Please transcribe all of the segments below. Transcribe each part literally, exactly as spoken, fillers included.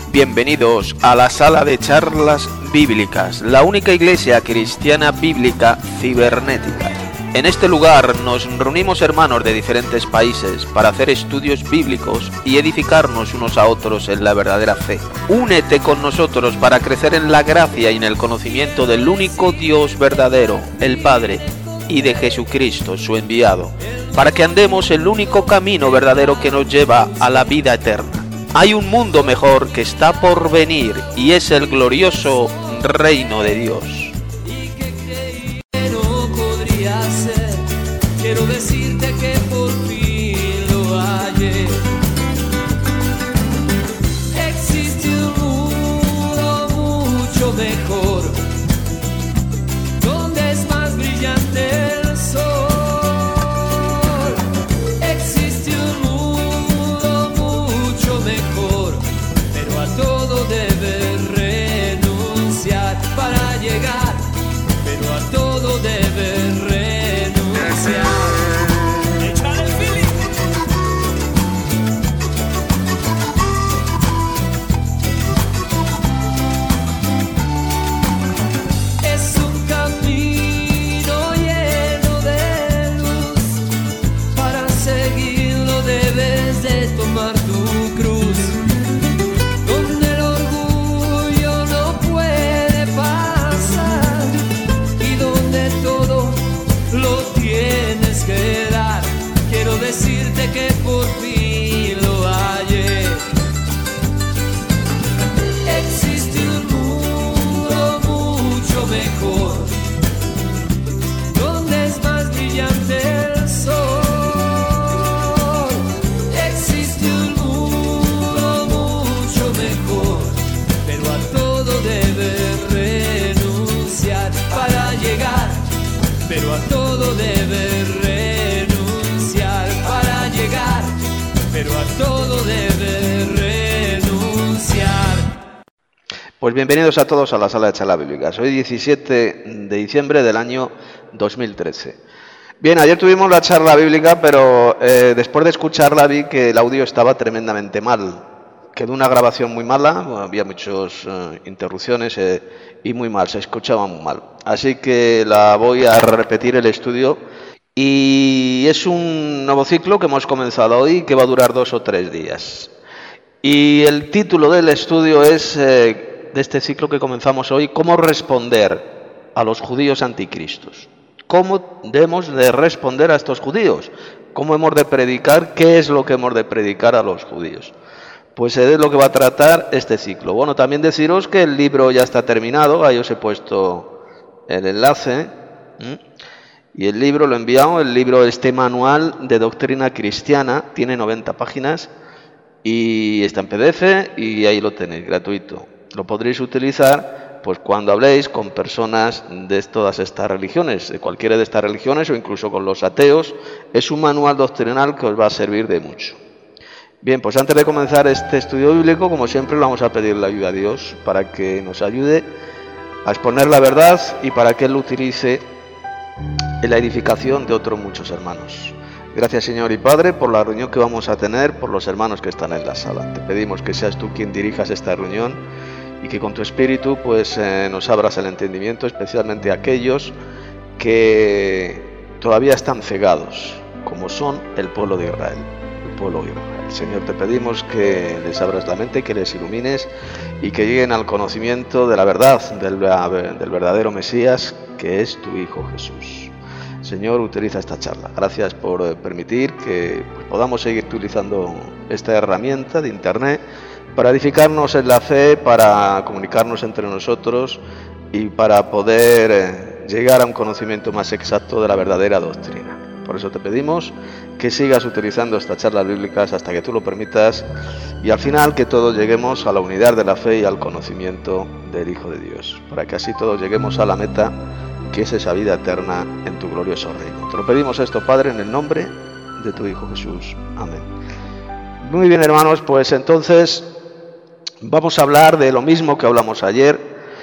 Bienvenidos a la sala de charlas bíblicas, la única iglesia cristiana bíblica cibernética. En este lugar nos reunimos hermanos de diferentes países para hacer estudios bíblicos y edificarnos unos a otros en la verdadera fe. Únete con nosotros para crecer en la gracia y en el conocimiento del único Dios verdadero, el Padre, y de Jesucristo, su enviado, para que andemos el único camino verdadero que nos lleva a la vida eterna. Hay un mundo mejor que está por venir y es el glorioso reino de Dios. Quiero decirte que por fin lo hallé. Existe un mundo mucho mejor, donde es más brillante el sol. Existe un mundo mucho mejor, pero a todo debes renunciar para llegar, pero a todo debes renunciar. Decirte que por fin lo hallé. Existe un mundo mucho mejor, donde es más brillante el sol. Existe un mundo mucho mejor, pero a todo debes renunciar para llegar, pero a todo debes renunciar. Pero a todo debe renunciar. Pues bienvenidos a todos a la sala de charlas bíblicas. Hoy diecisiete de diciembre del año dos mil trece. Bien, ayer tuvimos la charla bíblica, pero eh, después de escucharla vi que el audio estaba tremendamente mal. Quedó una grabación muy mala, bueno, había muchas eh, interrupciones eh, y muy mal, se escuchaba muy mal. Así que la voy a repetir el estudio. Y es un nuevo ciclo que hemos comenzado hoy que va a durar dos o tres días. Y el título del estudio es, eh, de este ciclo que comenzamos hoy, ¿cómo responder a los judíos anticristos? ¿Cómo debemos de responder a estos judíos? ¿Cómo hemos de predicar? ¿Qué es lo que hemos de predicar a los judíos? Pues es lo que va a tratar este ciclo. Bueno, también deciros que el libro ya está terminado, ahí os he puesto el enlace. ¿Mm? Y el libro lo he enviado, el libro, este manual de doctrina cristiana, tiene noventa páginas y está en P D F y ahí lo tenéis, gratuito. Lo podréis utilizar pues cuando habléis con personas de todas estas religiones, de cualquiera de estas religiones o incluso con los ateos. Es un manual doctrinal que os va a servir de mucho. Bien, pues antes de comenzar este estudio bíblico, como siempre, le vamos a pedir la ayuda a Dios para que nos ayude a exponer la verdad y para que Él lo utilice en la edificación de otros muchos hermanos. Gracias, Señor y Padre, por la reunión que vamos a tener, por los hermanos que están en la sala. Te pedimos que seas tú quien dirijas esta reunión y que con tu espíritu pues eh, nos abras el entendimiento, especialmente a aquellos que todavía están cegados, como son el pueblo de Israel, el pueblo de Israel. Señor, te pedimos que les abras la mente, que les ilumines y que lleguen al conocimiento de la verdad, del, del verdadero Mesías, que es tu Hijo Jesús. Señor, utiliza esta charla. Gracias por permitir que pues, podamos seguir utilizando esta herramienta de Internet para edificarnos en la fe, para comunicarnos entre nosotros y para poder eh, llegar a un conocimiento más exacto de la verdadera doctrina. Por eso te pedimos que sigas utilizando estas charlas bíblicas hasta que tú lo permitas y al final que todos lleguemos a la unidad de la fe y al conocimiento del Hijo de Dios, para que así todos lleguemos a la meta, que es esa vida eterna en tu glorioso reino. Te lo pedimos esto, Padre, en el nombre de tu Hijo Jesús. Amén. Muy bien, hermanos, pues entonces vamos a hablar de lo mismo que hablamos ayer,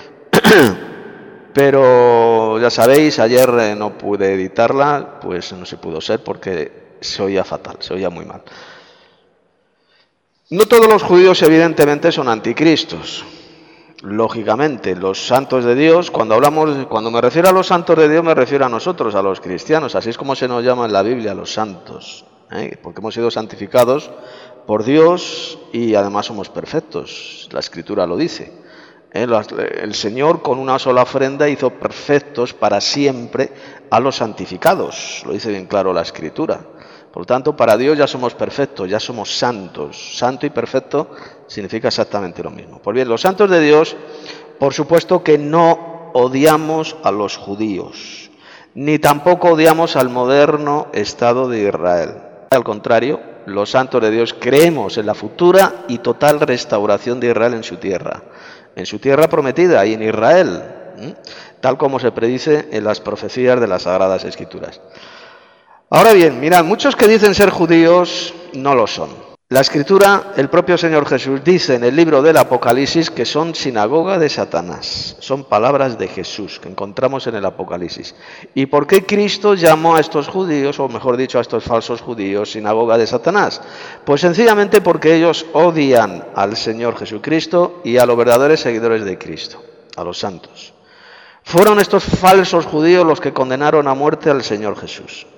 pero ya sabéis, ayer eh, no pude editarla, pues no se pudo ser porque se oía fatal, se oía muy mal. No todos los judíos evidentemente son anticristos. Lógicamente, los santos de Dios, cuando hablamos, cuando me refiero a los santos de Dios, me refiero a nosotros, a los cristianos, así es como se nos llama en la Biblia, los santos, ¿eh? Porque hemos sido santificados por Dios y además somos perfectos, la Escritura lo dice. ¿eh? El Señor con una sola ofrenda hizo perfectos para siempre a los santificados, lo dice bien claro la Escritura. Por lo tanto, para Dios ya somos perfectos, ya somos santos. Santo y perfecto significa exactamente lo mismo. Pues bien, los santos de Dios, por supuesto que no odiamos a los judíos, ni tampoco odiamos al moderno Estado de Israel. Al contrario, los santos de Dios creemos en la futura y total restauración de Israel en su tierra, en su tierra prometida y en Israel, ¿eh? tal como se predice en las profecías de las Sagradas Escrituras. Ahora bien, mirad, muchos que dicen ser judíos no lo son. La Escritura, el propio Señor Jesús dice en el libro del Apocalipsis que son sinagoga de Satanás. Son palabras de Jesús que encontramos en el Apocalipsis. ¿Y por qué Cristo llamó a estos judíos, o mejor dicho, a estos falsos judíos, sinagoga de Satanás? Pues sencillamente porque ellos odian al Señor Jesucristo y a los verdaderos seguidores de Cristo, a los santos. Fueron estos falsos judíos los que condenaron a muerte al Señor Jesús.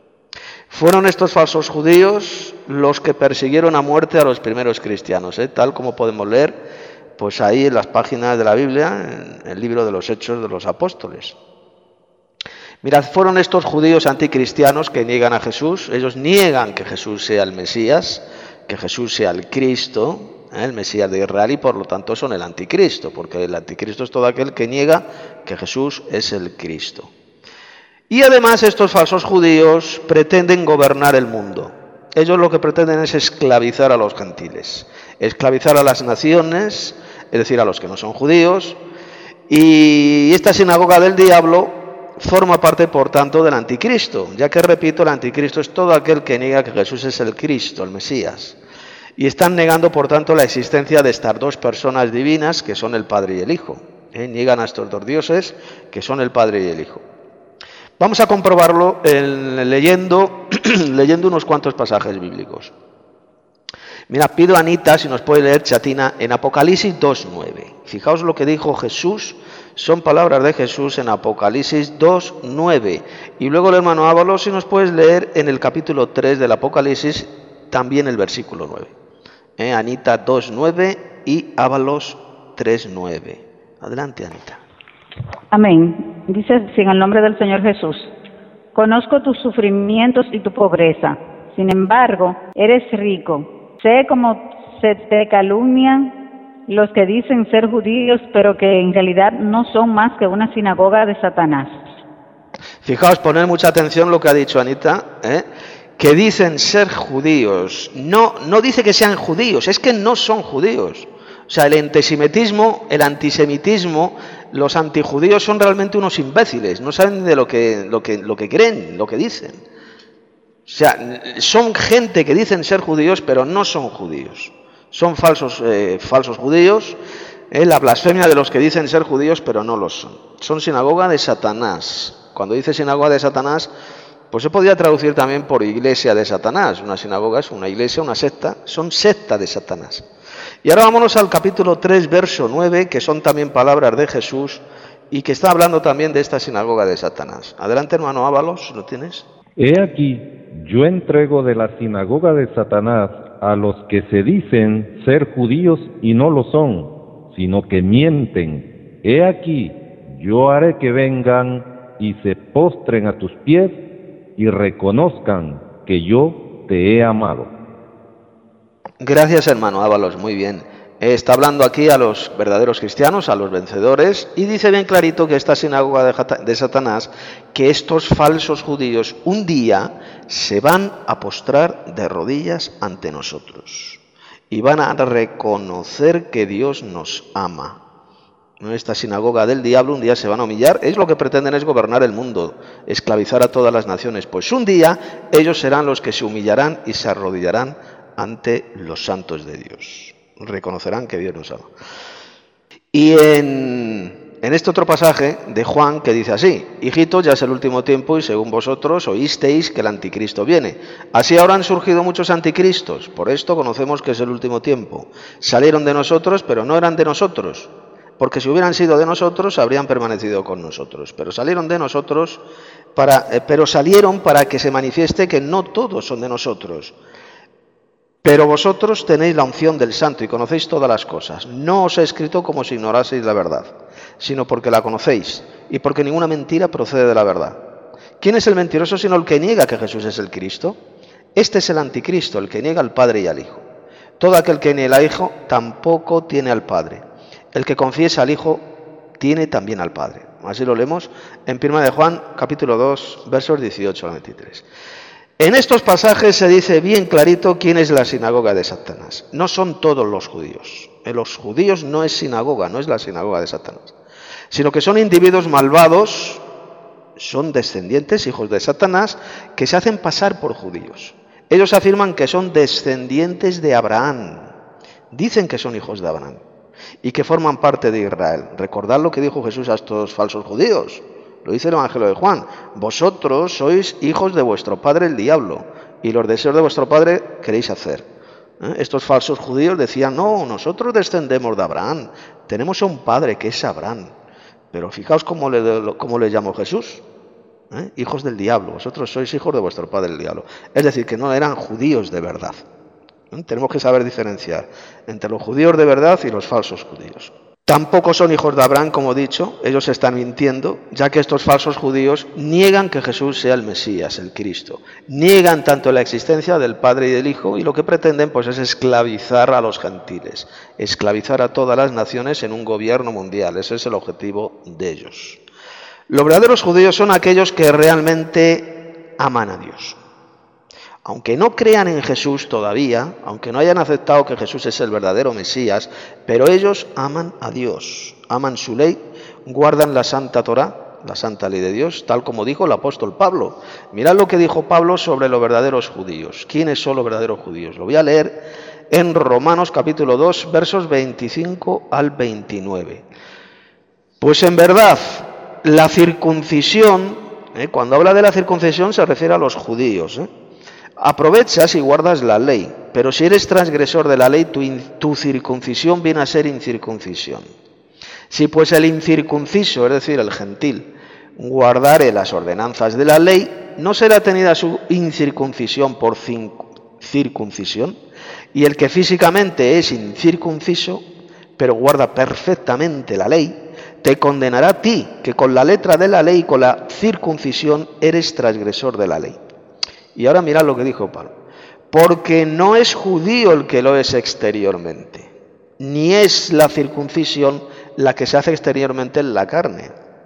Fueron estos falsos judíos los que persiguieron a muerte a los primeros cristianos, ¿eh? tal como podemos leer pues ahí en las páginas de la Biblia, en el libro de los Hechos de los Apóstoles. Mirad, fueron estos judíos anticristianos que niegan a Jesús. Ellos niegan que Jesús sea el Mesías, que Jesús sea el Cristo, ¿eh? el Mesías de Israel, y por lo tanto son el anticristo, porque el anticristo es todo aquel que niega que Jesús es el Cristo. Y además estos falsos judíos pretenden gobernar el mundo. Ellos lo que pretenden es esclavizar a los gentiles, esclavizar a las naciones, es decir, a los que no son judíos. Y esta sinagoga del diablo forma parte, por tanto, del anticristo, ya que, repito, el anticristo es todo aquel que niega que Jesús es el Cristo, el Mesías. Y están negando, por tanto, la existencia de estas dos personas divinas, que son el Padre y el Hijo. ¿Eh? Niegan a estos dos dioses, que son el Padre y el Hijo. Vamos a comprobarlo en, leyendo, leyendo unos cuantos pasajes bíblicos. Mira, pido a Anita si nos puede leer, chatina, en Apocalipsis dos nueve. Fijaos lo que dijo Jesús, son palabras de Jesús en Apocalipsis dos nueve. Y luego el hermano Ábalos si nos puedes leer en el capítulo tres del Apocalipsis, también el versículo nueve. ¿Eh? Anita dos nueve y Ábalos tres nueve. Adelante, Anita. Amén. Dice así en el nombre del Señor Jesús: conozco tus sufrimientos y tu pobreza, sin embargo, eres rico. Sé cómo se te calumnian los que dicen ser judíos, pero que en realidad no son más que una sinagoga de Satanás. Fijaos, poned mucha atención lo que ha dicho Anita, ¿eh? que dicen ser judíos. No, no dice que sean judíos, es que no son judíos. O sea, el antisemitismo, el antisemitismo, los antijudíos son realmente unos imbéciles, no saben de lo que, lo que, lo que creen, lo que dicen. O sea, son gente que dicen ser judíos, pero no son judíos. Son falsos, eh, falsos judíos, eh, la blasfemia de los que dicen ser judíos, pero no lo son. Son sinagoga de Satanás. Cuando dice sinagoga de Satanás, pues se podría traducir también por iglesia de Satanás. Una sinagoga es una iglesia, una secta, son secta de Satanás. Y ahora vámonos al capítulo tres, verso nueve, que son también palabras de Jesús y que está hablando también de esta sinagoga de Satanás. Adelante, hermano Ábalos, ¿lo tienes? He aquí, yo entrego de la sinagoga de Satanás a los que se dicen ser judíos y no lo son, sino que mienten. He aquí, yo haré que vengan y se postren a tus pies y reconozcan que yo te he amado. Gracias, hermano Ábalos, muy bien. Está hablando aquí a los verdaderos cristianos, a los vencedores, y dice bien clarito que esta sinagoga de Satanás, que estos falsos judíos un día se van a postrar de rodillas ante nosotros y van a reconocer que Dios nos ama. Esta sinagoga del diablo un día se van a humillar, es lo que pretenden es gobernar el mundo, esclavizar a todas las naciones, pues un día ellos serán los que se humillarán y se arrodillarán ante los santos de Dios. Reconocerán que Dios nos ama. Y en, en este otro pasaje de Juan que dice así: hijitos, ya es el último tiempo y según vosotros oísteis que el anticristo viene. Así ahora han surgido muchos anticristos, por esto conocemos que es el último tiempo. Salieron de nosotros, pero no eran de nosotros, porque si hubieran sido de nosotros habrían permanecido con nosotros. Pero salieron de nosotros, para, eh, pero salieron para que se manifieste que no todos son de nosotros. Pero vosotros tenéis la unción del Santo y conocéis todas las cosas. No os he escrito como si ignoraseis la verdad, sino porque la conocéis y porque ninguna mentira procede de la verdad. ¿Quién es el mentiroso sino el que niega que Jesús es el Cristo? Este es el anticristo, el que niega al Padre y al Hijo. Todo aquel que niega al Hijo tampoco tiene al Padre. El que confiesa al Hijo tiene también al Padre. Así lo leemos en primera de Juan, capítulo dos, versos dieciocho al veintitrés. En estos pasajes se dice bien clarito quién es la sinagoga de Satanás. No son todos los judíos. En los judíos no es sinagoga, no es la sinagoga de Satanás, sino que son individuos malvados, son descendientes, hijos de Satanás, que se hacen pasar por judíos. Ellos afirman que son descendientes de Abraham, dicen que son hijos de Abraham y que forman parte de Israel. Recordad lo que dijo Jesús a estos falsos judíos. Lo dice el Evangelio de Juan: vosotros sois hijos de vuestro padre el diablo, y los deseos de vuestro padre queréis hacer. ¿Eh? Estos falsos judíos decían: no, nosotros descendemos de Abraham, tenemos a un padre que es Abraham. Pero fijaos cómo le, cómo le llamó Jesús: ¿Eh? hijos del diablo, vosotros sois hijos de vuestro padre el diablo. Es decir, que no eran judíos de verdad. ¿Eh? Tenemos que saber diferenciar entre los judíos de verdad y los falsos judíos. Tampoco son hijos de Abraham, como he dicho, ellos están mintiendo, ya que estos falsos judíos niegan que Jesús sea el Mesías, el Cristo. Niegan tanto la existencia del Padre y del Hijo, y lo que pretenden pues es esclavizar a los gentiles, esclavizar a todas las naciones en un gobierno mundial. Ese es el objetivo de ellos. Los verdaderos judíos son aquellos que realmente aman a Dios. Aunque no crean en Jesús todavía, aunque no hayan aceptado que Jesús es el verdadero Mesías, pero ellos aman a Dios, aman su ley, guardan la Santa Torá, la Santa Ley de Dios, tal como dijo el apóstol Pablo. Mirad lo que dijo Pablo sobre los verdaderos judíos. ¿Quiénes son los verdaderos judíos? Lo voy a leer en Romanos capítulo dos, versos veinticinco al veintinueve. Pues en verdad, la circuncisión, ¿eh? cuando habla de la circuncisión se refiere a los judíos, ¿eh? aprovechas y guardas la ley, pero si eres transgresor de la ley, tu, tu circuncisión viene a ser incircuncisión. Si pues el incircunciso, es decir, el gentil, guardare las ordenanzas de la ley, no será tenida su incircuncisión por circuncisión, y el que físicamente es incircunciso, pero guarda perfectamente la ley, te condenará a ti, que con la letra de la ley y con la circuncisión eres transgresor de la ley. Y ahora mirad lo que dijo Pablo: porque no es judío el que lo es exteriormente, ni es la circuncisión la que se hace exteriormente en la carne,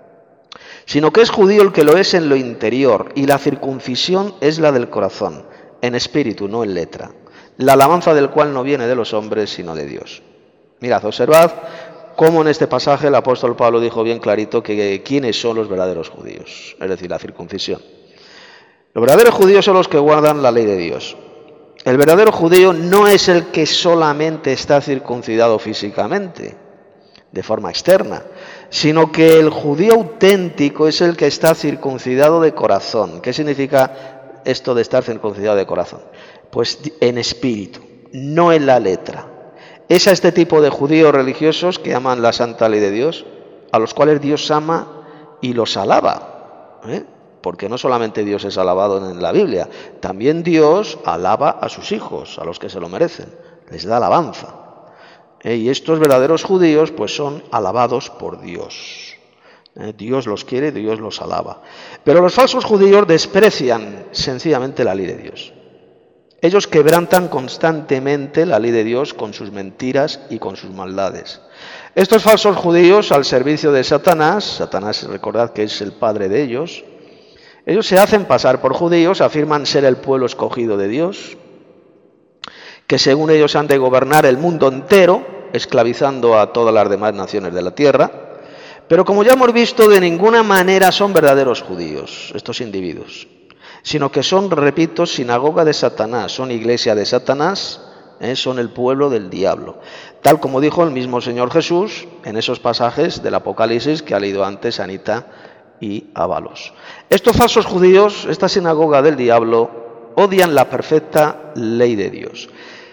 sino que es judío el que lo es en lo interior, y la circuncisión es la del corazón, en espíritu, no en letra, la alabanza del cual no viene de los hombres, sino de Dios. Mirad, observad cómo en este pasaje el apóstol Pablo dijo bien clarito que quiénes son los verdaderos judíos, es decir, la circuncisión. Los verdaderos judíos son los que guardan la ley de Dios. El verdadero judío no es el que solamente está circuncidado físicamente, de forma externa, sino que el judío auténtico es el que está circuncidado de corazón. ¿Qué significa esto de estar circuncidado de corazón? Pues en espíritu, no en la letra. Es a este tipo de judíos religiosos que aman la santa ley de Dios, a los cuales Dios ama y los alaba, ¿eh? Porque no solamente Dios es alabado en la Biblia, también Dios alaba a sus hijos, a los que se lo merecen, les da alabanza. ¿Eh? Y estos verdaderos judíos pues son alabados por Dios. ¿Eh? Dios los quiere, Dios los alaba. Pero los falsos judíos desprecian sencillamente la ley de Dios. Ellos quebrantan constantemente la ley de Dios con sus mentiras y con sus maldades. Estos falsos judíos al servicio de Satanás, Satanás recordad que es el padre de ellos, ellos se hacen pasar por judíos, afirman ser el pueblo escogido de Dios, que según ellos han de gobernar el mundo entero, esclavizando a todas las demás naciones de la tierra. Pero como ya hemos visto, de ninguna manera son verdaderos judíos estos individuos, sino que son, repito, sinagoga de Satanás, son iglesia de Satanás, ¿eh? Son el pueblo del diablo, tal como dijo el mismo Señor Jesús en esos pasajes del Apocalipsis que ha leído antes Anita y Ábalos. Estos falsos judíos, esta sinagoga del diablo, odian la perfecta ley de Dios.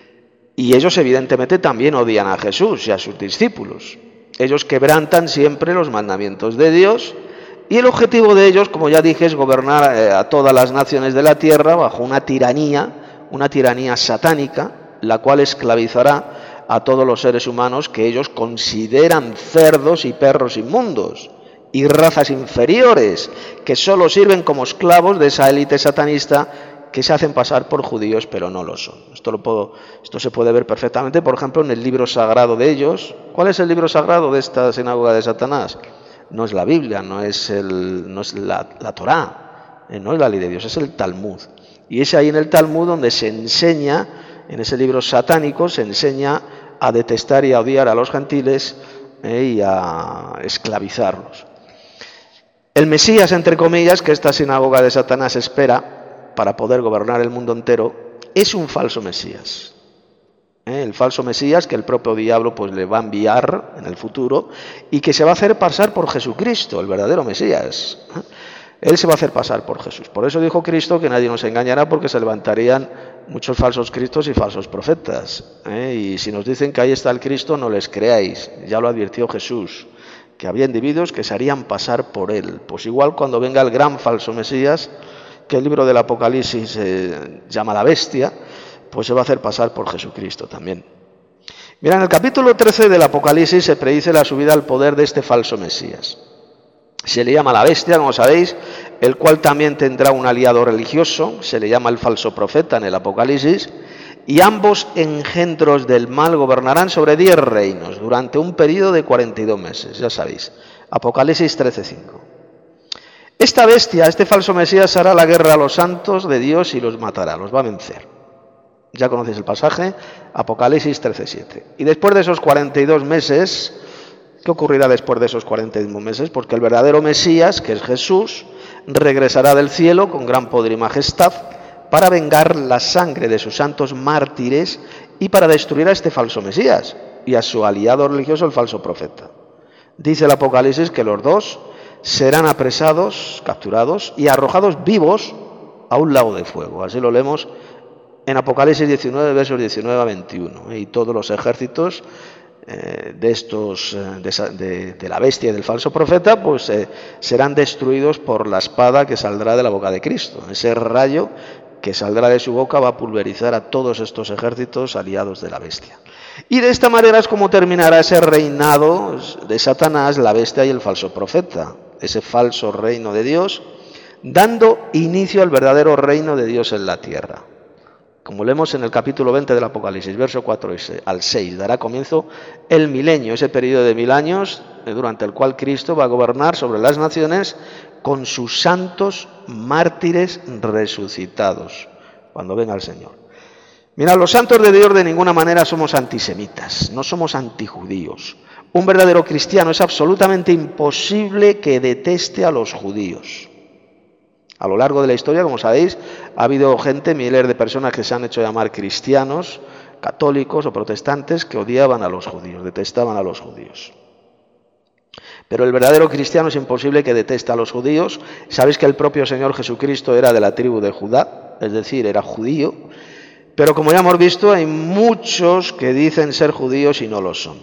Y ellos evidentemente también odian a Jesús y a sus discípulos. Ellos quebrantan siempre los mandamientos de Dios y el objetivo de ellos, como ya dije, es gobernar eh, a todas las naciones de la tierra bajo una tiranía, una tiranía satánica, la cual esclavizará a todos los seres humanos que ellos consideran cerdos y perros inmundos y razas inferiores que solo sirven como esclavos de esa élite satanista que se hacen pasar por judíos pero no lo son. Esto, lo puedo, esto se puede ver perfectamente, por ejemplo, en el libro sagrado de ellos. ¿Cuál es el libro sagrado de esta sinagoga de Satanás? No es la Biblia, no es, el, no es la, la Torá, eh, no es la ley de Dios, es el Talmud. Y es ahí en el Talmud donde se enseña, en ese libro satánico, se enseña a detestar y a odiar a los gentiles eh, y a esclavizarlos. El Mesías, entre comillas, que esta sinagoga de Satanás espera para poder gobernar el mundo entero, es un falso Mesías. ¿Eh? El falso Mesías que el propio diablo pues le va a enviar en el futuro y que se va a hacer pasar por Jesucristo, el verdadero Mesías. ¿Eh? Él se va a hacer pasar por Jesús. Por eso dijo Cristo que nadie nos engañará, porque se levantarían muchos falsos cristos y falsos profetas. ¿Eh? Y si nos dicen que ahí está el Cristo, no les creáis. Ya lo advirtió Jesús, que había individuos que se harían pasar por él. Pues igual cuando venga el gran falso Mesías, que el libro del Apocalipsis eh, llama la bestia, pues se va a hacer pasar por Jesucristo también. Mira, en el capítulo trece del Apocalipsis se predice la subida al poder de este falso Mesías. Se le llama la bestia, como sabéis, el cual también tendrá un aliado religioso, se le llama el falso profeta en el Apocalipsis, y ambos engendros del mal gobernarán sobre diez reinos durante un periodo de cuarenta y dos meses, ya sabéis, Apocalipsis trece cinco. Esta bestia, este falso Mesías, hará la guerra a los santos de Dios y los matará, los va a vencer. Ya conocéis el pasaje, Apocalipsis trece siete. Y después de esos cuarenta y dos meses, ¿qué ocurrirá después de esos cuarenta y dos meses? Porque el verdadero Mesías, que es Jesús, regresará del cielo con gran poder y majestad para vengar la sangre de sus santos mártires y para destruir a este falso Mesías y a su aliado religioso, el falso profeta. Dice el Apocalipsis que los dos serán apresados, capturados y arrojados vivos a un lago de fuego. Así lo leemos en Apocalipsis diecinueve, versos diecinueve a veintiuno. Y todos los ejércitos eh, de estos de, de, de la bestia y del falso profeta pues eh, serán destruidos por la espada que saldrá de la boca de Cristo. Ese rayo que saldrá de su boca va a pulverizar a todos estos ejércitos aliados de la bestia. Y de esta manera es como terminará ese reinado de Satanás, la bestia y el falso profeta, ese falso reino de Dios, dando inicio al verdadero reino de Dios en la tierra. Como leemos en el capítulo veinte del Apocalipsis, verso cuatro al seis, dará comienzo el milenio, ese periodo de mil años durante el cual Cristo va a gobernar sobre las naciones con sus santos mártires resucitados, cuando venga el Señor. Mirad, los santos de Dios de ninguna manera somos antisemitas, no somos antijudíos. Un verdadero cristiano es absolutamente imposible que deteste a los judíos. A lo largo de la historia, como sabéis, ha habido gente, miles de personas que se han hecho llamar cristianos, católicos o protestantes, que odiaban a los judíos, detestaban a los judíos. Pero el verdadero cristiano es imposible que deteste a los judíos. Sabéis que el propio Señor Jesucristo era de la tribu de Judá, es decir, era judío. Pero como ya hemos visto, hay muchos que dicen ser judíos y no lo son,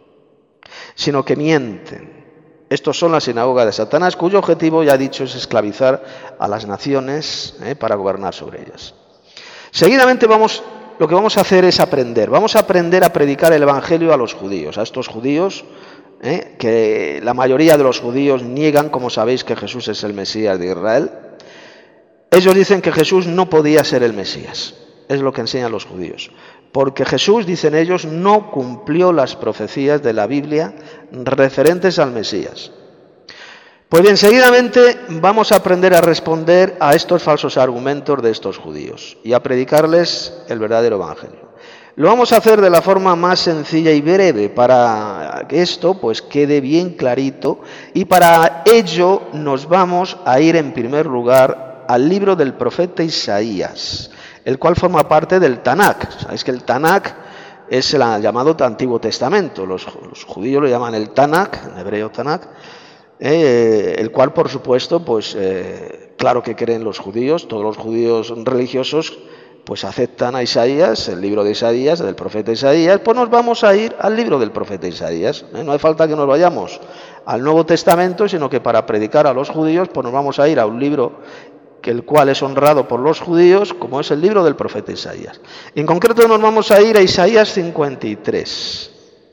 sino que mienten. Estos son la sinagoga de Satanás, cuyo objetivo, ya he dicho, es esclavizar a las naciones eh, para gobernar sobre ellas. Seguidamente vamos, lo que vamos a hacer es aprender. Vamos a aprender a predicar el evangelio a los judíos, a estos judíos, eh, que la mayoría de los judíos niegan, como sabéis, que Jesús es el Mesías de Israel. Ellos dicen que Jesús no podía ser el Mesías, es lo que enseñan los judíos. Porque Jesús, dicen ellos, no cumplió las profecías de la Biblia referentes al Mesías. Pues bien, seguidamente vamos a aprender a responder a estos falsos argumentos de estos judíos y a predicarles el verdadero evangelio. Lo vamos a hacer de la forma más sencilla y breve para que esto pues quede bien clarito, y para ello nos vamos a ir en primer lugar al libro del profeta Isaías. el cual forma parte del Tanakh. Sabéis que el Tanakh es el llamado Antiguo Testamento, los, los judíos lo llaman el Tanakh, en hebreo Tanakh, eh, el cual por supuesto, pues eh, claro que creen los judíos, todos los judíos religiosos pues aceptan a Isaías, el libro de Isaías, del profeta Isaías. Pues nos vamos a ir al libro del profeta Isaías, ¿eh? No hace falta que nos vayamos al Nuevo Testamento, sino que para predicar a los judíos pues nos vamos a ir a un libro que el cual es honrado por los judíos, como es el libro del profeta Isaías. En concreto nos vamos a ir a Isaías cincuenta y tres.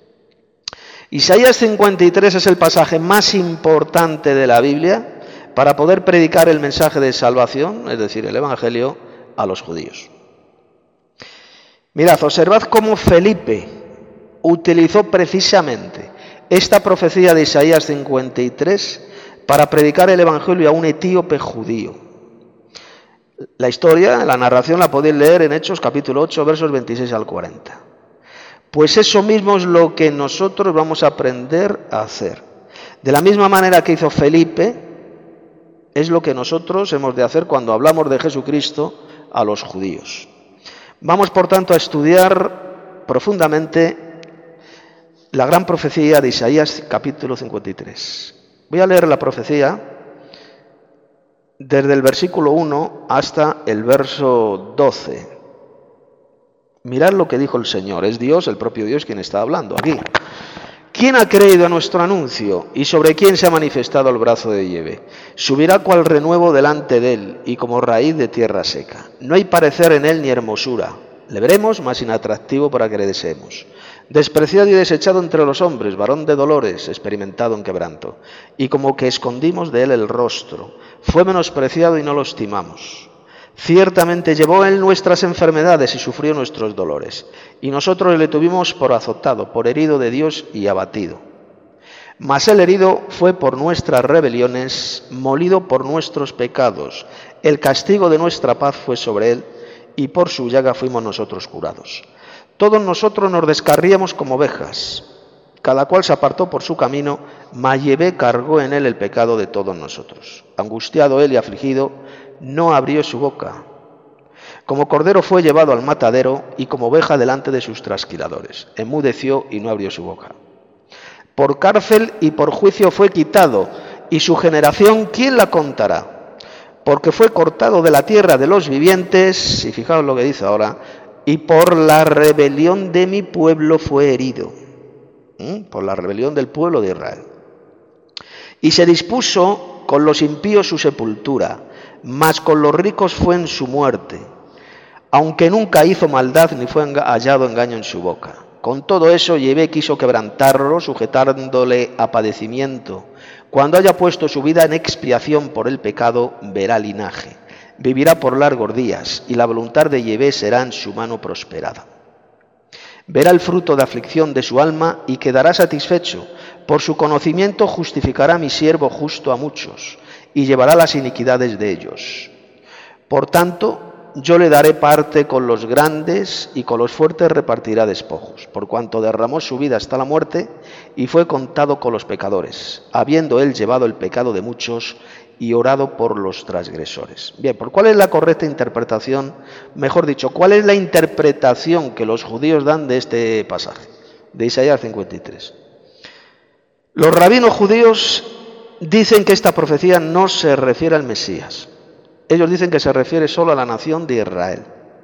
Isaías cincuenta y tres es el pasaje más importante de la Biblia para poder predicar el mensaje de salvación, es decir, el Evangelio, a los judíos. Mirad, observad cómo Felipe utilizó precisamente esta profecía de Isaías cincuenta y tres para predicar el Evangelio a un etíope judío. La historia, la narración la podéis leer en Hechos capítulo ocho, versos veintiséis al cuarenta. Pues eso mismo es lo que nosotros vamos a aprender a hacer. De la misma manera que hizo Felipe, es lo que nosotros hemos de hacer cuando hablamos de Jesucristo a los judíos. Vamos, por tanto, a estudiar profundamente la gran profecía de Isaías capítulo cincuenta y tres. Voy a leer la profecía desde el versículo uno hasta el verso doce. Mirad lo que dijo el Señor. Es Dios, el propio Dios, quien está hablando aquí. ¿Quién ha creído a nuestro anuncio? ¿Y sobre quién se ha manifestado el brazo de Yahvé? Subirá cual renuevo delante de él, y como raíz de tierra seca. No hay parecer en él ni hermosura. Le veremos más inatractivo para que le deseemos. Despreciado y desechado entre los hombres, varón de dolores, experimentado en quebranto. Y como que escondimos de él el rostro. Fue menospreciado y no lo estimamos. Ciertamente llevó él nuestras enfermedades y sufrió nuestros dolores, y nosotros le tuvimos por azotado, por herido de Dios y abatido. Mas el herido fue por nuestras rebeliones, molido por nuestros pecados. El castigo de nuestra paz fue sobre él, y por su llaga fuimos nosotros curados. Todos nosotros nos descarríamos como ovejas, cada cual se apartó por su camino, mas Yahvé cargó en él el pecado de todos nosotros. Angustiado él y afligido, no abrió su boca. Como cordero fue llevado al matadero, y como oveja delante de sus trasquiladores. Enmudeció y no abrió su boca. Por cárcel y por juicio fue quitado, y su generación, ¿quién la contará? Porque fue cortado de la tierra de los vivientes, y fijaos lo que dice ahora, y por la rebelión de mi pueblo fue herido. ¿Mm? Por la rebelión del pueblo de Israel. Y se dispuso con los impíos su sepultura, mas con los ricos fue en su muerte, aunque nunca hizo maldad ni fue hallado engaño en su boca. Con todo eso Yahvé quiso quebrantarlo, sujetándole a padecimiento. Cuando haya puesto su vida en expiación por el pecado, verá linaje. Vivirá por largos días, y la voluntad de Yahvé será en su mano prosperada. Verá el fruto de aflicción de su alma y quedará satisfecho. Por su conocimiento justificará mi siervo justo a muchos, y llevará las iniquidades de ellos. Por tanto, yo le daré parte con los grandes, y con los fuertes repartirá despojos, por cuanto derramó su vida hasta la muerte, y fue contado con los pecadores, habiendo él llevado el pecado de muchos, y orado por los transgresores. Bien, ¿por cuál es la correcta interpretación? Mejor dicho, ¿cuál es la interpretación que los judíos dan de este pasaje, de Isaías cincuenta y tres? Los rabinos judíos dicen que esta profecía no se refiere al Mesías. Ellos dicen que se refiere solo a la nación de Israel.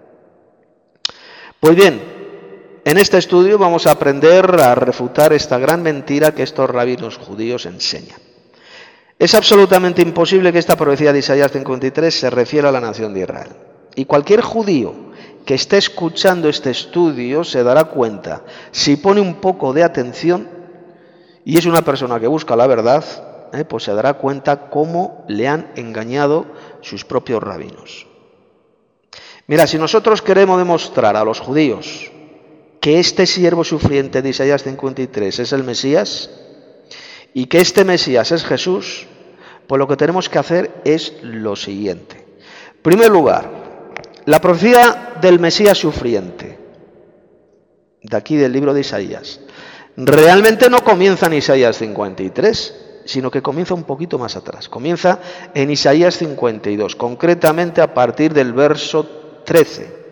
Pues bien, en este estudio vamos a aprender a refutar esta gran mentira que estos rabinos judíos enseñan. Es absolutamente imposible que esta profecía de Isaías cincuenta y tres se refiera a la nación de Israel. Y cualquier judío que esté escuchando este estudio se dará cuenta, si pone un poco de atención, y es una persona que busca la verdad, eh, pues se dará cuenta cómo le han engañado sus propios rabinos. Mira, si nosotros queremos demostrar a los judíos que este siervo sufriente de Isaías cincuenta y tres es el Mesías, y que este Mesías es Jesús, pues lo que tenemos que hacer es lo siguiente. En primer lugar, la profecía del Mesías sufriente, de aquí del libro de Isaías, realmente no comienza en Isaías cincuenta y tres, sino que comienza un poquito más atrás. Comienza en Isaías cincuenta y dos, concretamente a partir del verso trece.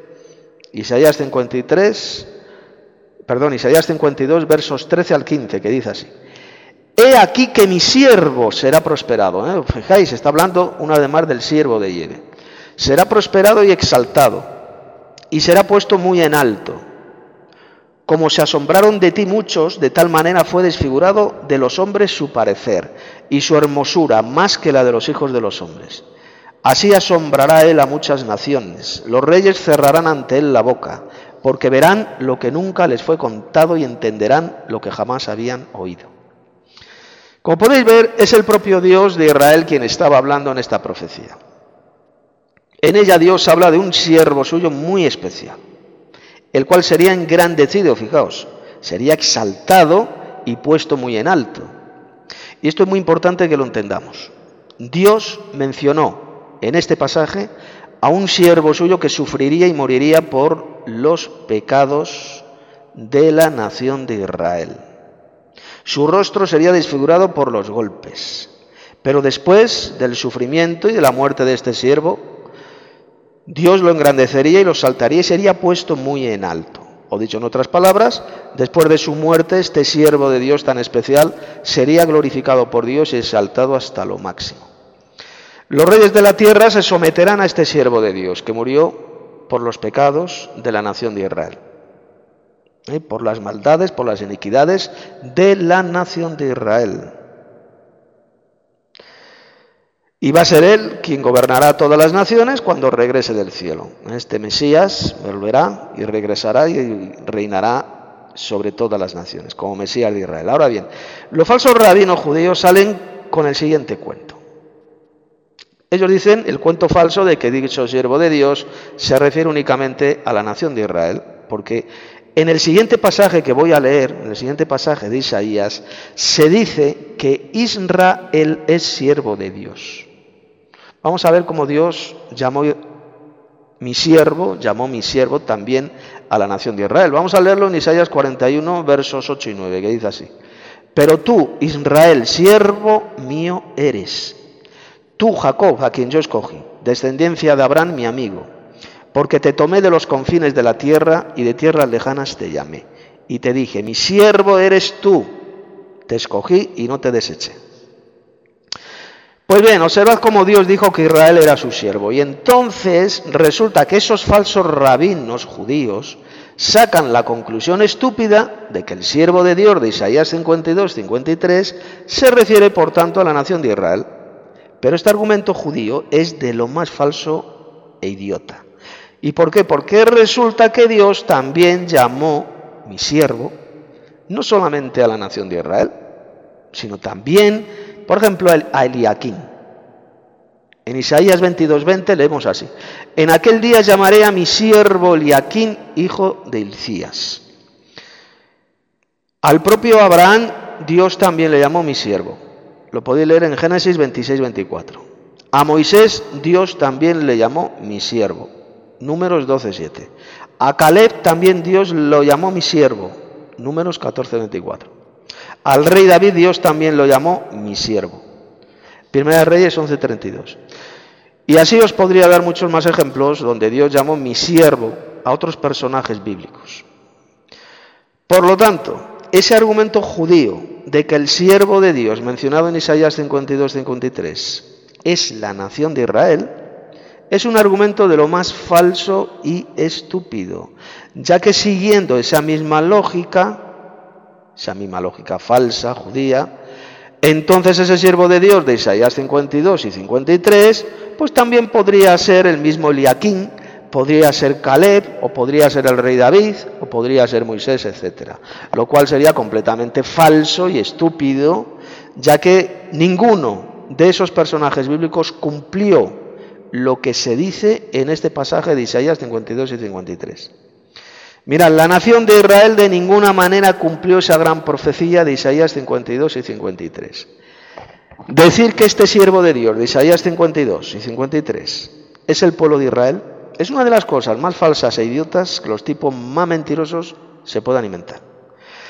Isaías cincuenta y tres, perdón, Isaías cincuenta y dos, versos trece al quince, que dice así: He aquí que mi siervo será prosperado. ¿eh? Fijáis, está hablando una vez más del siervo de Yahvé. Será prosperado y exaltado, y será puesto muy en alto. Como se asombraron de ti muchos, de tal manera fue desfigurado de los hombres su parecer, y su hermosura más que la de los hijos de los hombres. Así asombrará él a muchas naciones. Los reyes cerrarán ante él la boca, porque verán lo que nunca les fue contado y entenderán lo que jamás habían oído. Como podéis ver, es el propio Dios de Israel quien estaba hablando en esta profecía. En ella Dios habla de un siervo suyo muy especial, el cual sería engrandecido, fijaos, sería exaltado y puesto muy en alto. Y esto es muy importante que lo entendamos. Dios mencionó en este pasaje a un siervo suyo que sufriría y moriría por los pecados de la nación de Israel. Su rostro sería desfigurado por los golpes, pero después del sufrimiento y de la muerte de este siervo, Dios lo engrandecería y lo exaltaría y sería puesto muy en alto. O dicho en otras palabras, después de su muerte, este siervo de Dios tan especial sería glorificado por Dios y exaltado hasta lo máximo. Los reyes de la tierra se someterán a este siervo de Dios, que murió por los pecados de la nación de Israel, ¿eh? por las maldades, por las iniquidades de la nación de Israel. Y va a ser él quien gobernará todas las naciones cuando regrese del cielo. Este Mesías volverá y regresará y reinará sobre todas las naciones, como Mesías de Israel. Ahora bien, los falsos rabinos judíos salen con el siguiente cuento. Ellos dicen el cuento falso de que dicho siervo de Dios se refiere únicamente a la nación de Israel, porque en el siguiente pasaje que voy a leer, en el siguiente pasaje de Isaías, se dice que Israel es siervo de Dios. Vamos a ver cómo Dios llamó mi siervo, llamó mi siervo también a la nación de Israel. Vamos a leerlo en Isaías cuarenta y uno, versos ocho y nueve, que dice así: Pero tú, Israel, siervo mío eres. Tú, Jacob, a quien yo escogí, descendencia de Abraham, mi amigo. Porque te tomé de los confines de la tierra y de tierras lejanas te llamé. Y te dije, mi siervo eres tú. Te escogí y no te deseché. Pues bien, observad cómo Dios dijo que Israel era su siervo. Y entonces resulta que esos falsos rabinos judíos sacan la conclusión estúpida de que el siervo de Dios de Isaías cincuenta y dos, cincuenta y tres se refiere por tanto a la nación de Israel. Pero este argumento judío es de lo más falso e idiota. ¿Y por qué? Porque resulta que Dios también llamó mi siervo no solamente a la nación de Israel, sino también, por ejemplo, a Eliaquín. En Isaías veintidós, veinte leemos así: En aquel día llamaré a mi siervo Eliaquín, hijo de Hilcías. Al propio Abraham, Dios también le llamó mi siervo. Lo podéis leer en Génesis veintiséis, veinticuatro. A Moisés, Dios también le llamó mi siervo. Números doce, siete. A Caleb también Dios lo llamó mi siervo. Números catorce, veinticuatro. Al rey David Dios también lo llamó mi siervo. Primera de Reyes once, treinta y dos. Y así os podría dar muchos más ejemplos donde Dios llamó mi siervo a otros personajes bíblicos. Por lo tanto, ese argumento judío de que el siervo de Dios mencionado en Isaías cincuenta y dos, cincuenta y tres es la nación de Israel, es un argumento de lo más falso y estúpido, ya que siguiendo esa misma lógica, esa misma lógica falsa, judía, entonces ese siervo de Dios de Isaías cincuenta y dos y cincuenta y tres, pues también podría ser el mismo Eliaquín, podría ser Caleb, o podría ser el rey David, o podría ser Moisés, etcétera. Lo cual sería completamente falso y estúpido, ya que ninguno de esos personajes bíblicos cumplió lo que se dice en este pasaje de Isaías cincuenta y dos y cincuenta y tres. Mirad, la nación de Israel de ninguna manera cumplió esa gran profecía de Isaías cincuenta y dos y cincuenta y tres. Decir que este siervo de Dios de Isaías cincuenta y dos y cincuenta y tres es el pueblo de Israel es una de las cosas más falsas e idiotas que los tipos más mentirosos se puedan inventar.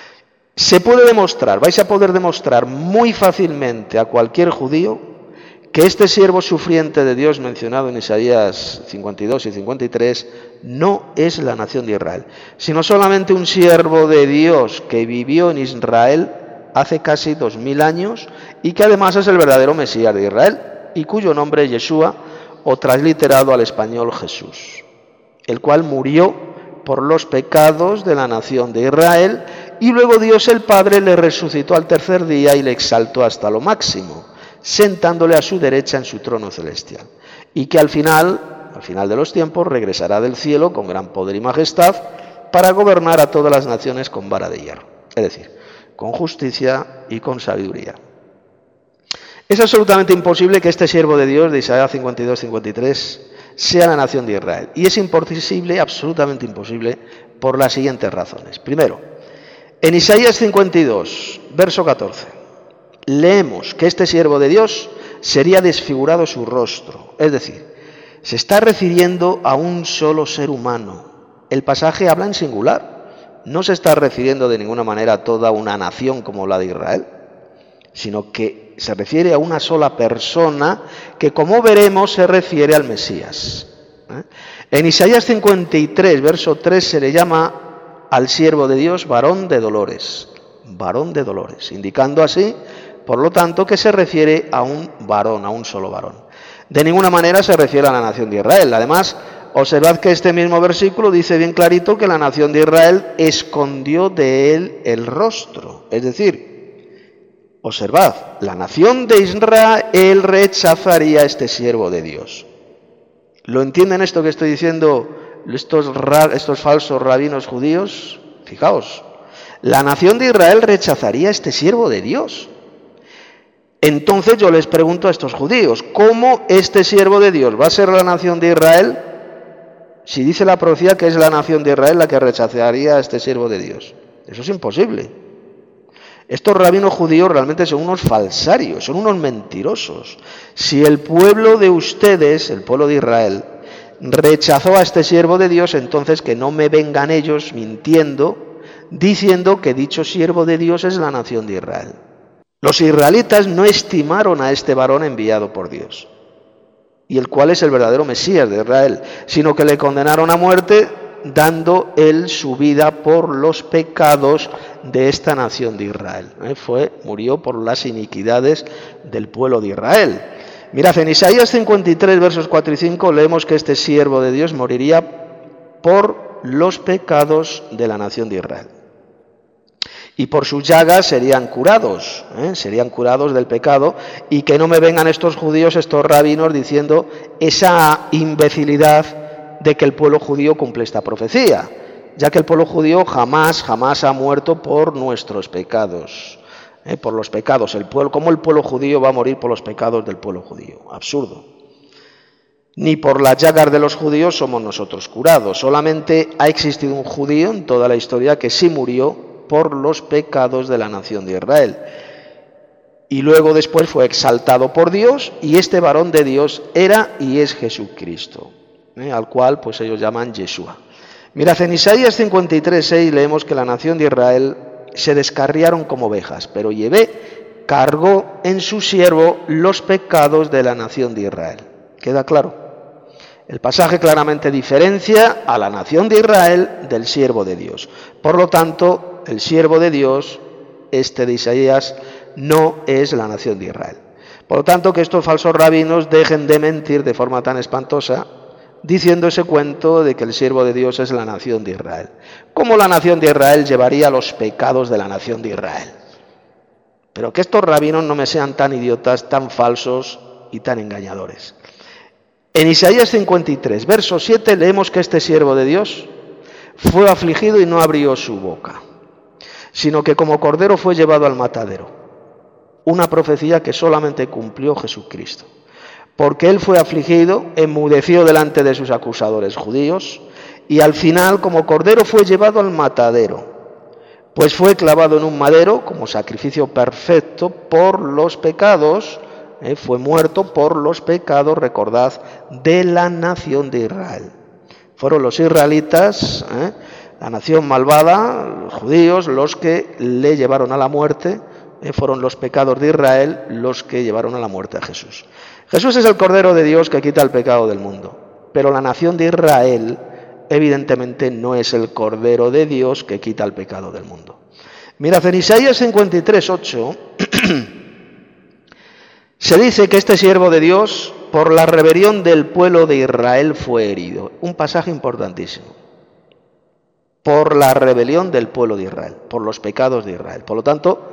Se puede demostrar, vais a poder demostrar muy fácilmente a cualquier judío que este siervo sufriente de Dios mencionado en Isaías cincuenta y dos y cincuenta y tres no es la nación de Israel, sino solamente un siervo de Dios que vivió en Israel hace casi dos mil años y que además es el verdadero Mesías de Israel y cuyo nombre es Yeshua, o transliterado al español Jesús, el cual murió por los pecados de la nación de Israel y luego Dios el Padre le resucitó al tercer día y le exaltó hasta lo máximo, sentándole a su derecha en su trono celestial, y que al final, al final de los tiempos, regresará del cielo con gran poder y majestad para gobernar a todas las naciones con vara de hierro, es decir, con justicia y con sabiduría. Es absolutamente imposible que este siervo de Dios de Isaías cincuenta y dos cincuenta y tres sea la nación de Israel, y es imposible, absolutamente imposible, por las siguientes razones. Primero, en Isaías cincuenta y dos, verso catorce, leemos que este siervo de Dios sería desfigurado su rostro, es decir, se está refiriendo a un solo ser humano. El pasaje habla en singular, no se está refiriendo de ninguna manera a toda una nación como la de Israel, sino que se refiere a una sola persona que, como veremos, se refiere al Mesías. ¿Eh? En Isaías cincuenta y tres, verso tres, se le llama al siervo de Dios varón de dolores, varón de dolores, indicando así, por lo tanto, que se refiere a un varón, a un solo varón. De ninguna manera se refiere a la nación de Israel. Además, observad que este mismo versículo dice bien clarito que la nación de Israel escondió de él el rostro. Es decir, observad, la nación de Israel rechazaría a este siervo de Dios. ¿Lo entienden esto que estoy diciendo estos, estos falsos rabinos judíos? Fijaos, la nación de Israel rechazaría a este siervo de Dios. Entonces yo les pregunto a estos judíos, ¿cómo este siervo de Dios va a ser la nación de Israel si dice la profecía que es la nación de Israel la que rechazaría a este siervo de Dios? Eso es imposible. Estos rabinos judíos realmente son unos falsarios, son unos mentirosos. Si el pueblo de ustedes, el pueblo de Israel, rechazó a este siervo de Dios, entonces que no me vengan ellos mintiendo, diciendo que dicho siervo de Dios es la nación de Israel. Los israelitas no estimaron a este varón enviado por Dios, y el cual es el verdadero Mesías de Israel, sino que le condenaron a muerte, dando él su vida por los pecados de esta nación de Israel. ¿Eh? Fue, murió por las iniquidades del pueblo de Israel. Mirad, en Isaías cincuenta y tres, versos cuatro y cinco, leemos que este siervo de Dios moriría por los pecados de la nación de Israel. Y por sus llagas serían curados, ¿eh? serían curados del pecado, y que no me vengan estos judíos, estos rabinos, diciendo esa imbecilidad de que el pueblo judío cumple esta profecía, ya que el pueblo judío jamás, jamás ha muerto por nuestros pecados, ¿eh? por los pecados. El pueblo, ¿cómo el pueblo judío va a morir por los pecados del pueblo judío? Absurdo. Ni por las llagas de los judíos somos nosotros curados. Solamente ha existido un judío en toda la historia que sí murió por los pecados de la nación de Israel. Y luego después fue exaltado por Dios, y este varón de Dios era y es Jesucristo, ¿eh? al cual pues ellos llaman Yeshua. Mirad, en Isaías cincuenta y tres, seis leemos que la nación de Israel se descarriaron como ovejas, pero Yahvé cargó en su siervo los pecados de la nación de Israel. ¿Queda claro? El pasaje claramente diferencia a la nación de Israel del siervo de Dios. Por lo tanto, el siervo de Dios, este de Isaías, no es la nación de Israel. Por lo tanto, que estos falsos rabinos dejen de mentir de forma tan espantosa, diciendo ese cuento de que el siervo de Dios es la nación de Israel. ¿Cómo la nación de Israel llevaría los pecados de la nación de Israel? Pero que estos rabinos no me sean tan idiotas, tan falsos y tan engañadores. En Isaías cincuenta y tres, verso siete, leemos que este siervo de Dios fue afligido y no abrió su boca, sino que como cordero fue llevado al matadero. Una profecía que solamente cumplió Jesucristo. Porque él fue afligido, enmudeció delante de sus acusadores judíos, y al final como cordero fue llevado al matadero, pues fue clavado en un madero como sacrificio perfecto por los pecados, eh, fue muerto por los pecados, recordad, de la nación de Israel. Fueron los israelitas, eh, la nación malvada, los judíos, los que le llevaron a la muerte, eh, fueron los pecados de Israel los que llevaron a la muerte a Jesús. Jesús es el Cordero de Dios que quita el pecado del mundo, pero la nación de Israel evidentemente no es el Cordero de Dios que quita el pecado del mundo. Mirad, en Isaías cincuenta y tres, ocho se dice que este siervo de Dios, por la rebelión del pueblo de Israel, fue herido. Un pasaje importantísimo. Por la rebelión del pueblo de Israel, por los pecados de Israel. Por lo tanto,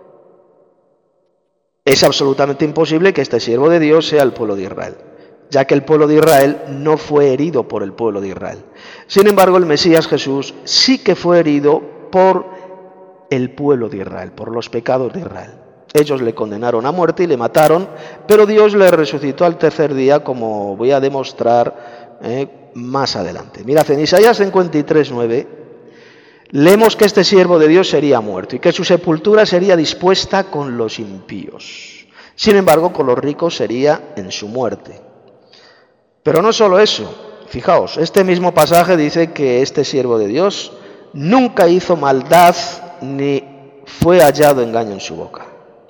es absolutamente imposible que este siervo de Dios sea el pueblo de Israel, ya que el pueblo de Israel no fue herido por el pueblo de Israel. Sin embargo, el Mesías Jesús sí que fue herido por el pueblo de Israel, por los pecados de Israel. Ellos le condenaron a muerte y le mataron, pero Dios le resucitó al tercer día, como voy a demostrar eh, más adelante. Mirad, en Isaías cincuenta y tres, nueve, leemos que este siervo de Dios sería muerto y que su sepultura sería dispuesta con los impíos. Sin embargo, con los ricos sería en su muerte. Pero no solo eso, fijaos, este mismo pasaje dice que este siervo de Dios nunca hizo maldad ni fue hallado engaño en su boca.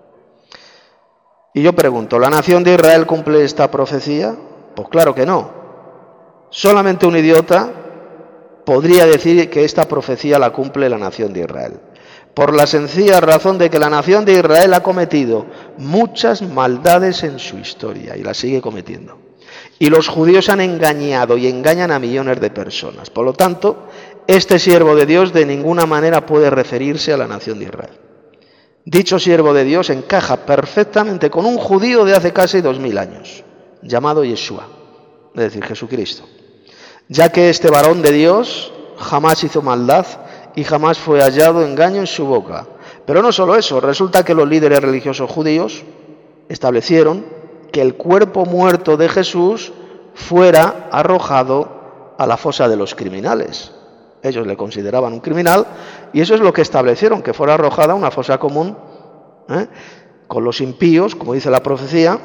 Y yo pregunto, ¿la nación de Israel cumple esta profecía? Pues claro que no. Solamente un idiota podría decir que esta profecía la cumple la nación de Israel, por la sencilla razón de que la nación de Israel ha cometido muchas maldades en su historia y la sigue cometiendo. Y los judíos han engañado y engañan a millones de personas. Por lo tanto, este siervo de Dios de ninguna manera puede referirse a la nación de Israel. Dicho siervo de Dios encaja perfectamente con un judío de hace casi dos mil años, llamado Yeshua, es decir, Jesucristo, ya que este varón de Dios jamás hizo maldad y jamás fue hallado engaño en su boca. Pero no solo eso, resulta que los líderes religiosos judíos establecieron que el cuerpo muerto de Jesús fuera arrojado a la fosa de los criminales. Ellos le consideraban un criminal y eso es lo que establecieron, que fuera arrojada a una fosa común, ¿eh? con los impíos, como dice la profecía,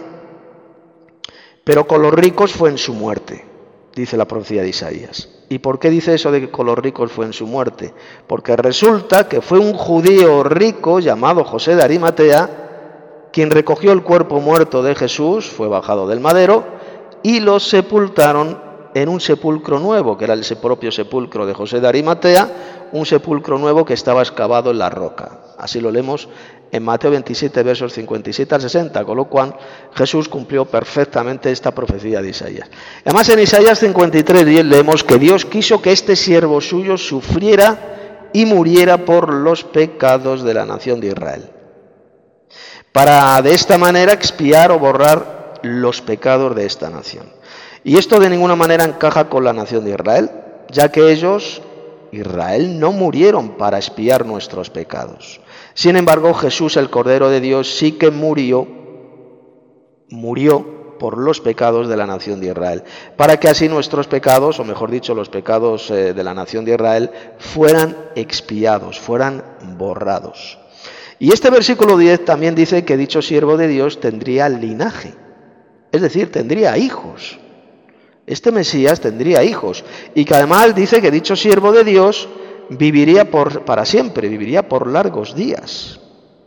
pero con los ricos fue en su muerte, dice la profecía de Isaías. ¿Y por qué dice eso de que con los ricos fue en su muerte? Porque resulta que fue un judío rico llamado José de Arimatea quien recogió el cuerpo muerto de Jesús, fue bajado del madero y lo sepultaron en un sepulcro nuevo, que era el propio sepulcro de José de Arimatea, un sepulcro nuevo que estaba excavado en la roca. Así lo leemos en Mateo veintisiete, versos cincuenta y siete al sesenta, con lo cual Jesús cumplió perfectamente esta profecía de Isaías. Además, en Isaías cincuenta y tres, diez leemos que Dios quiso que este siervo suyo sufriera y muriera por los pecados de la nación de Israel, para de esta manera expiar o borrar los pecados de esta nación. Y esto de ninguna manera encaja con la nación de Israel, ya que ellos, Israel, no murieron para expiar nuestros pecados. Sin embargo, Jesús, el Cordero de Dios, sí que murió, murió por los pecados de la nación de Israel, para que así nuestros pecados, o mejor dicho, los pecados eh, de la nación de Israel, fueran expiados, fueran borrados. Y este versículo diez también dice que dicho siervo de Dios tendría linaje, es decir, tendría hijos. Este Mesías tendría hijos y que además dice que dicho siervo de Dios viviría por, para siempre, viviría por largos días.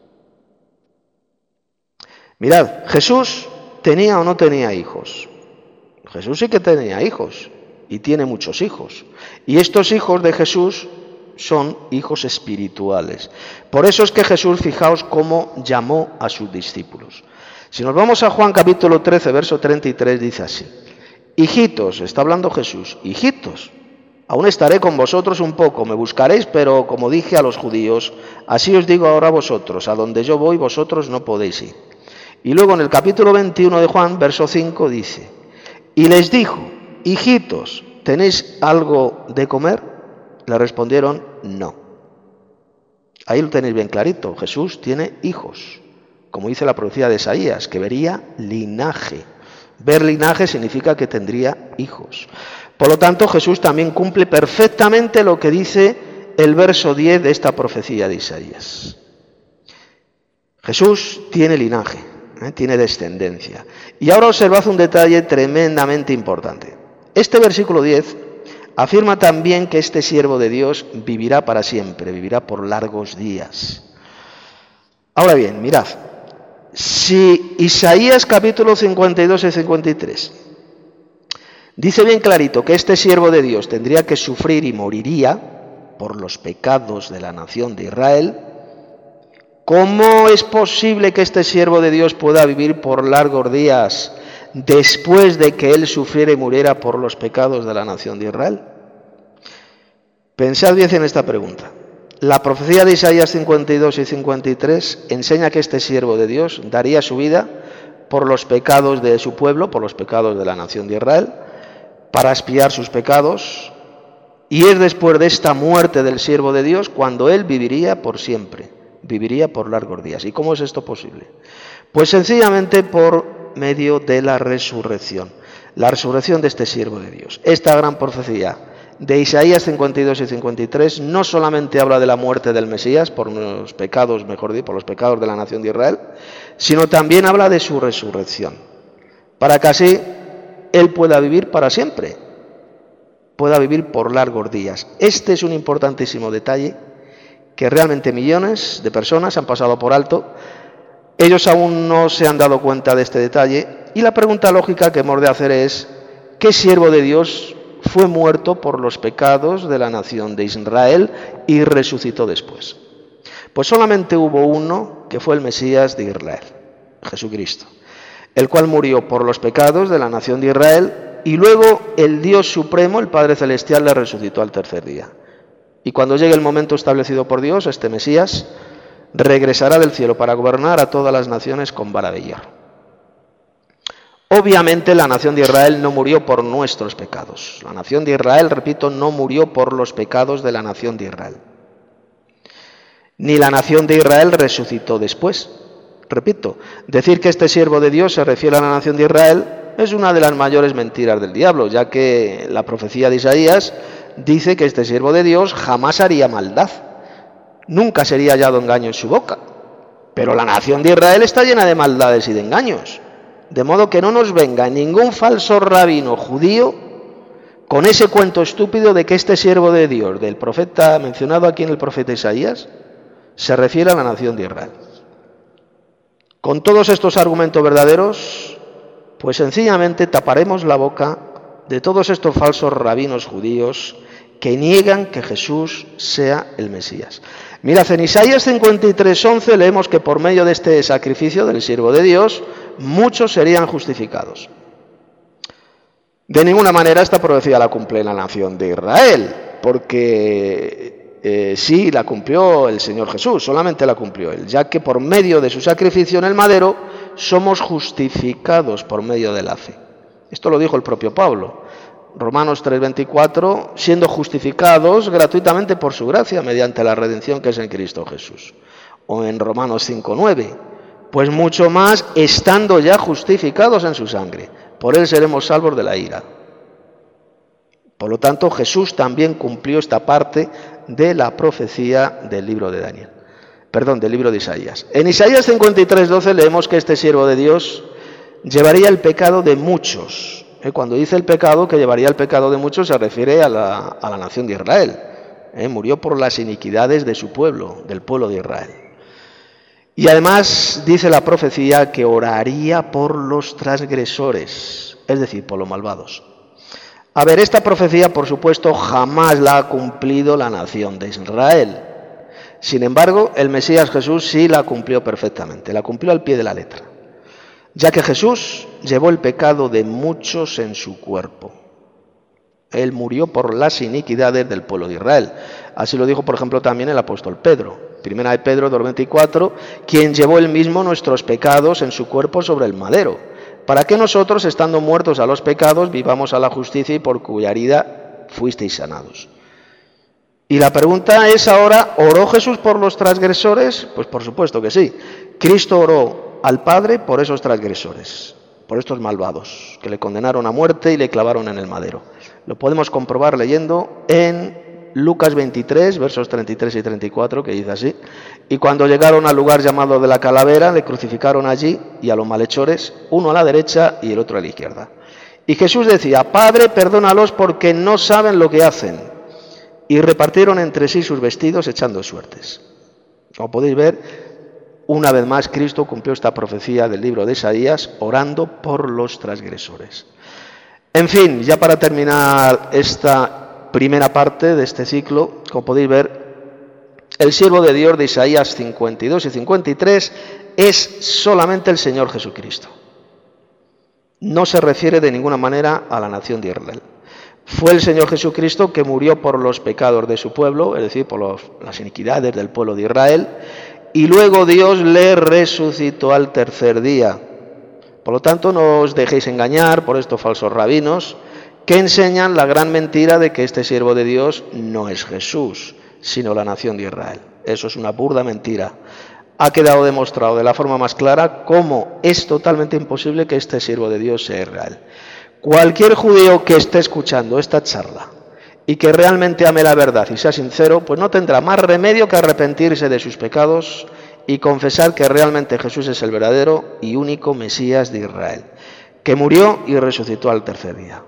Mirad, Jesús tenía o no tenía hijos. Jesús sí que tenía hijos y tiene muchos hijos. Y estos hijos de Jesús son hijos espirituales. Por eso es que Jesús, fijaos cómo llamó a sus discípulos. Si nos vamos a Juan capítulo trece, verso treinta y tres, dice así: hijitos, está hablando Jesús, hijitos, aún estaré con vosotros un poco, me buscaréis, pero como dije a los judíos, así os digo ahora a vosotros, a donde yo voy vosotros no podéis ir. Y luego en el capítulo veintiuno de Juan, verso cinco, dice: y les dijo, hijitos, ¿tenéis algo de comer? Le respondieron, no. Ahí lo tenéis bien clarito, Jesús tiene hijos, como dice la profecía de Isaías, que vería linaje. Ver linaje significa que tendría hijos. Por lo tanto, Jesús también cumple perfectamente lo que dice el verso diez de esta profecía de Isaías. Jesús tiene linaje, ¿eh? tiene descendencia. Y ahora observad un detalle tremendamente importante. Este versículo diez afirma también que este siervo de Dios vivirá para siempre, vivirá por largos días. Ahora bien, mirad, si Isaías capítulo cincuenta y dos y cincuenta y tres dice bien clarito que este siervo de Dios tendría que sufrir y moriría por los pecados de la nación de Israel, ¿cómo es posible que este siervo de Dios pueda vivir por largos días después de que él sufriera y muriera por los pecados de la nación de Israel? Pensad bien en esta pregunta. La profecía de Isaías cincuenta y dos y cincuenta y tres enseña que este siervo de Dios daría su vida por los pecados de su pueblo, por los pecados de la nación de Israel, para expiar sus pecados, y es después de esta muerte del siervo de Dios cuando él viviría por siempre, viviría por largos días. ¿Y cómo es esto posible? Pues sencillamente por medio de la resurrección, la resurrección de este siervo de Dios. Esta gran profecía de Isaías cincuenta y dos y cincuenta y tres no solamente habla de la muerte del Mesías por los pecados, mejor dicho, por los pecados de la nación de Israel, sino también habla de su resurrección, para que así él pueda vivir para siempre, pueda vivir por largos días. Este es un importantísimo detalle que realmente millones de personas han pasado por alto. Ellos aún no se han dado cuenta de este detalle, y la pregunta lógica que hemos de hacer es: ¿qué siervo de Dios fue muerto por los pecados de la nación de Israel y resucitó después? Pues solamente hubo uno, que fue el Mesías de Israel, Jesucristo, el cual murió por los pecados de la nación de Israel, y luego el Dios Supremo, el Padre Celestial, le resucitó al tercer día. Y cuando llegue el momento establecido por Dios, este Mesías regresará del cielo para gobernar a todas las naciones con vara de hierro. Obviamente la nación de Israel no murió por nuestros pecados. La nación de Israel, repito, no murió por los pecados de la nación de Israel. Ni la nación de Israel resucitó después. Repito, decir que este siervo de Dios se refiere a la nación de Israel es una de las mayores mentiras del diablo, ya que la profecía de Isaías dice que este siervo de Dios jamás haría maldad. Nunca sería hallado engaño en su boca. Pero la nación de Israel está llena de maldades y de engaños. De modo que no nos venga ningún falso rabino judío con ese cuento estúpido de que este siervo de Dios, del profeta mencionado aquí en el profeta Isaías, se refiere a la nación de Israel. Con todos estos argumentos verdaderos, pues sencillamente taparemos la boca de todos estos falsos rabinos judíos que niegan que Jesús sea el Mesías. Mirad, en Isaías cincuenta y tres, once leemos que por medio de este sacrificio del siervo de Dios, muchos serían justificados. De ninguna manera esta profecía la cumple la nación de Israel, porque eh, sí la cumplió el Señor Jesús, solamente la cumplió Él, ya que por medio de su sacrificio en el madero somos justificados por medio de la fe. Esto lo dijo el propio Pablo. Romanos tres veinticuatro, siendo justificados gratuitamente por su gracia mediante la redención que es en Cristo Jesús. O en Romanos cinco nueve, pues mucho más estando ya justificados en su sangre, por él seremos salvos de la ira. Por lo tanto, Jesús también cumplió esta parte de la profecía del libro de Daniel, perdón, del libro de Isaías. En Isaías cincuenta y tres doce leemos que este siervo de Dios llevaría el pecado de muchos. Cuando dice el pecado, que llevaría el pecado de muchos, se refiere a la, a la nación de Israel. ¿Eh? Murió por las iniquidades de su pueblo, del pueblo de Israel. Y además dice la profecía que oraría por los transgresores, es decir, por los malvados. A ver, esta profecía, por supuesto, jamás la ha cumplido la nación de Israel. Sin embargo, el Mesías Jesús sí la cumplió perfectamente, la cumplió al pie de la letra, ya que Jesús llevó el pecado de muchos en su cuerpo. Él murió por las iniquidades del pueblo de Israel. Así lo dijo, por ejemplo, también el apóstol Pedro. Primera de Pedro dos veinticuatro, quien llevó él mismo nuestros pecados en su cuerpo sobre el madero, para que nosotros, estando muertos a los pecados, vivamos a la justicia y por cuya herida fuisteis sanados. Y la pregunta es ahora, ¿oró Jesús por los transgresores? Pues por supuesto que sí. Cristo oró al Padre por esos transgresores, por estos malvados, que le condenaron a muerte y le clavaron en el madero. Lo podemos comprobar leyendo en Lucas veintitrés, versos treinta y tres y treinta y cuatro, que dice así: y cuando llegaron al lugar llamado de la calavera, le crucificaron allí, y a los malhechores, uno a la derecha y el otro a la izquierda. Y Jesús decía: Padre, perdónalos porque no saben lo que hacen. Y repartieron entre sí sus vestidos echando suertes. Como podéis ver, una vez más Cristo cumplió esta profecía del libro de Isaías, orando por los transgresores. En fin, ya para terminar esta primera parte de este ciclo, como podéis ver, el siervo de Dios de Isaías cincuenta y dos y cincuenta y tres es solamente el Señor Jesucristo. No se refiere de ninguna manera a la nación de Israel. Fue el Señor Jesucristo que murió por los pecados de su pueblo, es decir, por los, las iniquidades del pueblo de Israel, y luego Dios le resucitó al tercer día. Por lo tanto, no os dejéis engañar por estos falsos rabinos que enseñan la gran mentira de que este siervo de Dios no es Jesús, sino la nación de Israel. Eso es una burda mentira. Ha quedado demostrado de la forma más clara cómo es totalmente imposible que este siervo de Dios sea Israel. Cualquier judío que esté escuchando esta charla y que realmente ame la verdad y sea sincero, pues no tendrá más remedio que arrepentirse de sus pecados y confesar que realmente Jesús es el verdadero y único Mesías de Israel, que murió y resucitó al tercer día.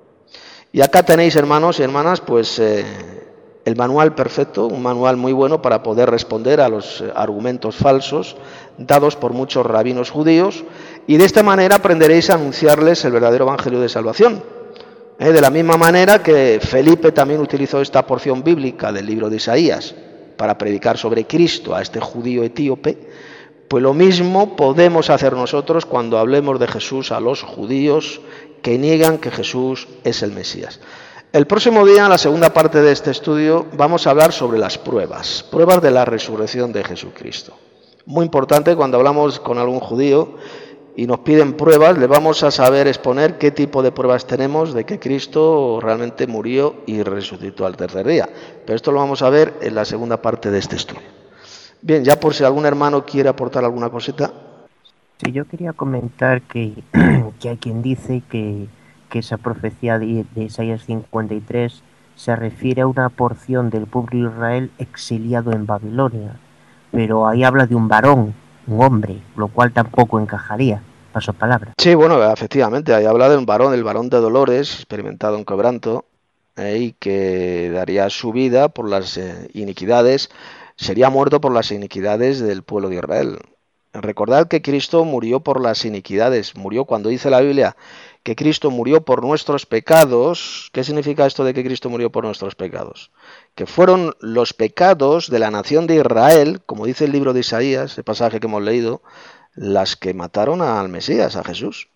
Y acá tenéis, hermanos y hermanas, pues eh, el manual perfecto, un manual muy bueno para poder responder a los argumentos falsos dados por muchos rabinos judíos, y de esta manera aprenderéis a anunciarles el verdadero evangelio de salvación. ¿Eh? De la misma manera que Felipe también utilizó esta porción bíblica del libro de Isaías para predicar sobre Cristo a este judío etíope, pues lo mismo podemos hacer nosotros cuando hablemos de Jesús a los judíos que niegan que Jesús es el Mesías. El próximo día, en la segunda parte de este estudio, vamos a hablar sobre las pruebas, pruebas de la resurrección de Jesucristo. Muy importante, cuando hablamos con algún judío y nos piden pruebas, le vamos a saber exponer qué tipo de pruebas tenemos de que Cristo realmente murió y resucitó al tercer día. Pero esto lo vamos a ver en la segunda parte de este estudio. Bien, ya por si algún hermano quiere aportar alguna cosita. Sí, yo quería comentar que, que hay quien dice que, que esa profecía de, de Isaías cincuenta y tres se refiere a una porción del pueblo de Israel exiliado en Babilonia, pero ahí habla de un varón, un hombre, lo cual tampoco encajaría. Paso palabra. Sí, bueno, efectivamente, ahí habla de un varón, el varón de dolores, experimentado en quebranto, eh, y que daría su vida por las eh, iniquidades, sería muerto por las iniquidades del pueblo de Israel. Recordad que Cristo murió por las iniquidades, murió cuando dice la Biblia que Cristo murió por nuestros pecados. ¿Qué significa esto de que Cristo murió por nuestros pecados? Que fueron los pecados de la nación de Israel, como dice el libro de Isaías, el pasaje que hemos leído, las que mataron al Mesías, a Jesús.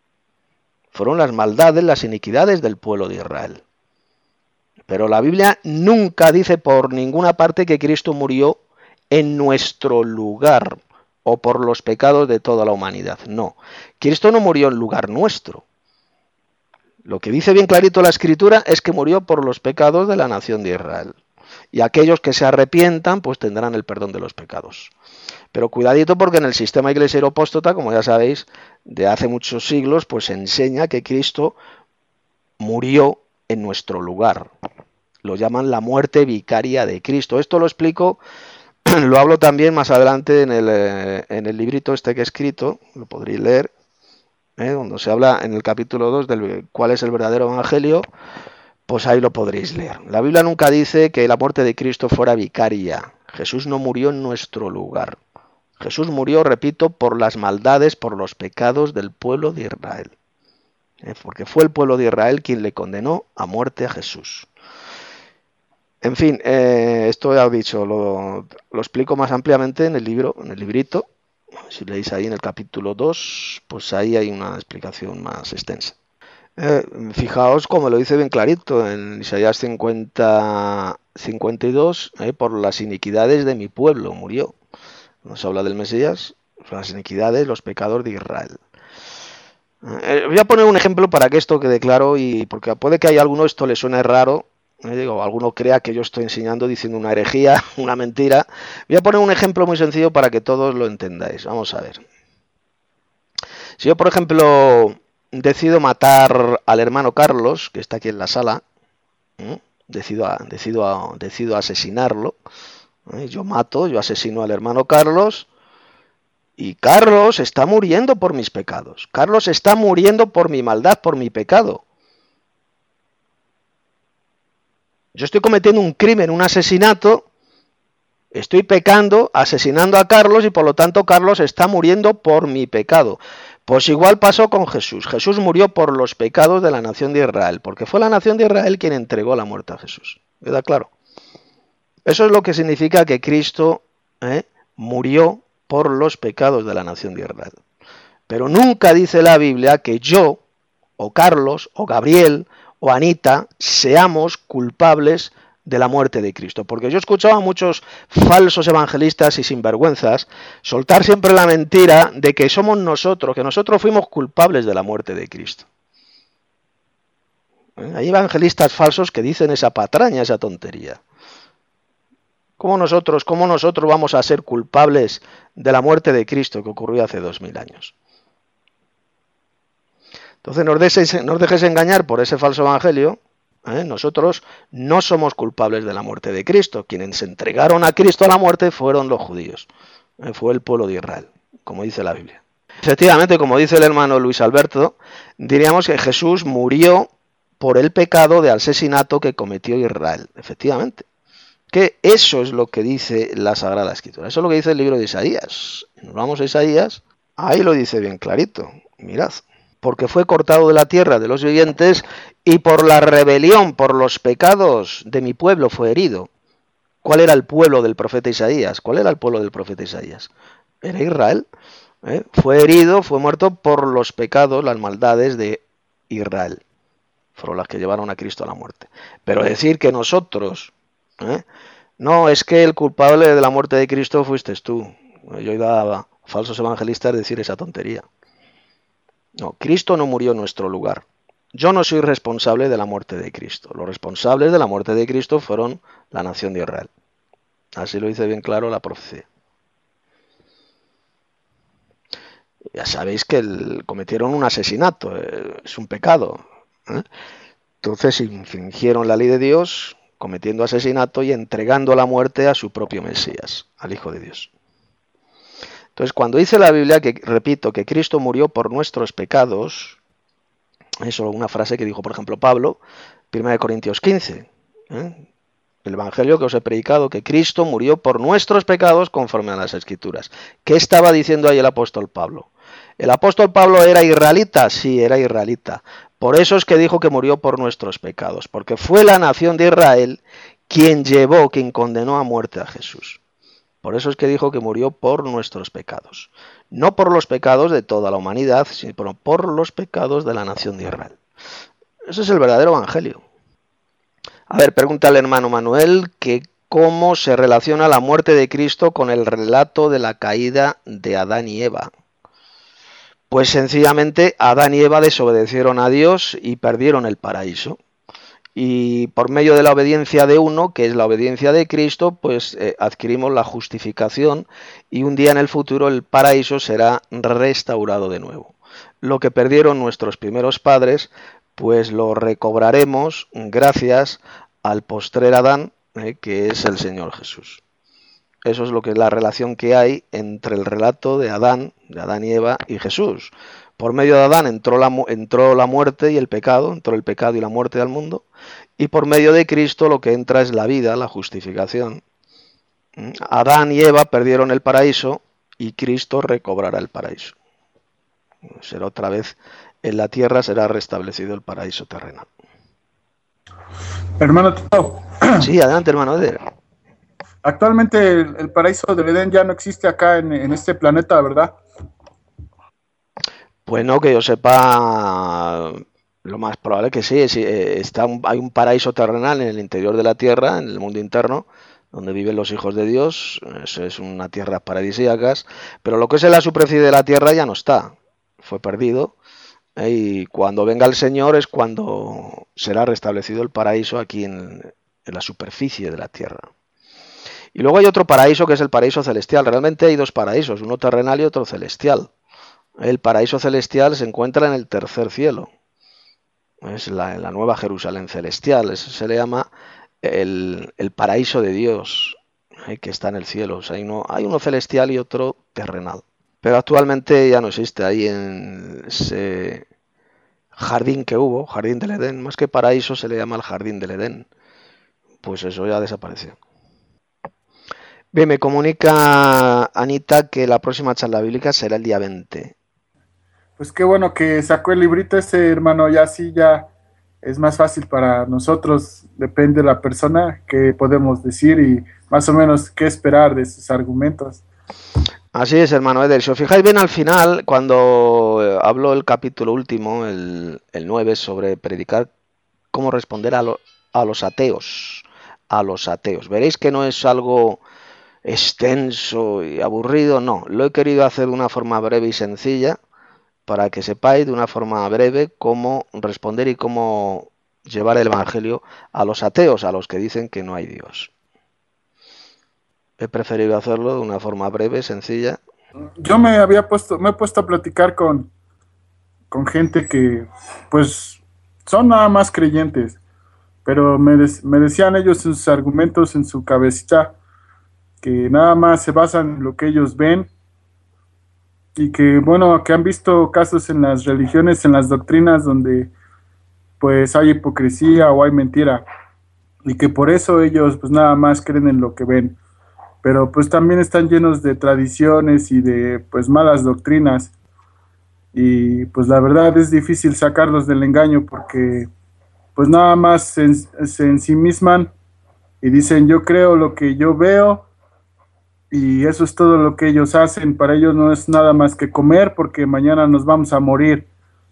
Fueron las maldades, las iniquidades del pueblo de Israel. Pero la Biblia nunca dice por ninguna parte que Cristo murió en nuestro lugar o por los pecados de toda la humanidad. No, Cristo no murió en lugar nuestro. Lo que dice bien clarito la Escritura es que murió por los pecados de la nación de Israel. Y aquellos que se arrepientan, pues tendrán el perdón de los pecados. Pero cuidadito, porque en el sistema iglesiero apóstata, como ya sabéis, de hace muchos siglos, pues se enseña que Cristo murió en nuestro lugar. Lo llaman la muerte vicaria de Cristo. Esto lo explico, lo hablo también más adelante en el, eh, en el librito este que he escrito, lo podréis leer, ¿eh? Donde se habla en el capítulo dos del cuál es el verdadero evangelio, pues ahí lo podréis leer. La Biblia nunca dice que la muerte de Cristo fuera vicaria. Jesús no murió en nuestro lugar. Jesús murió, repito, por las maldades, por los pecados del pueblo de Israel. ¿Eh? Porque fue el pueblo de Israel quien le condenó a muerte a Jesús. En fin, eh, esto ya he dicho, lo, lo explico más ampliamente en el libro, en el librito. Si leéis ahí en el capítulo dos, pues ahí hay una explicación más extensa. Eh, fijaos como lo dice bien clarito en Isaías cincuenta, cincuenta y dos, eh, por las iniquidades de mi pueblo murió. Nos habla del Mesías, las iniquidades, los pecados de Israel. Eh, voy a poner un ejemplo para que esto quede claro, y porque puede que haya alguno esto le suene raro, eh, digo, alguno crea que yo estoy enseñando diciendo una herejía, una mentira. Voy a poner un ejemplo muy sencillo para que todos lo entendáis. Vamos a ver. Si yo, por ejemplo, decido matar al hermano Carlos, que está aquí en la sala, ¿eh? decido, a, decido, a, decido asesinarlo, ¿eh? yo mato, yo asesino al hermano Carlos, y Carlos está muriendo por mis pecados. Carlos está muriendo por mi maldad, por mi pecado. Yo estoy cometiendo un crimen, un asesinato, Estoy pecando, asesinando a Carlos y por lo tanto Carlos está muriendo por mi pecado. Pues igual pasó con Jesús. Jesús murió por los pecados de la nación de Israel, porque fue la nación de Israel quien entregó la muerte a Jesús. ¿Queda claro? Eso es lo que significa que Cristo ¿eh? murió por los pecados de la nación de Israel. Pero nunca dice la Biblia que yo, o Carlos, o Gabriel, o Anita, seamos culpables de la muerte de Cristo. Porque yo escuchaba a muchos falsos evangelistas y sinvergüenzas soltar siempre la mentira de que somos nosotros, que nosotros fuimos culpables de la muerte de Cristo. ¿Eh? Hay evangelistas falsos que dicen esa patraña, esa tontería. ¿Cómo nosotros, cómo nosotros vamos a ser culpables de la muerte de Cristo que ocurrió hace dos mil años? Entonces no os dejes, no os dejes engañar por ese falso evangelio. ¿eh? Nosotros no somos culpables de la muerte de Cristo. Quienes se entregaron a Cristo a la muerte fueron los judíos. ¿eh? Fue el pueblo de Israel, como dice la Biblia. Efectivamente, como dice el hermano Luis Alberto, diríamos que Jesús murió por el pecado de asesinato que cometió Israel. Efectivamente. Que eso es lo que dice la Sagrada Escritura. Eso es lo que dice el libro de Isaías. Nos vamos a Isaías, ahí lo dice bien clarito. Mirad. Porque fue cortado de la tierra de los vivientes y por la rebelión, por los pecados de mi pueblo fue herido. ¿Cuál era el pueblo del profeta Isaías? ¿Cuál era el pueblo del profeta Isaías? Era Israel. ¿eh? Fue herido, fue muerto por los pecados, las maldades de Israel. Fueron las que llevaron a Cristo a la muerte. Pero decir que nosotros... ¿eh? No, es que el culpable de la muerte de Cristo fuiste tú. Yo he oído a falsos evangelistas decir esa tontería. No, Cristo no murió en nuestro lugar. Yo no soy responsable de la muerte de Cristo. Los responsables de la muerte de Cristo fueron la nación de Israel. Así lo dice bien claro la profecía. Ya sabéis que el, cometieron un asesinato, eh, es un pecado. ¿eh? Entonces infringieron la ley de Dios, cometiendo asesinato y entregando la muerte a su propio Mesías, al Hijo de Dios. Entonces, cuando dice la Biblia, que repito, que Cristo murió por nuestros pecados, eso es una frase que dijo, por ejemplo, Pablo, primera de Corintios quince, ¿eh? el Evangelio que os he predicado, que Cristo murió por nuestros pecados conforme a las Escrituras. ¿Qué estaba diciendo ahí el apóstol Pablo? ¿El apóstol Pablo era israelita? Sí, era israelita. Por eso es que dijo que murió por nuestros pecados, porque fue la nación de Israel quien llevó, quien condenó a muerte a Jesús. Por eso es que dijo que murió por nuestros pecados. No por los pecados de toda la humanidad, sino por los pecados de la nación de Israel. Ese es el verdadero evangelio. A ver, pregunta el hermano Manuel que cómo se relaciona la muerte de Cristo con el relato de la caída de Adán y Eva. Pues sencillamente Adán y Eva desobedecieron a Dios y perdieron el paraíso. Y por medio de la obediencia de uno, que es la obediencia de Cristo, pues eh, adquirimos la justificación y un día en el futuro el paraíso será restaurado de nuevo. Lo que perdieron nuestros primeros padres, pues lo recobraremos gracias al postrer Adán, eh, que es el Señor Jesús. Eso es lo que es la relación que hay entre el relato de Adán, de Adán y Eva y Jesús. Por medio de Adán entró la, entró la muerte y el pecado, entró el pecado y la muerte al mundo, y por medio de Cristo lo que entra es la vida, la justificación. Adán y Eva perdieron el paraíso y Cristo recobrará el paraíso. Será otra vez en la tierra, será restablecido el paraíso terrenal. Hermano Tito. Sí, adelante, hermano Eder. Actualmente el, el paraíso del Edén ya no existe acá en, en este planeta, ¿verdad? Pues no, que yo sepa, lo más probable es que sí, es, está un, hay un paraíso terrenal en el interior de la tierra, en el mundo interno, donde viven los hijos de Dios, eso es una tierra paradisíaca, pero lo que es en la superficie de la tierra ya no está, fue perdido, ¿eh? Y cuando venga el Señor es cuando será restablecido el paraíso aquí en, en la superficie de la tierra. Y luego hay otro paraíso que es el paraíso celestial, realmente hay dos paraísos, uno terrenal y otro celestial. El paraíso celestial se encuentra en el tercer cielo. Es la, la nueva Jerusalén celestial. Eso se le llama el, el paraíso de Dios, eh, que está en el cielo. O sea, hay, uno, hay uno celestial y otro terrenal. Pero actualmente ya no existe. Ahí en ese jardín que hubo, jardín del Edén, más que paraíso se le llama el jardín del Edén. Pues eso ya desapareció. Bien, me comunica Anita que la próxima charla bíblica será el día veinte. Pues qué bueno que sacó el librito ese, hermano, ya así ya es más fácil para nosotros, depende de la persona que podemos decir y más o menos qué esperar de sus argumentos. Así es, hermano Eder. Si os fijáis bien al final, cuando eh, hablo el capítulo último, el, el nueve, sobre predicar cómo responder a, lo- a los ateos, a los ateos. Veréis que no es algo extenso y aburrido, no. Lo he querido hacer de una forma breve y sencilla para que sepáis de una forma breve cómo responder y cómo llevar el Evangelio a los ateos, a los que dicen que no hay Dios. He preferido hacerlo de una forma breve, sencilla. Yo me había puesto, me he puesto a platicar con, con gente que pues son nada más creyentes, pero me, des- me decían ellos en sus argumentos, en su cabecita, que nada más se basan en lo que ellos ven y que bueno, que han visto casos en las religiones, en las doctrinas donde pues hay hipocresía o hay mentira y que por eso ellos pues nada más creen en lo que ven, pero pues también están llenos de tradiciones y de pues malas doctrinas y pues la verdad es difícil sacarlos del engaño porque pues nada más se, se ensimisman y dicen yo creo lo que yo veo y eso es todo lo que ellos hacen. Para ellos no es nada más que comer porque mañana nos vamos a morir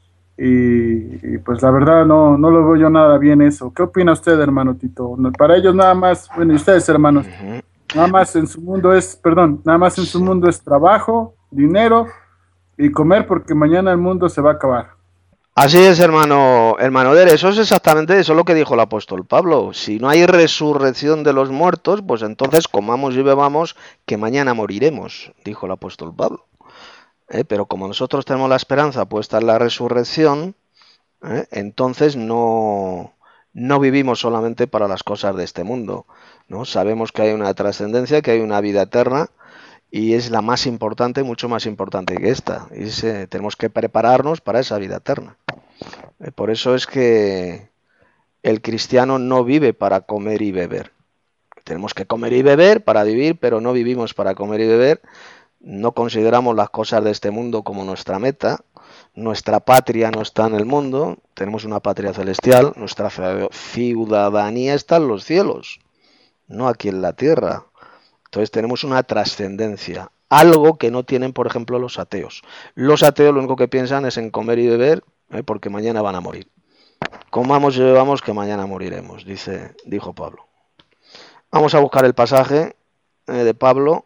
y, y, pues la verdad no, no lo veo yo nada bien eso. ¿Qué opina usted, hermano Tito? No, para ellos nada más, bueno, y ustedes, hermanos, Ujú. nada más en su mundo es, perdón, nada más en su Sí. mundo es trabajo, dinero y comer porque mañana el mundo se va a acabar. Así es, hermano, hermano Eder, eso es exactamente eso lo que dijo el apóstol Pablo. Si no hay resurrección de los muertos, pues entonces comamos y bebamos, que mañana moriremos, dijo el apóstol Pablo. ¿Eh? Pero como nosotros tenemos la esperanza puesta en la resurrección, ¿eh? Entonces no, no vivimos solamente para las cosas de este mundo, ¿no? Sabemos que hay una trascendencia, que hay una vida eterna, y es la más importante, mucho más importante que esta. Y es, eh, tenemos que prepararnos para esa vida eterna. Eh, por eso es que el cristiano no vive para comer y beber. Tenemos que comer y beber para vivir, pero no vivimos para comer y beber. No consideramos las cosas de este mundo como nuestra meta. Nuestra patria no está en el mundo, tenemos una patria celestial, nuestra ciudadanía está en los cielos, no aquí en la tierra. Entonces tenemos una trascendencia, algo que no tienen, por ejemplo, los ateos. Los ateos lo único que piensan es en comer y beber, ¿eh? Porque mañana van a morir. Comamos y bebamos que mañana moriremos, dice, dijo Pablo. Vamos a buscar el pasaje eh, de Pablo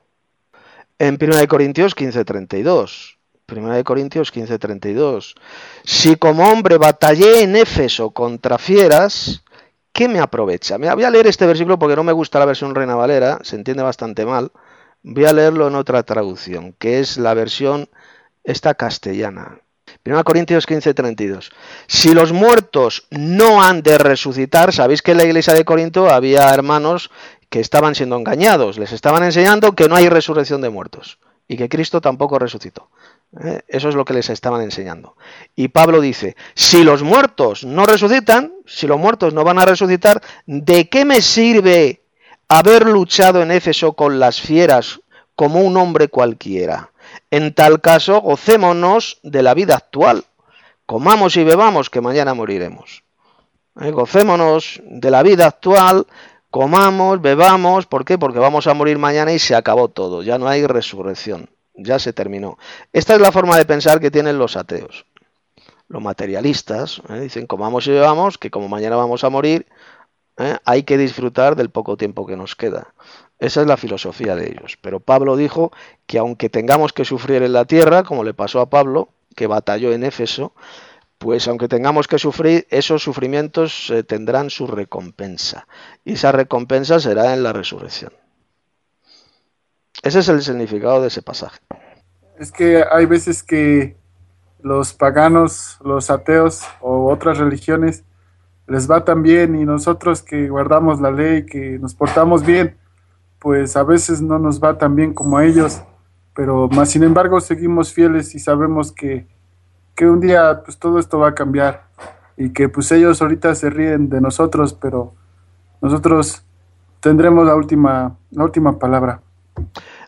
en primera de Corintios quince treinta y dos. primera de Corintios quince treinta y dos. Si como hombre batallé en Éfeso contra fieras, ¿qué me aprovecha? Mira, voy a leer este versículo porque no me gusta la versión Reina Valera, se entiende bastante mal. Voy a leerlo en otra traducción, que es la versión esta castellana. primera Corintios quince treinta y dos. Si los muertos no han de resucitar, sabéis que en la iglesia de Corinto había hermanos que estaban siendo engañados, les estaban enseñando que no hay resurrección de muertos y que Cristo tampoco resucitó. ¿Eh? Eso es lo que les estaban enseñando. Y Pablo dice, si los muertos no resucitan, si los muertos no van a resucitar, ¿de qué me sirve haber luchado en Éfeso con las fieras como un hombre cualquiera? En tal caso, gocémonos de la vida actual. Comamos y bebamos, que mañana moriremos. ¿Eh? Gocémonos de la vida actual, comamos, bebamos. ¿Por qué? Porque vamos a morir mañana y se acabó todo. Ya no hay resurrección. Ya se terminó. Esta es la forma de pensar que tienen los ateos. Los materialistas ¿eh? dicen comamos y bebamos, que como mañana vamos a morir, ¿eh? hay que disfrutar del poco tiempo que nos queda. Esa es la filosofía de ellos. Pero Pablo dijo que aunque tengamos que sufrir en la tierra, como le pasó a Pablo, que batalló en Éfeso, pues aunque tengamos que sufrir, esos sufrimientos eh, tendrán su recompensa. Y esa recompensa será en la resurrección. Ese es el significado de ese pasaje. Es que hay veces que los paganos, los ateos o otras religiones les va tan bien y nosotros que guardamos la ley, que nos portamos bien, pues a veces no nos va tan bien como a ellos, pero más sin embargo seguimos fieles y sabemos que, que un día pues todo esto va a cambiar y que pues ellos ahorita se ríen de nosotros, pero nosotros tendremos la última, la última palabra.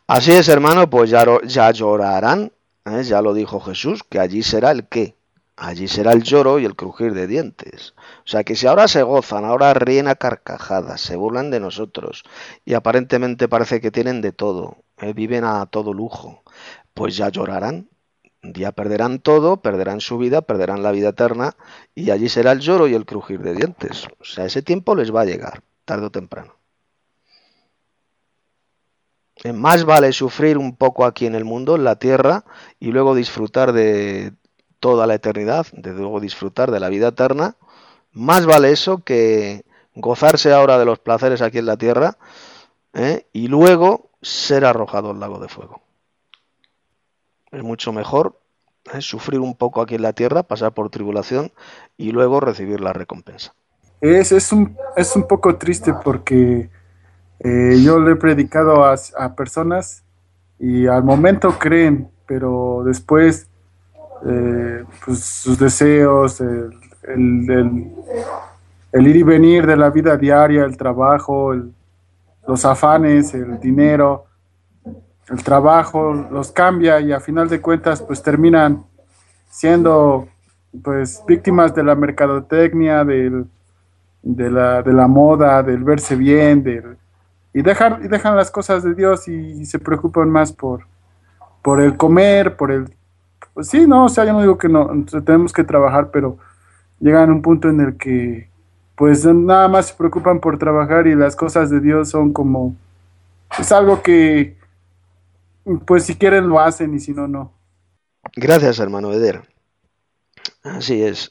Así es, hermano, pues ya, ro- ya llorarán, ¿eh? Ya lo dijo Jesús, que allí será el qué. Allí será el lloro y el crujir de dientes. O sea que si ahora se gozan, ahora ríen a carcajadas, se burlan de nosotros y aparentemente parece que tienen de todo, ¿eh? Viven a todo lujo, pues ya llorarán. Un día perderán todo, perderán su vida, perderán la vida eterna y allí será el lloro y el crujir de dientes. O sea, ese tiempo les va a llegar, tarde o temprano. Eh, Más vale sufrir un poco aquí en el mundo, en la tierra, y luego disfrutar de toda la eternidad, de luego disfrutar de la vida eterna. Más vale eso que gozarse ahora de los placeres aquí en la tierra, ¿eh? Y luego ser arrojado al lago de fuego. Es mucho mejor, ¿eh? Sufrir un poco aquí en la tierra, pasar por tribulación y luego recibir la recompensa. Es, es, un, es un poco triste porque eh, yo le he predicado a, a personas y al momento creen, pero después eh, pues sus deseos, el, el, el, el ir y venir de la vida diaria, el trabajo, el, los afanes, el dinero, el trabajo los cambia y a final de cuentas pues terminan siendo pues víctimas de la mercadotecnia, del, de, la, de la moda, del verse bien, del, y, dejar, y dejan las cosas de Dios y, y se preocupan más por, por el comer, por el... Pues sí, no, o sea, yo no digo que no, tenemos que trabajar, pero llegan a un punto en el que pues nada más se preocupan por trabajar y las cosas de Dios son como... Es algo que pues si quieren lo hacen y si no, no. Gracias, hermano Eder. Así es.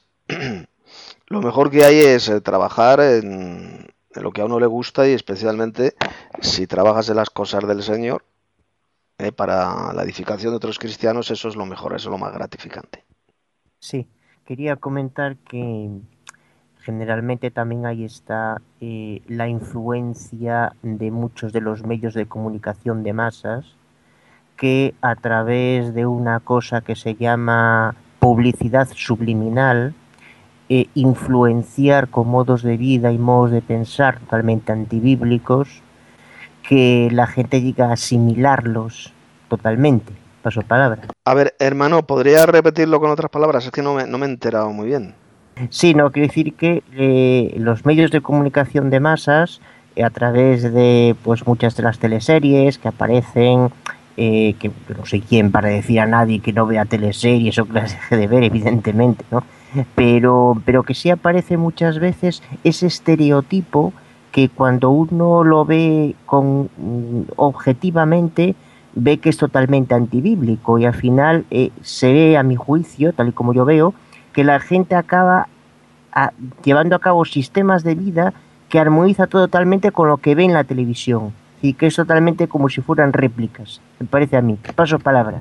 Lo mejor que hay es eh, trabajar en, en lo que a uno le gusta y especialmente si trabajas en las cosas del Señor, eh, para la edificación de otros cristianos, eso es lo mejor, eso es lo más gratificante. Sí, quería comentar que generalmente también ahí está eh, la influencia de muchos de los medios de comunicación de masas que a través de una cosa que se llama publicidad subliminal, eh, influenciar con modos de vida y modos de pensar totalmente antibíblicos, que la gente llega a asimilarlos totalmente. Paso palabra. A ver, hermano, ¿podría repetirlo con otras palabras? Es que no me, no me he enterado muy bien. Sí, no, quiero decir que eh, los medios de comunicación de masas, eh, a través de pues muchas de las teleseries que aparecen, eh, que no sé quién para decir a nadie que no vea teleseries o que las deje de ver, evidentemente, ¿no? Pero, pero que sí aparece muchas veces ese estereotipo que cuando uno lo ve con mm, objetivamente, ve que es totalmente antibíblico y al final eh, se ve, a mi juicio, tal y como yo veo, que la gente acaba a, llevando a cabo sistemas de vida que armoniza totalmente con lo que ve en la televisión y que es totalmente como si fueran réplicas, me parece a mí. Paso palabra.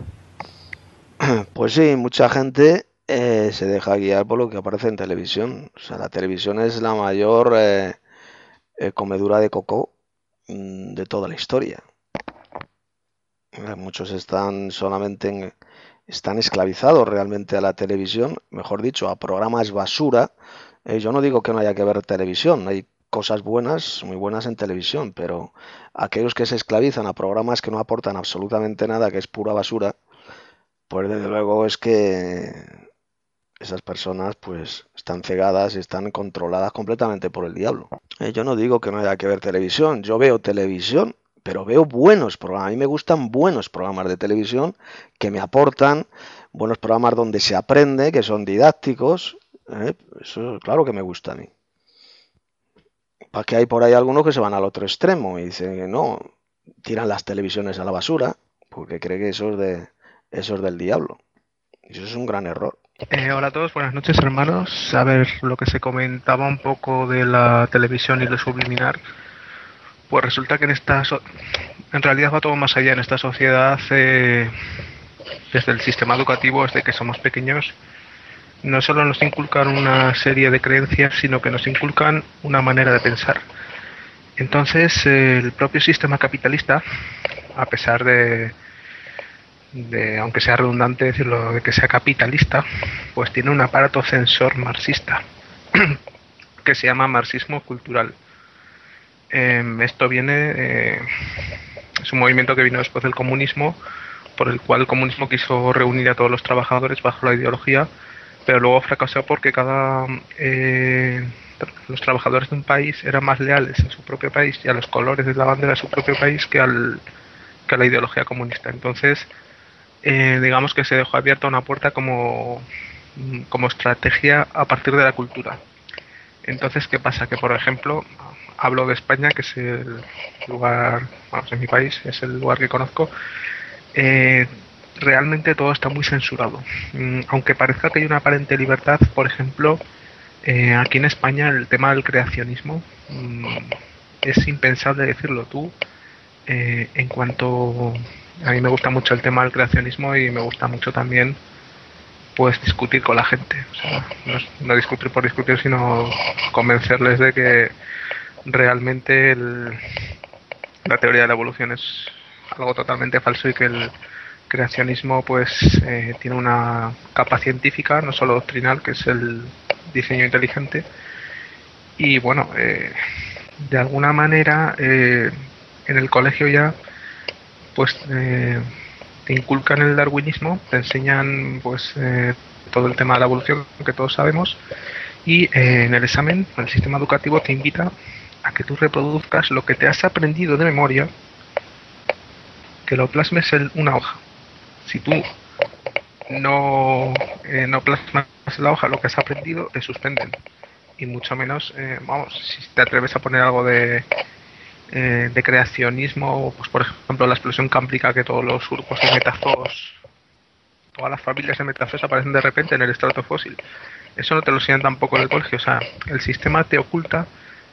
Pues sí, mucha gente eh, se deja guiar por lo que aparece en televisión. O sea, la televisión es la mayor eh, eh, comedura de coco mm, de toda la historia. Eh, Muchos están solamente en- están esclavizados realmente a la televisión, mejor dicho, a programas basura. Eh, yo no digo que no haya que ver televisión, hay cosas buenas, muy buenas en televisión, pero aquellos que se esclavizan a programas que no aportan absolutamente nada, que es pura basura, pues desde luego es que esas personas pues están cegadas y están controladas completamente por el diablo. Eh, yo no digo que no haya que ver televisión, yo veo televisión, pero veo buenos programas. A mí me gustan buenos programas de televisión que me aportan, buenos programas donde se aprende, que son didácticos. ¿eh? Eso claro que me gusta a mí. Para que hay por ahí algunos que se van al otro extremo y dicen que no, tiran las televisiones a la basura porque creen que eso es de, eso es del diablo. Y eso es un gran error. Eh, hola a todos, buenas noches hermanos. A ver, lo que se comentaba un poco de la televisión y lo subliminar, pues resulta que en esta, so- en realidad va todo más allá. En esta sociedad, eh, desde el sistema educativo, desde que somos pequeños, no solo nos inculcan una serie de creencias, sino que nos inculcan una manera de pensar. Entonces, eh, el propio sistema capitalista, a pesar de, de, aunque sea redundante decirlo, de que sea capitalista, pues tiene un aparato censor marxista que se llama marxismo cultural. Eh, esto viene eh, es un movimiento que vino después del comunismo, por el cual el comunismo quiso reunir a todos los trabajadores bajo la ideología, pero luego fracasó porque cada eh, los trabajadores de un país eran más leales a su propio país y a los colores de la bandera de su propio país que, al, que a la ideología comunista. Entonces, eh, digamos que se dejó abierta una puerta como, como estrategia a partir de la cultura. Entonces, ¿qué pasa? Que, por ejemplo, hablo de España, que es el lugar, vamos, en mi país, es el lugar que conozco, eh, realmente todo está muy censurado. Mm, aunque parezca que hay una aparente libertad, por ejemplo, eh, aquí en España el tema del creacionismo mm, es impensable decirlo. Tú, eh, en cuanto... A mí me gusta mucho el tema del creacionismo y me gusta mucho también pues discutir con la gente. O sea, no, es- no discutir por discutir, sino convencerles de que realmente el- la teoría de la evolución es algo totalmente falso y que el creacionismo pues eh, tiene una capa científica, no solo doctrinal, que es el diseño inteligente. Y bueno, eh, de alguna manera eh, en el colegio ya pues eh, te inculcan el darwinismo, te enseñan pues eh, todo el tema de la evolución que todos sabemos, y eh, en el examen, el sistema educativo te invita a que tú reproduzcas lo que te has aprendido de memoria, que lo plasmes en una hoja. Si tú no, eh, no plasmas en la hoja lo que has aprendido, te suspenden. Y mucho menos, eh, vamos, si te atreves a poner algo de, eh, de creacionismo, pues por ejemplo la explosión cámbrica, que todos los grupos de metazoos, todas las familias de metazoos aparecen de repente en el estrato fósil. Eso no te lo enseñan tampoco en el colegio. O sea, el sistema te oculta,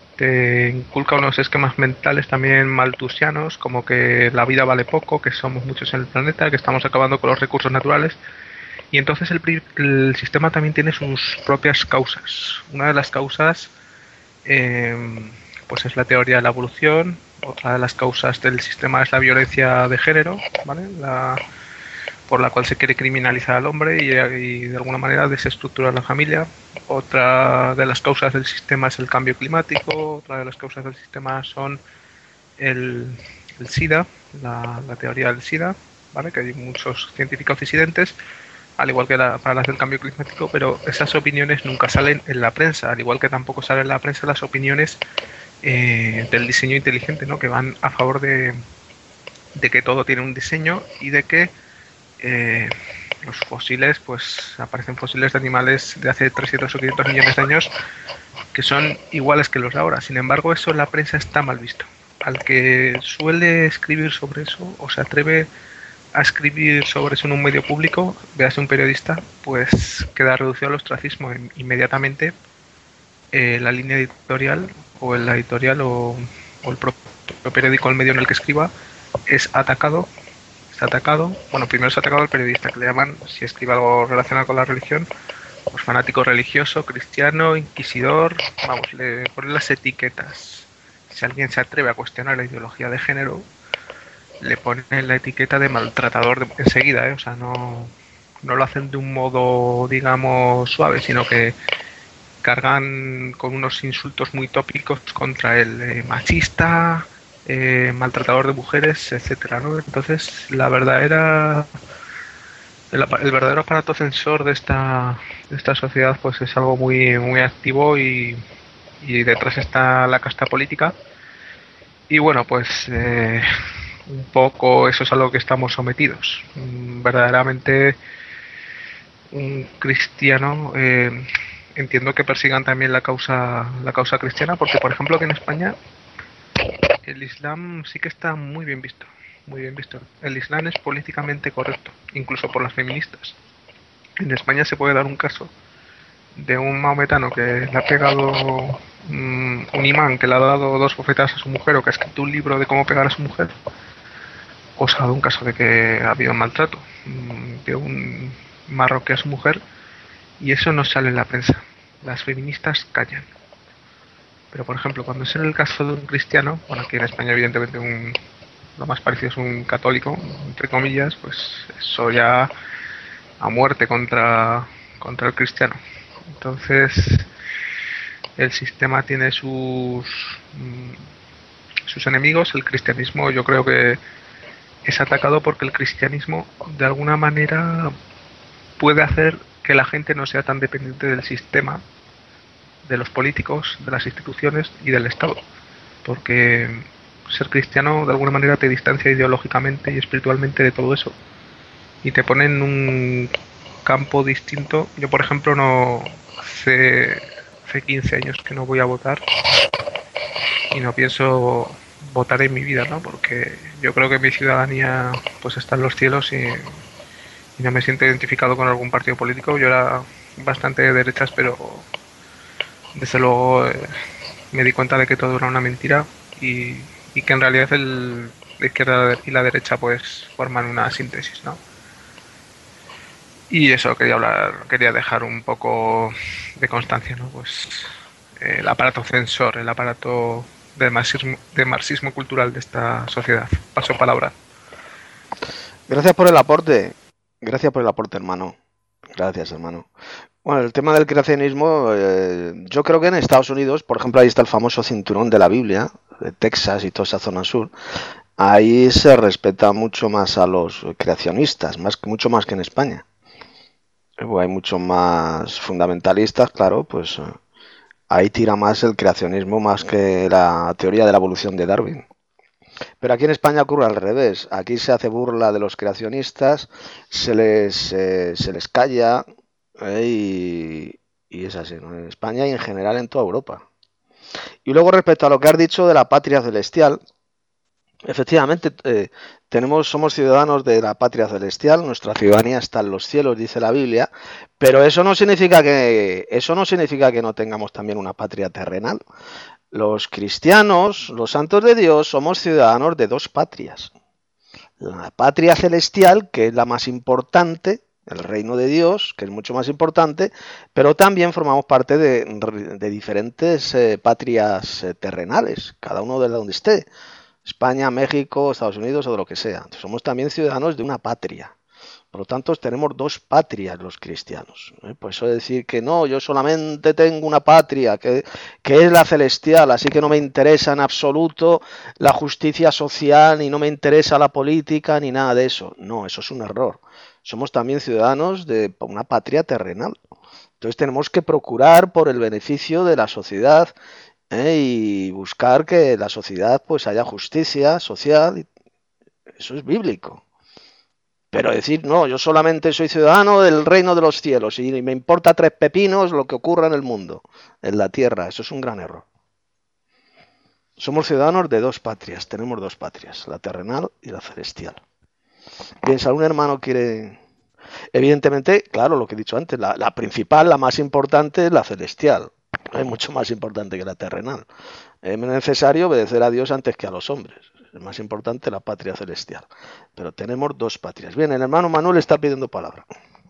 te inculca unos esquemas mentales también maltusianos, como que la vida vale poco, que somos muchos en el planeta, que estamos acabando con los recursos naturales. Y entonces el, pri- el sistema también tiene sus propias causas. Una de las causas eh, pues es la teoría de la evolución. Otra de las causas del sistema es la violencia de género, ¿vale? La, por la cual se quiere criminalizar al hombre y, y de alguna manera desestructurar la familia. Otra de las causas del sistema es el cambio climático. Otra de las causas del sistema son el, el SIDA, la, la teoría del SIDA, ¿vale? Que hay muchos científicos disidentes, al igual que la, para las del cambio climático, pero esas opiniones nunca salen en la prensa, al igual que tampoco salen en la prensa las opiniones eh, del diseño inteligente, ¿no? Que van a favor de, de que todo tiene un diseño y de que eh, los fósiles, pues aparecen fósiles de animales de hace trescientos o quinientos millones de años que son iguales que los de ahora. Sin embargo, eso en la prensa está mal visto. Al que suele escribir sobre eso o se atreve a escribir sobre eso en un medio público, véase un periodista, pues queda reducido al ostracismo. Em- Inmediatamente eh, la línea editorial o la editorial o, o el propio periódico, el medio en el que escriba, es atacado. Es atacado, bueno, primero es atacado al periodista, que le llaman, si escribe algo relacionado con la religión, pues fanático religioso, cristiano, inquisidor, vamos, le ponen las etiquetas. Si alguien se atreve a cuestionar la ideología de género, le ponen la etiqueta de maltratador de- enseguida, ¿eh? O sea, no, no lo hacen de un modo, digamos, suave, sino que cargan con unos insultos muy tópicos contra el eh, machista, eh, maltratador de mujeres, etcétera, ¿no? Entonces, la verdadera, el, apa- el verdadero aparato censor de esta, de esta sociedad, pues es algo muy, muy activo y, y detrás está la casta política. Y bueno, pues eh, un poco eso es a lo que estamos sometidos. Mm, Verdaderamente un cristiano, eh, entiendo que persigan también la causa, la causa cristiana, porque por ejemplo que en España el Islam sí que está muy bien visto, muy bien visto. El Islam es políticamente correcto, incluso por las feministas. En España se puede dar un caso de un maometano que le ha pegado mm, un imán que le ha dado dos bofetadas a su mujer, o que ha escrito un libro de cómo pegar a su mujer, o se ha dado un caso de que ha habido maltrato mm, de un marroquí a su mujer, y eso no sale en la prensa. Las feministas callan. Pero por ejemplo, cuando es en el caso de un cristiano, bueno, aquí en España evidentemente un, lo más parecido es un católico, entre comillas, pues eso ya a muerte contra, contra el cristiano. Entonces, el sistema tiene sus mm, sus enemigos. El cristianismo, yo creo que es atacado porque el cristianismo de alguna manera puede hacer que la gente no sea tan dependiente del sistema, de los políticos, de las instituciones y del Estado, porque ser cristiano de alguna manera te distancia ideológicamente y espiritualmente de todo eso y te pone en un campo distinto. Yo, por ejemplo, no hace, hace quince años que no voy a votar y no pienso votar en mi vida, ¿no? Porque yo creo que mi ciudadanía pues está en los cielos y, y no me siento identificado con algún partido político. Yo era bastante de derechas, pero desde luego eh, me di cuenta de que todo era una mentira y, y que en realidad el, la izquierda y la derecha pues forman una síntesis, ¿no? Y eso quería hablar, quería dejar un poco de constancia, ¿no? Pues eh, el aparato censor, el aparato de marxismo, de marxismo cultural de esta sociedad. Paso palabra. Gracias por el aporte. Gracias por el aporte, hermano. Gracias, hermano. Bueno, el tema del creacionismo, eh, yo creo que en Estados Unidos, por ejemplo, ahí está el famoso cinturón de la Biblia, de Texas y toda esa zona sur. Ahí se respeta mucho más a los creacionistas, más, mucho más que en España. Hay mucho más fundamentalistas, claro, pues ahí tira más el creacionismo más que la teoría de la evolución de Darwin. Pero aquí en España ocurre al revés. Aquí se hace burla de los creacionistas, se les, eh, se les calla eh, y, y es así, ¿no? En España y en general en toda Europa. Y luego respecto a lo que has dicho de la patria celestial, efectivamente, eh, tenemos, somos ciudadanos de la patria celestial, nuestra ciudadanía está en los cielos, dice la Biblia, pero eso no significa que, eso no significa que no tengamos también una patria terrenal. Los cristianos, los santos de Dios, somos ciudadanos de dos patrias. La patria celestial, que es la más importante, el reino de Dios, que es mucho más importante, pero también formamos parte de, de diferentes eh, patrias eh, terrenales, cada uno de donde esté. España, México, Estados Unidos o de lo que sea. Somos también ciudadanos de una patria. Por lo tanto, tenemos dos patrias los cristianos. ¿eh? Por eso decir que no, yo solamente tengo una patria, que, que es la celestial, así que no me interesa en absoluto la justicia social, ni no me interesa la política, ni nada de eso. No, eso es un error. Somos también ciudadanos de una patria terrenal. Entonces tenemos que procurar por el beneficio de la sociedad, ¿Eh? y buscar que la sociedad pues haya justicia social. Eso es bíblico. Pero decir, no, yo solamente soy ciudadano del reino de los cielos y me importa tres pepinos lo que ocurra en el mundo, en la tierra, eso es un gran error. Somos ciudadanos de dos patrias, tenemos dos patrias, la terrenal y la celestial. Bien, si algún hermano quiere... Evidentemente, claro, lo que he dicho antes, la, la principal, la más importante es la celestial. Es mucho más importante que la terrenal. Es necesario obedecer a Dios antes que a los hombres. Es más importante la patria celestial. Pero tenemos dos patrias. Bien, el hermano Manuel está pidiendo palabra.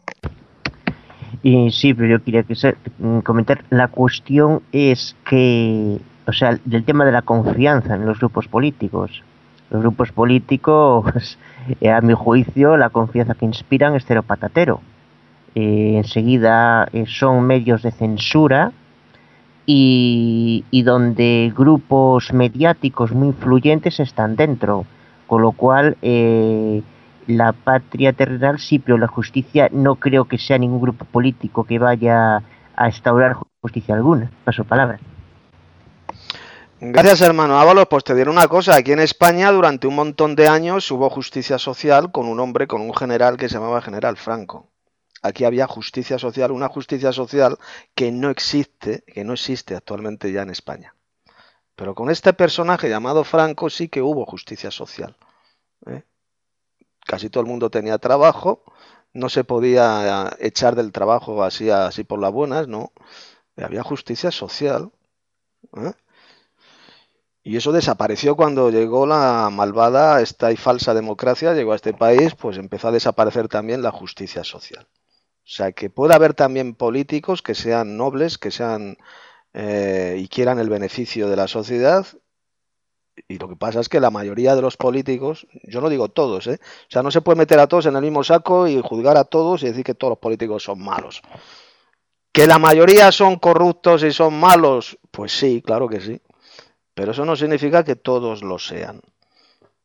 Y sí, pero yo quería que se, comentar. La cuestión es que, o sea, del tema de la confianza en los grupos políticos. Los grupos políticos, eh, a mi juicio, la confianza que inspiran es cero patatero. Eh, enseguida eh, son medios de censura. Y, y donde grupos mediáticos muy influyentes están dentro, con lo cual eh, la patria terrenal sí, pero la justicia no creo que sea ningún grupo político que vaya a instaurar justicia alguna. Paso palabra. Gracias, hermano Ábalos. Pues te diré una cosa, aquí en España durante un montón de años hubo justicia social con un hombre, con un general que se llamaba General Franco. Aquí había justicia social, una justicia social que no existe, que no existe actualmente ya en España. Pero con este personaje llamado Franco sí que hubo justicia social. ¿eh? Casi todo el mundo tenía trabajo, no se podía echar del trabajo así, así por las buenas, no. Había justicia social. ¿eh? Y eso desapareció cuando llegó la malvada, esta y falsa democracia, llegó a este país, pues empezó a desaparecer también la justicia social. O sea, que puede haber también políticos que sean nobles, que sean eh, y quieran el beneficio de la sociedad. Y lo que pasa es que la mayoría de los políticos, yo no digo todos, ¿eh? O sea, no se puede meter a todos en el mismo saco y juzgar a todos y decir que todos los políticos son malos. ¿Que la mayoría son corruptos y son malos? Pues sí, claro que sí. Pero eso no significa que todos lo sean.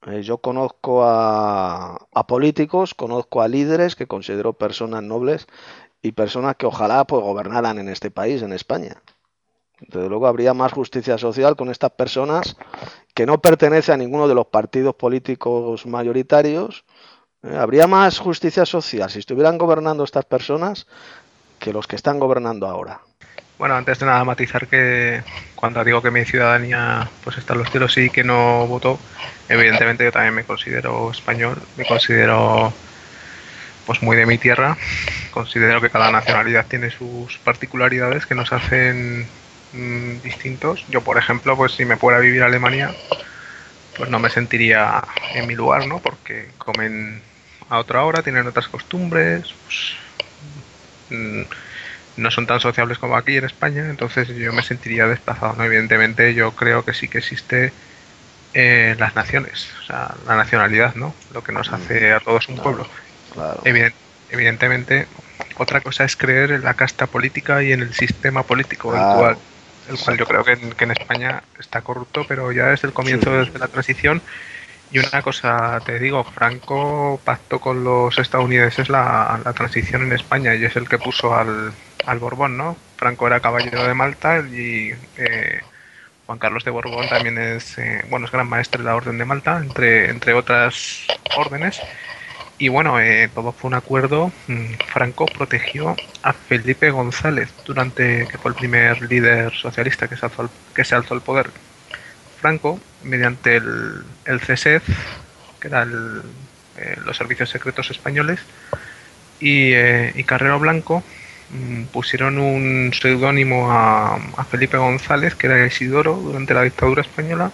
Eh, yo conozco a, a políticos, conozco a líderes que considero personas nobles y personas que ojalá pues gobernaran en este país, en España. Desde luego habría más justicia social con estas personas que no pertenecen a ninguno de los partidos políticos mayoritarios. Eh, habría más justicia social si estuvieran gobernando estas personas que los que están gobernando ahora. Bueno, antes de nada matizar que cuando digo que mi ciudadanía pues está en los cielos y que no votó, evidentemente yo también me considero español, me considero pues muy de mi tierra, considero que cada nacionalidad tiene sus particularidades que nos hacen mmm, distintos. Yo, por ejemplo, pues si me fuera a vivir a Alemania, pues no me sentiría en mi lugar, ¿no? Porque comen a otra hora, tienen otras costumbres, pues, mmm, no son tan sociables como aquí en España, entonces yo me sentiría desplazado, ¿no? Evidentemente yo creo que sí que existe eh, las naciones, o sea, la nacionalidad, ¿no? Lo que nos hace a todos un pueblo. Claro. Evident, evidentemente, otra cosa es creer en la casta política y en el sistema político, Claro. el cual, el cual yo creo que en, que en España está corrupto, pero ya desde el comienzo, Sí. desde la transición. Y una cosa te digo, Franco pactó con los estadounidenses la, la transición en España y es el que puso al, al Borbón, ¿no? Franco era caballero de Malta y eh, Juan Carlos de Borbón también es, eh, bueno, es gran maestre de la Orden de Malta, entre, entre otras órdenes. Y bueno, eh, todo fue un acuerdo. Franco protegió a Felipe González durante que fue el primer líder socialista que se alzó al, que se alzó al poder. Franco, mediante el, el C S E Z, que eran eh, los servicios secretos españoles, y, eh, y Carrero Blanco mmm, pusieron un seudónimo a, a Felipe González, que era Isidoro, durante la dictadura española,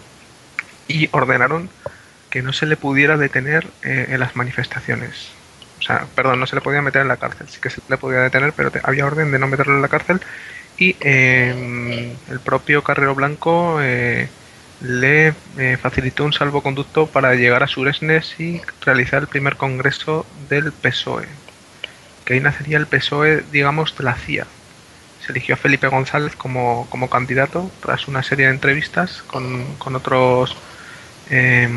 y ordenaron que no se le pudiera detener eh, en las manifestaciones. O sea, perdón, no se le podía meter en la cárcel, sí que se le podía detener, pero te, había orden de no meterlo en la cárcel. Y eh, el propio Carrero Blanco eh, le eh, facilitó un salvoconducto para llegar a Suresnes y realizar el primer congreso del P S O E. Que ahí nacería el P S O E, digamos, de la C I A. Se eligió a Felipe González como, como candidato tras una serie de entrevistas con, con otros... Eh,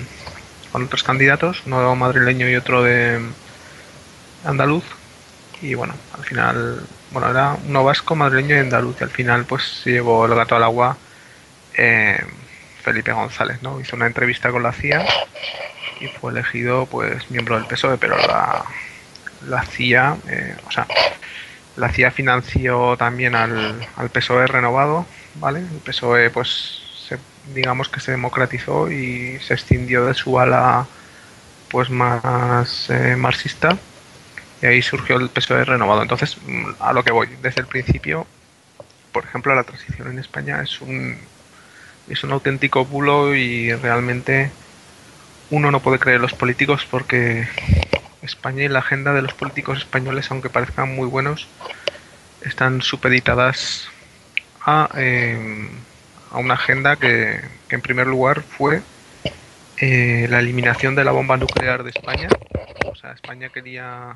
con otros candidatos, uno madrileño y otro de andaluz, y bueno, al final, bueno, era uno vasco, madrileño y andaluz, y al final pues se llevó el gato al agua eh, Felipe González, ¿no? Hizo una entrevista con la C I A y fue elegido pues miembro del P S O E, pero la, la C I A, eh, o sea, la C I A financió también al, al P S O E renovado, ¿vale? El P S O E pues digamos que se democratizó y se escindió de su ala pues más eh, marxista y ahí surgió el P S O E renovado. Entonces, a lo que voy, desde el principio, por ejemplo, la transición en España es un es un auténtico bulo y realmente uno no puede creer en los políticos porque España y la agenda de los políticos españoles, aunque parezcan muy buenos, están supeditadas a eh, a una agenda que, que en primer lugar fue eh, la eliminación de la bomba nuclear de España. O sea, España quería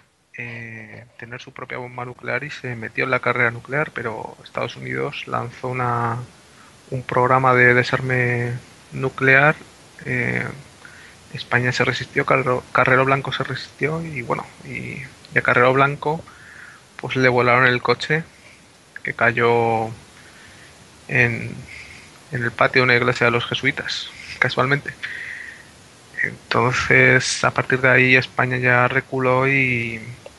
eh, tener su propia bomba nuclear y se metió en la carrera nuclear, pero Estados Unidos lanzó una, un programa de desarme nuclear. eh, España se resistió, Carrero, Carrero Blanco se resistió y bueno, y, y a Carrero Blanco pues le volaron el coche que cayó En, en el patio de una iglesia de los jesuitas, casualmente. Entonces, a partir de ahí España ya reculó y,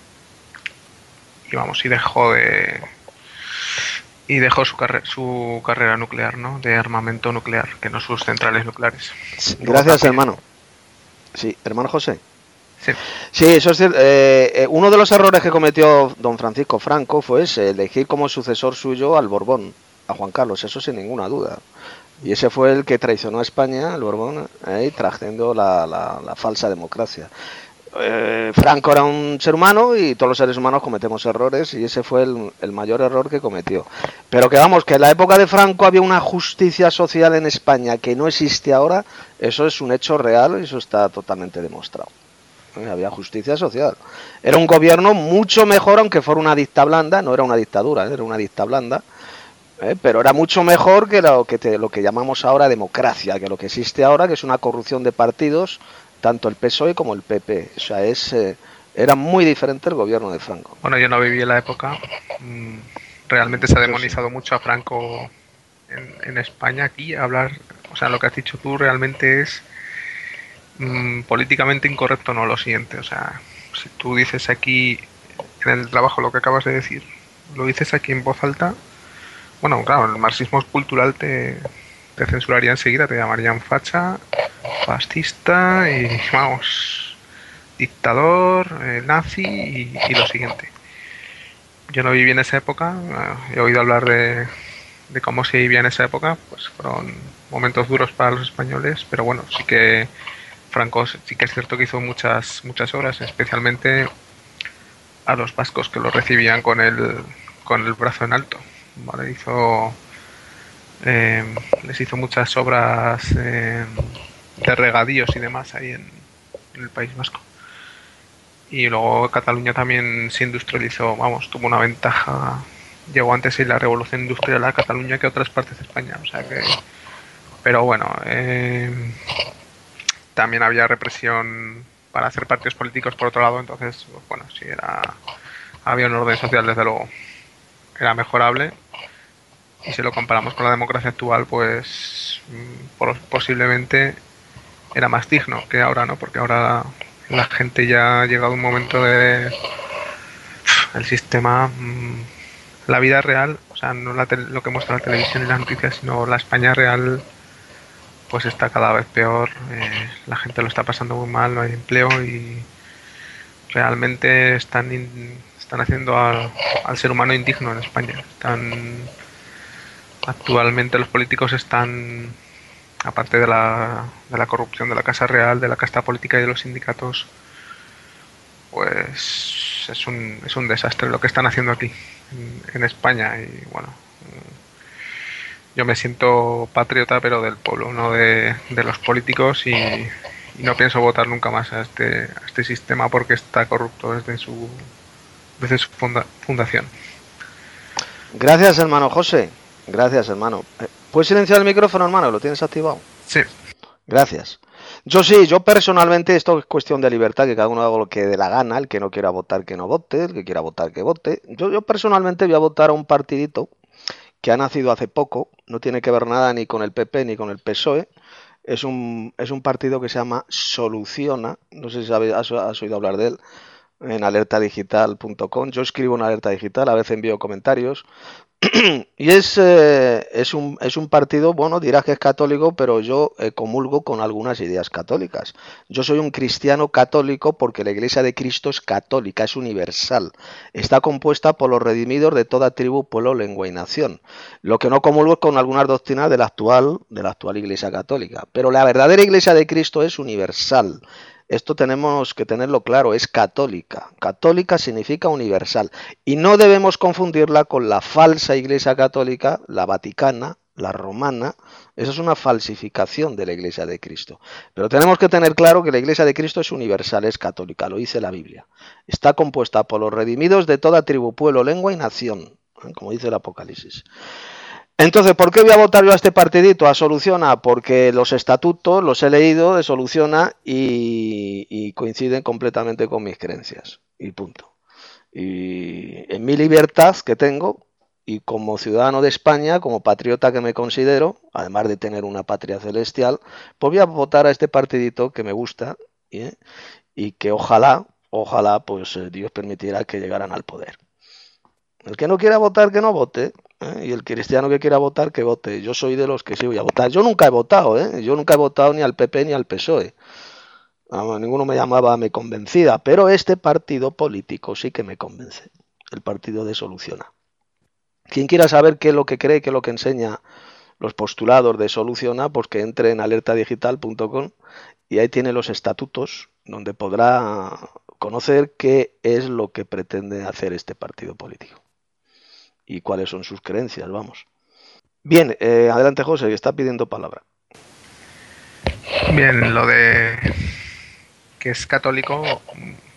y vamos, y dejó de y dejó su, carre, su carrera nuclear, ¿no? De armamento nuclear, que no sus centrales nucleares. Gracias, también, hermano. Sí, hermano José. Sí. Sí, eso es cierto. Eh, eh, uno de los errores que cometió don Francisco Franco fue ese, elegir como sucesor suyo al Borbón, a Juan Carlos, eso sin ninguna duda. Y ese fue el que traicionó a España, el Borbón, eh, trayendo la, la, la falsa democracia. Eh, Franco era un ser humano y todos los seres humanos cometemos errores y ese fue el, el mayor error que cometió. Pero que vamos, que en la época de Franco había una justicia social en España que no existe ahora, eso es un hecho real y eso está totalmente demostrado. Eh, había justicia social. Era un gobierno mucho mejor, aunque fuera una dicta blanda, no era una dictadura, era una dicta blanda. ¿eh? Pero era mucho mejor que lo que, te, lo que llamamos ahora democracia, que lo que existe ahora, que es una corrupción de partidos, tanto el P S O E como el P P. O sea, es, eh, era muy diferente el gobierno de Franco. Bueno, yo no viví en la época. Mm, realmente se ha demonizado mucho a Franco en, en España. Aquí hablar, o sea, lo que has dicho tú realmente es mm, políticamente incorrecto, no lo siguiente. O sea, si tú dices aquí en el trabajo lo que acabas de decir, lo dices aquí en voz alta, bueno, claro, el marxismo cultural te, te censuraría enseguida, te llamarían facha, fascista y, vamos, dictador, eh, nazi y, y lo siguiente. Yo no viví en esa época, he oído hablar de, de cómo se vivía en esa época, pues fueron momentos duros para los españoles, pero bueno, sí que Franco sí que es cierto que hizo muchas muchas obras, especialmente a los vascos que lo recibían con el con el brazo en alto, ¿vale? Hizo eh, les hizo muchas obras eh, de regadíos y demás ahí en, en el País Vasco. Y luego Cataluña también se industrializó, vamos, tuvo una ventaja, llegó antes en la revolución industrial a Cataluña que a otras partes de España, o sea que, pero bueno, eh, también había represión para hacer partidos políticos por otro lado, entonces, pues, bueno, sí era, había un orden social, desde luego, era mejorable, y si lo comparamos con la democracia actual, pues por, posiblemente era más digno que ahora, ¿no? Porque ahora la gente ya ha llegado a un momento de el sistema, la vida real, o sea, no la lo que muestra la televisión y las noticias, sino la España real, pues está cada vez peor, eh, la gente lo está pasando muy mal, no hay empleo y realmente están in, están haciendo al, al ser humano indigno en España. Están actualmente los políticos están, aparte de la, de la corrupción de la Casa Real, de la casta política y de los sindicatos, pues es un, es un desastre lo que están haciendo aquí en, en España. Y bueno, yo me siento patriota, pero del pueblo, no de, de los políticos, y, y no pienso votar nunca más a este, a este sistema porque está corrupto desde su, desde su funda, fundación. Gracias, hermano José. Gracias, hermano. ¿Puedes silenciar el micrófono, hermano? ¿Lo tienes activado? Sí. Gracias. Yo sí, yo personalmente, esto es cuestión de libertad, que cada uno haga lo que dé la gana, el que no quiera votar que no vote, el que quiera votar que vote. Yo, yo personalmente voy a votar a un partidito que ha nacido hace poco, no tiene que ver nada ni con el P P ni con el P S O E, es un, es un partido que se llama Soluciona, no sé si sabes, has, has oído hablar de él, en alerta digital punto com. Yo escribo en Alerta Digital, a veces envío comentarios. Y es, eh, es, un, es un partido, bueno, dirás que es católico, pero yo eh, comulgo con algunas ideas católicas. Yo soy un cristiano católico porque la Iglesia de Cristo es católica, es universal. Está compuesta por los redimidos de toda tribu, pueblo, lengua y nación. Lo que no comulgo es con algunas doctrinas de la actual, de la actual Iglesia católica. Pero la verdadera Iglesia de Cristo es universal. Esto tenemos que tenerlo claro, es católica. Católica significa universal. Y no debemos confundirla con la falsa Iglesia católica, la vaticana, la romana. Esa es una falsificación de la Iglesia de Cristo. Pero tenemos que tener claro que la Iglesia de Cristo es universal, es católica, lo dice la Biblia. Está compuesta por los redimidos de toda tribu, pueblo, lengua y nación, como dice el Apocalipsis. Entonces, ¿por qué voy a votar yo a este partidito, a Soluciona? Porque los estatutos los he leído de Soluciona y, y coinciden completamente con mis creencias. Y punto. Y en mi libertad que tengo, y como ciudadano de España, como patriota que me considero, además de tener una patria celestial, pues voy a votar a este partidito que me gusta, ¿eh? Y que ojalá, ojalá, pues Dios permitiera que llegaran al poder. El que no quiera votar, que no vote. ¿eh? Y el cristiano que quiera votar, que vote. Yo soy de los que sí voy a votar. Yo nunca he votado, ¿eh? Yo nunca he votado ni al P P ni al P S O E. Vamos, ninguno me llamaba, me convencida. Pero este partido político sí que me convence. El partido de Soluciona. Quien quiera saber qué es lo que cree, qué es lo que enseña los postulados de Soluciona, pues que entre en alerta digital punto com y ahí tiene los estatutos donde podrá conocer qué es lo que pretende hacer este partido político. Y cuáles son sus creencias, vamos. Bien, eh, adelante José, que está pidiendo palabra. Bien, lo de que es católico,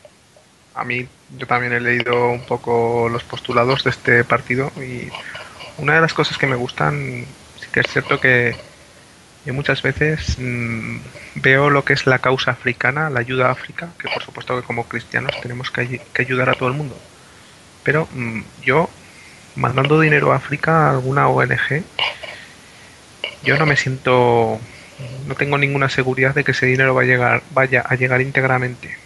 a mí yo también he leído un poco los postulados de este partido y una de las cosas que me gustan, sí que es cierto que yo muchas veces mmm, veo lo que es la causa africana, la ayuda a África, que por supuesto que como cristianos tenemos que, ay- que ayudar a todo el mundo. Pero mmm, yo, mandando dinero a África a alguna O N G, yo no me siento, no tengo ninguna seguridad de que ese dinero va a llegar, vaya a llegar íntegramente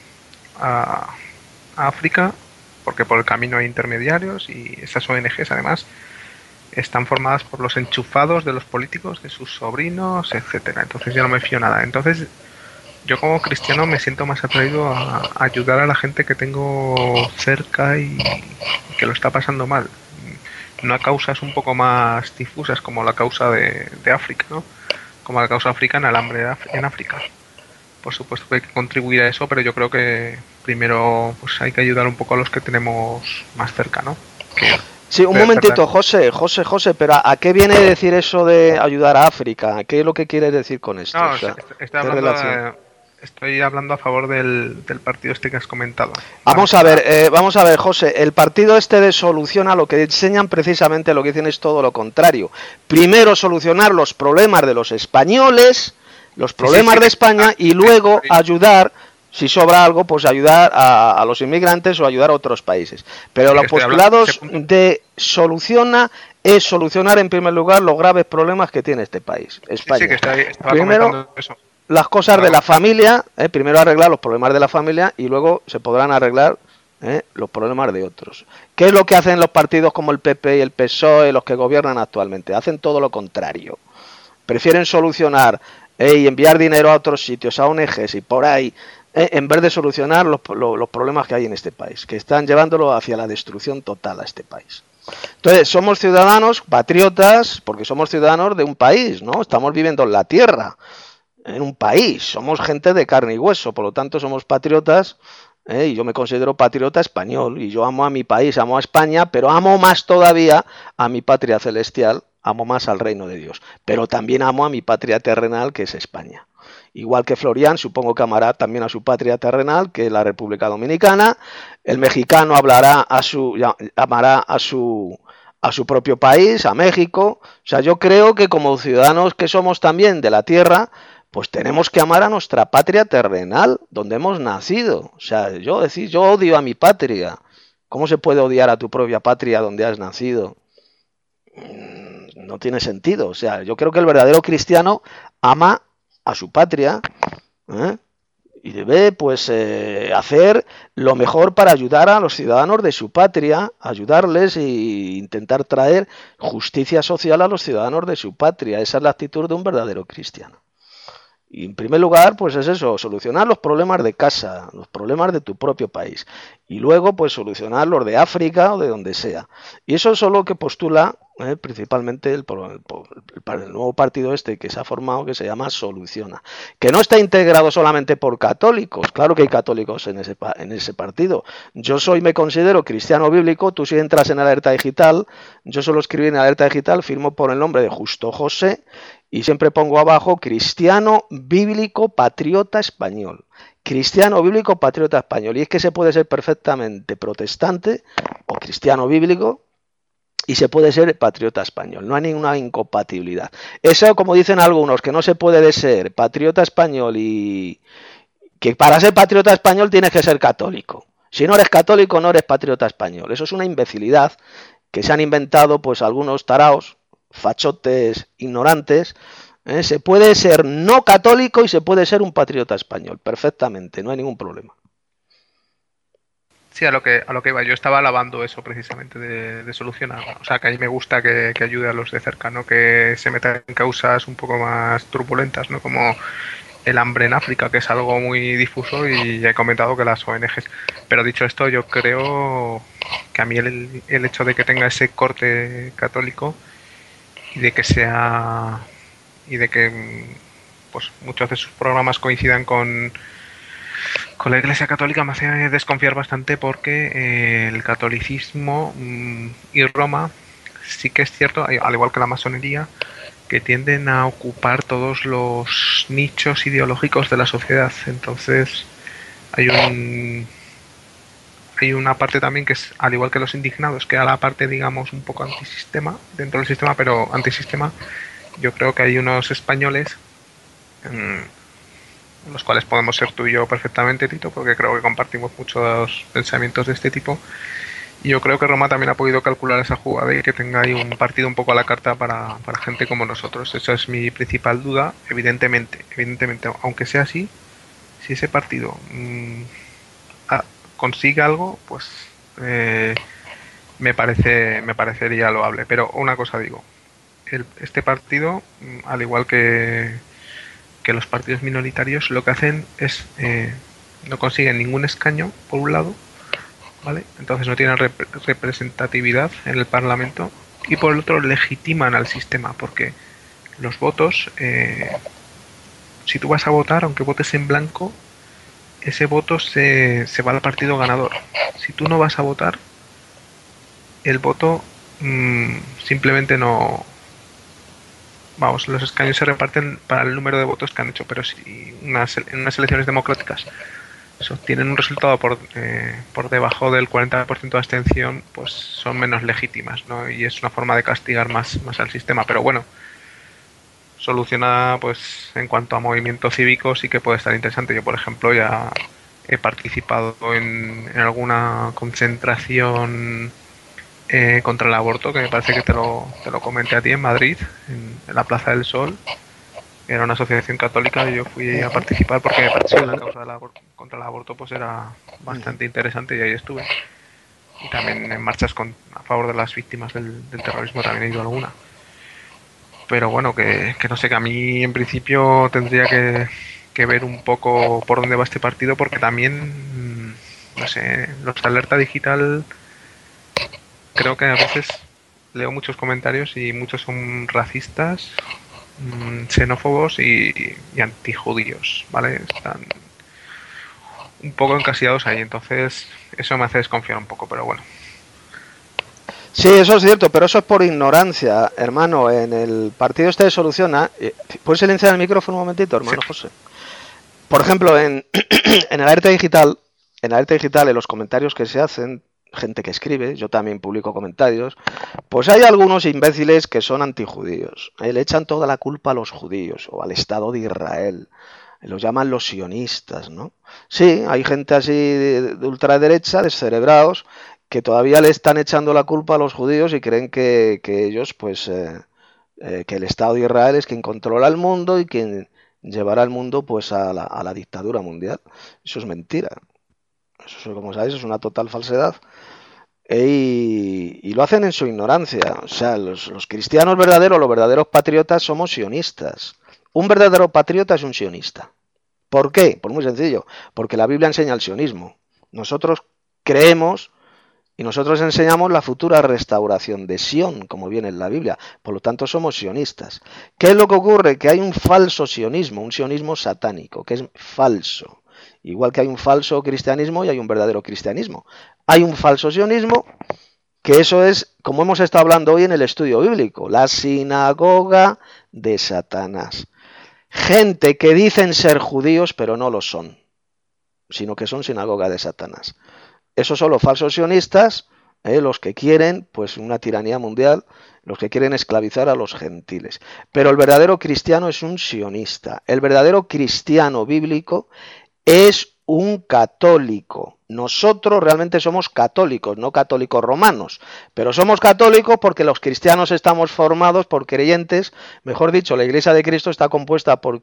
a, a África, porque por el camino hay intermediarios y esas O N Ges además están formadas por los enchufados de los políticos, de sus sobrinos, etcétera. Entonces yo no me fío nada. Entonces yo como cristiano me siento más atraído a, a ayudar a la gente que tengo cerca y, y que lo está pasando mal. No a causas un poco más difusas como la causa de, de África, ¿no? Como la causa africana, el hambre de Af- en África. Por supuesto que hay que contribuir a eso, pero yo creo que primero pues hay que ayudar un poco a los que tenemos más cerca, ¿no? Que Sí, un puede momentito, tardar. José, José, José, pero ¿a, a qué viene decir eso de ayudar a África? ¿Qué es lo que quieres decir con esto? O No, est- sea, est- estoy ¿qué hablando relación? de- estoy hablando a favor del, del partido este que has comentado. Más Vamos que a ver, nada. eh, vamos a ver, José, el partido este de Soluciona lo que enseñan precisamente lo que dicen es todo lo contrario. Primero solucionar los problemas de los españoles, los Sí, sí, sí, problemas de que España y luego ayudar, si sobra algo, pues ayudar a, a los inmigrantes o ayudar a otros países. Pero sí que los estoy hablando ese postulados punto. de Soluciona es solucionar en primer lugar los graves problemas que tiene este país, Sí, sí, que España. estoy- estaba Primero, comentando eso. las cosas Estaba de la comentando. familia, ¿eh? Primero arreglar los problemas de la familia y luego se podrán arreglar ¿eh? los problemas de otros. ¿Qué es lo que hacen los partidos como el P P y el P S O E, los que gobiernan actualmente? Hacen todo lo contrario. Prefieren solucionar ¿eh? y enviar dinero a otros sitios, a O N Ges y por ahí, ¿eh? en vez de solucionar los, los, los problemas que hay en este país, que están llevándolo hacia la destrucción total a este país. Entonces, somos ciudadanos patriotas porque somos ciudadanos de un país, ¿no? Estamos viviendo en la tierra, en un país, somos gente de carne y hueso, por lo tanto somos patriotas, ¿eh? Y yo me considero patriota español, y yo amo a mi país, amo a España, pero amo más todavía a mi patria celestial, amo más al reino de Dios, pero también amo a mi patria terrenal, que es España. Igual que Florian, supongo que amará también a su patria terrenal, que es la República Dominicana. El mexicano hablará a su, amará a su, a su propio país, a México. O sea, yo creo que como ciudadanos que somos también de la tierra, pues tenemos que amar a nuestra patria terrenal, donde hemos nacido. O sea, yo decir, yo odio a mi patria. ¿Cómo se puede odiar a tu propia patria donde has nacido? No tiene sentido. O sea, yo creo que el verdadero cristiano ama a su patria, ¿eh? Y debe pues eh, hacer lo mejor para ayudar a los ciudadanos de su patria, ayudarles e intentar traer justicia social a los ciudadanos de su patria. Esa es la actitud de un verdadero cristiano. Y en primer lugar, pues es eso, solucionar los problemas de casa, los problemas de tu propio país. Y luego, pues solucionar los de África o de donde sea. Y eso es lo que postula eh, principalmente el, el, el nuevo partido este que se ha formado, que se llama Soluciona. Que no está integrado solamente por católicos, claro que hay católicos en ese, en ese partido. Yo soy, me considero cristiano bíblico, tú si entras en Alerta Digital, yo solo escribí en Alerta Digital, firmo por el nombre de Justo José, y siempre pongo abajo cristiano bíblico patriota español. Cristiano bíblico patriota español. Y es que se puede ser perfectamente protestante o cristiano bíblico y se puede ser patriota español. No hay ninguna incompatibilidad. Eso, como dicen algunos, que no se puede ser patriota español y que para ser patriota español tienes que ser católico. Si no eres católico no eres patriota español. Eso es una imbecilidad que se han inventado pues algunos taraos, fachotes ignorantes. ¿eh? Se puede ser no católico y se puede ser un patriota español, perfectamente, no hay ningún problema. Sí, a lo que a lo que iba, yo estaba alabando eso precisamente de, de solucionar. O sea, que a mí me gusta que, que ayude a los de cerca, no que se metan en causas un poco más turbulentas, ¿no? Como el hambre en África, que es algo muy difuso y ya he comentado que las O N Ges. Pero dicho esto, yo creo que a mí el, el hecho de que tenga ese corte católico y de que sea y de que pues muchos de sus programas coincidan con con la Iglesia Católica me hace desconfiar bastante porque eh, el catolicismo mmm, y Roma sí que es cierto, al igual que la masonería, que tienden a ocupar todos los nichos ideológicos de la sociedad. Entonces hay un hay una parte también que es, al igual que los indignados, que era la parte, digamos, un poco antisistema, dentro del sistema, pero antisistema. Yo creo que hay unos españoles, mmm, los cuales podemos ser tú y yo perfectamente, Tito, porque creo que compartimos muchos pensamientos de este tipo. Y yo creo que Roma también ha podido calcular esa jugada y que tenga ahí un partido un poco a la carta para, para gente como nosotros. Esa es mi principal duda, evidentemente, evidentemente, aunque sea así, si ese partido mmm, ah, consigue algo, pues eh, me parece me parecería loable. Pero una cosa digo, el, este partido, al igual que, que los partidos minoritarios, lo que hacen es eh, no consiguen ningún escaño, por un lado, ¿vale? Entonces no tienen rep representatividad en el Parlamento, y por el otro legitiman al sistema, porque los votos, eh, si tú vas a votar, aunque votes en blanco, ese voto se, se va al partido ganador. Si tú no vas a votar, el voto mmm, simplemente no... Vamos, los escaños se reparten para el número de votos que han hecho, pero si unas, en unas elecciones democráticas se obtienen un resultado por, eh, por debajo del cuarenta por ciento de abstención, pues son menos legítimas, ¿no? Y es una forma de castigar más, más al sistema. Pero bueno, soluciona, pues, en cuanto a movimiento cívico, sí que puede estar interesante. Yo, por ejemplo, ya he participado en, en alguna concentración eh, contra el aborto, que me parece que te lo, te lo comenté a ti en Madrid, en, en la Plaza del Sol. Era una asociación católica y yo fui a participar porque me pareció que la causa del aborto, contra el aborto, pues era bastante interesante, y ahí estuve. Y también en marchas con, a favor de las víctimas del, del terrorismo también he ido a alguna. Pero bueno, que, que no sé, que a mí en principio tendría que, que ver un poco por dónde va este partido, porque también, no sé, los de Alerta Digital, creo que a veces leo muchos comentarios y muchos son racistas, mmm, xenófobos y, y antijudíos, ¿vale? Están un poco encasillados ahí, entonces eso me hace desconfiar un poco, pero bueno. Sí, eso es cierto, pero eso es por ignorancia, hermano. En el partido este de Soluciona, ¿puedes silenciar el micrófono un momentito, hermano, sí, José? Por ejemplo, en, en el Alerta Digital, en Alerta Digital, en los comentarios que se hacen, gente que escribe, yo también publico comentarios, pues hay algunos imbéciles que son antijudíos, ¿eh? Le echan toda la culpa a los judíos o al Estado de Israel, los llaman los sionistas, ¿no? Sí, hay gente así de, de ultraderecha, descerebrados, que todavía le están echando la culpa a los judíos y creen que, que ellos, pues, eh, eh, que el Estado de Israel es quien controla el mundo y quien llevará el mundo, pues, a la, a la dictadura mundial. Eso es mentira. Eso, como sabéis, es una total falsedad. E, y, y lo hacen en su ignorancia. O sea, los, los cristianos verdaderos, los verdaderos patriotas, somos sionistas. Un verdadero patriota es un sionista. ¿Por qué? Pues muy sencillo. Porque la Biblia enseña el sionismo. Nosotros creemos y nosotros enseñamos la futura restauración de Sion, como viene en la Biblia. Por lo tanto, somos sionistas. ¿Qué es lo que ocurre? Que hay un falso sionismo, un sionismo satánico, que es falso. Igual que hay un falso cristianismo y hay un verdadero cristianismo. Hay un falso sionismo, que eso es, como hemos estado hablando hoy en el estudio bíblico, la sinagoga de Satanás. Gente que dicen ser judíos, pero no lo son, sino que son sinagoga de Satanás. Esos son los falsos sionistas, eh, los que quieren, pues, una tiranía mundial, los que quieren esclavizar a los gentiles. Pero el verdadero cristiano es un sionista. El verdadero cristiano bíblico es un católico. Nosotros realmente somos católicos, no católicos romanos, pero somos católicos porque los cristianos estamos formados por creyentes, mejor dicho, la Iglesia de Cristo está compuesta por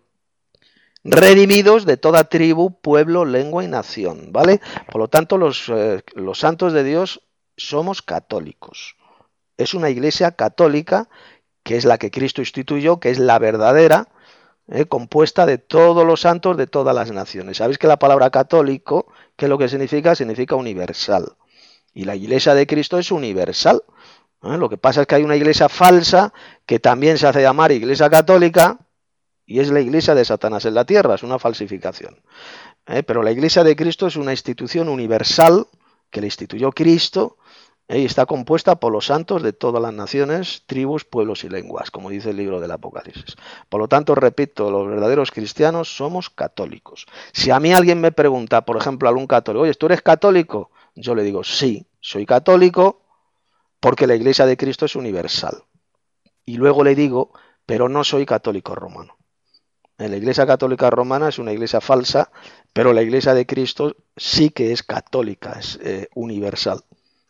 redimidos de toda tribu, pueblo, lengua y nación, ¿vale? Por lo tanto, los, eh, los santos de Dios somos católicos. Es una iglesia católica, que es la que Cristo instituyó, que es la verdadera, eh, compuesta de todos los santos de todas las naciones. Sabéis que la palabra católico, ¿qué es lo que significa? Significa universal. Y la iglesia de Cristo es universal. ¿eh? Lo que pasa es que hay una iglesia falsa que también se hace llamar iglesia católica, y es la iglesia de Satanás en la tierra, es una falsificación. ¿Eh? Pero la iglesia de Cristo es una institución universal que la instituyó Cristo, ¿eh? y está compuesta por los santos de todas las naciones, tribus, pueblos y lenguas, como dice el libro del Apocalipsis. Por lo tanto, repito, los verdaderos cristianos somos católicos. Si a mí alguien me pregunta, por ejemplo, algún católico, oye, ¿tú eres católico? Yo le digo, sí, soy católico porque la Iglesia de Cristo es universal. Y luego le digo, pero no soy católico romano. La Iglesia Católica Romana es una iglesia falsa, pero la Iglesia de Cristo sí que es católica, es eh, universal.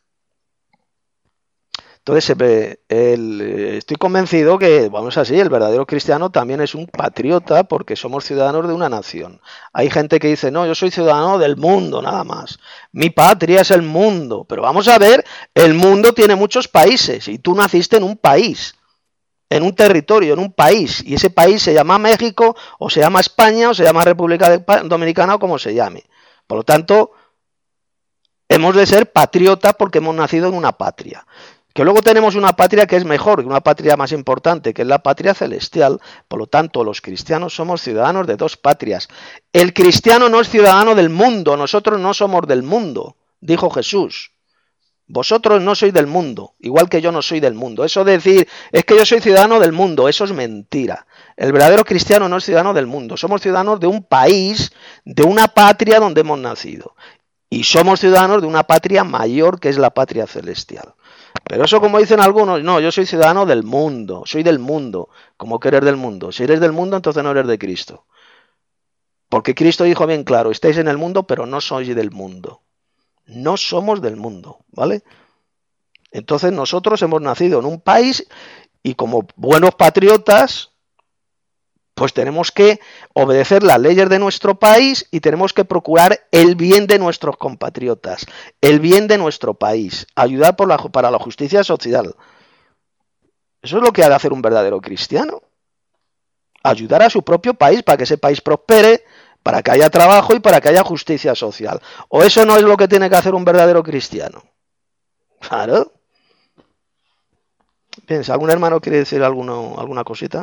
Entonces, eh, el, eh, estoy convencido que, vamos así, el verdadero cristiano también es un patriota porque somos ciudadanos de una nación. Hay gente que dice, no, yo soy ciudadano del mundo, nada más. Mi patria es el mundo. Pero vamos a ver, el mundo tiene muchos países y tú naciste en un país. En un territorio, en un país, y ese país se llama México, o se llama España, o se llama República Dominicana, o como se llame. Por lo tanto, hemos de ser patriotas porque hemos nacido en una patria. Que luego tenemos una patria que es mejor, una patria más importante, que es la patria celestial. Por lo tanto, los cristianos somos ciudadanos de dos patrias. El cristiano no es ciudadano del mundo, nosotros no somos del mundo, dijo Jesús. Vosotros no sois del mundo, igual que yo no soy del mundo. Eso de decir, es que yo soy ciudadano del mundo, eso es mentira. El verdadero cristiano no es ciudadano del mundo. Somos ciudadanos de un país, de una patria donde hemos nacido. Y somos ciudadanos de una patria mayor que es la patria celestial. Pero eso, como dicen algunos, no, yo soy ciudadano del mundo, soy del mundo. ¿Cómo que eres del mundo? Si eres del mundo, entonces no eres de Cristo. Porque Cristo dijo bien claro, estáis en el mundo, pero no sois del mundo. No somos del mundo, ¿vale? Entonces nosotros hemos nacido en un país y como buenos patriotas, pues tenemos que obedecer las leyes de nuestro país y tenemos que procurar el bien de nuestros compatriotas, el bien de nuestro país, ayudar por la, para la justicia social. Eso es lo que ha de hacer un verdadero cristiano. Ayudar a su propio país para que ese país prospere, para que haya trabajo y para que haya justicia social. ¿O eso no es lo que tiene que hacer un verdadero cristiano? Claro. Bien, si algún hermano quiere decir alguno, alguna cosita.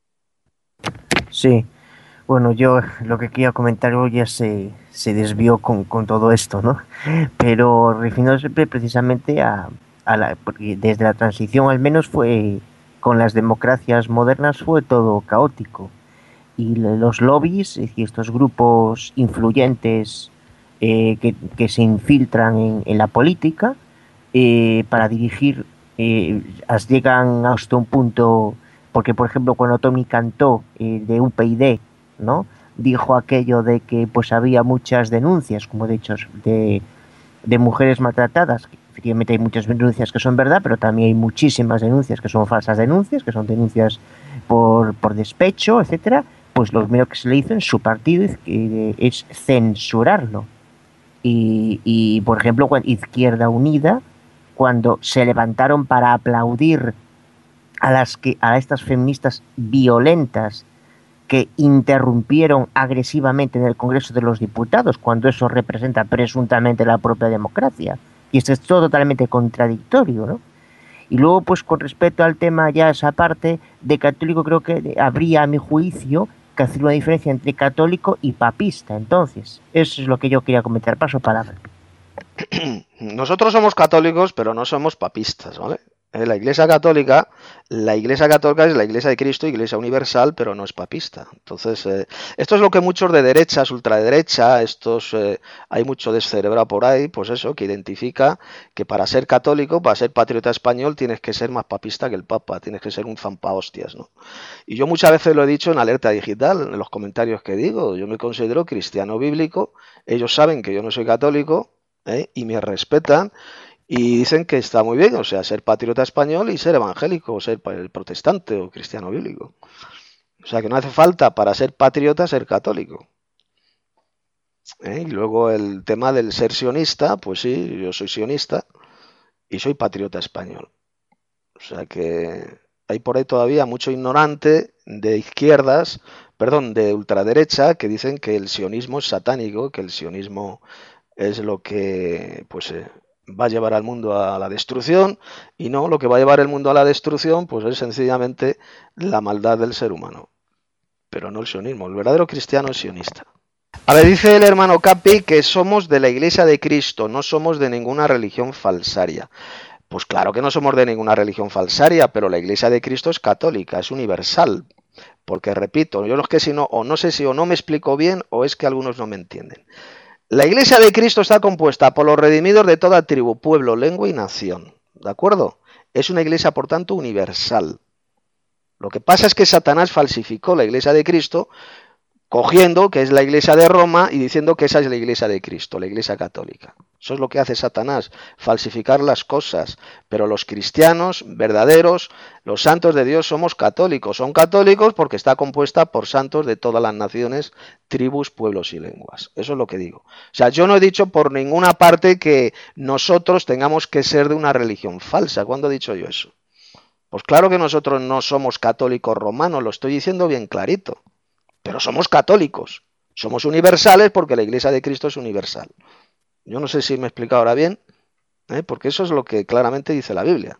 Sí, bueno, yo lo que quería comentar hoy ya se, se desvió con, con todo esto, ¿no? Pero refiriéndose precisamente a, a la, porque desde la transición al menos fue, con las democracias modernas fue todo caótico. Y los lobbies, es decir, estos grupos influyentes eh, que, que se infiltran en, en la política eh, para dirigir, eh, llegan hasta un punto, porque por ejemplo cuando Tommy Cantó eh, de U P y D, ¿no?, dijo aquello de que pues había muchas denuncias, como he dicho, de, de mujeres maltratadas. Efectivamente hay muchas denuncias que son verdad, pero también hay muchísimas denuncias que son falsas denuncias, que son denuncias por, por despecho, etcétera. Pues lo primero que se le hizo en su partido es, es censurarlo. Y, y, por ejemplo, Izquierda Unida, cuando se levantaron para aplaudir a, las que, a estas feministas violentas que interrumpieron agresivamente en el Congreso de los Diputados, cuando eso representa presuntamente la propia democracia. Y esto es todo totalmente contradictorio, ¿no? Y luego, pues con respecto al tema ya esa parte de católico, creo que habría, a mi juicio, que hacer una diferencia entre católico y papista. Entonces, eso es lo que yo quería comentar. Paso palabra. Nosotros somos católicos, pero no somos papistas, ¿vale? La Iglesia Católica, la Iglesia Católica es la Iglesia de Cristo, Iglesia universal, pero no es papista. Entonces, eh, esto es lo que muchos de derechas, ultraderecha, estos, eh, hay mucho descerebrado por ahí, pues eso, que identifica que para ser católico, para ser patriota español, tienes que ser más papista que el Papa, tienes que ser un zampahostias, ¿no? Y yo muchas veces lo he dicho en Alerta Digital, en los comentarios que digo, yo me considero cristiano bíblico, ellos saben que yo no soy católico, ¿eh?, y me respetan. Y dicen que está muy bien, o sea, ser patriota español y ser evangélico, o ser protestante o cristiano bíblico. O sea, que no hace falta para ser patriota ser católico. ¿Eh? Y luego el tema del ser sionista, pues sí, yo soy sionista y soy patriota español. O sea que hay por ahí todavía mucho ignorante de izquierdas, perdón, de ultraderecha, que dicen que el sionismo es satánico, que el sionismo es lo que, pues... Eh, va a llevar al mundo a la destrucción, y no, lo que va a llevar el mundo a la destrucción pues es sencillamente la maldad del ser humano, pero no el sionismo. El verdadero cristiano es sionista. A ver, dice el hermano Capi que somos de la Iglesia de Cristo, no somos de ninguna religión falsaria. Pues claro que no somos de ninguna religión falsaria, pero la Iglesia de Cristo es católica, es universal, porque repito, yo los que si no, o no sé si o no me explico bien o es que algunos no me entienden. La Iglesia de Cristo está compuesta por los redimidos de toda tribu, pueblo, lengua y nación. ¿De acuerdo? Es una iglesia, por tanto, universal. Lo que pasa es que Satanás falsificó la Iglesia de Cristo, cogiendo que es la Iglesia de Roma y diciendo que esa es la Iglesia de Cristo, la Iglesia católica. Eso es lo que hace Satanás, falsificar las cosas. Pero los cristianos verdaderos, los santos de Dios, somos católicos. Son católicos porque está compuesta por santos de todas las naciones, tribus, pueblos y lenguas. Eso es lo que digo. O sea, yo no he dicho por ninguna parte que nosotros tengamos que ser de una religión falsa. ¿Cuándo he dicho yo eso? Pues claro que nosotros no somos católicos romanos, lo estoy diciendo bien clarito. Pero somos católicos. Somos universales porque la Iglesia de Cristo es universal. Yo no sé si me he explicado ahora bien, ¿eh? Porque eso es lo que claramente dice la Biblia.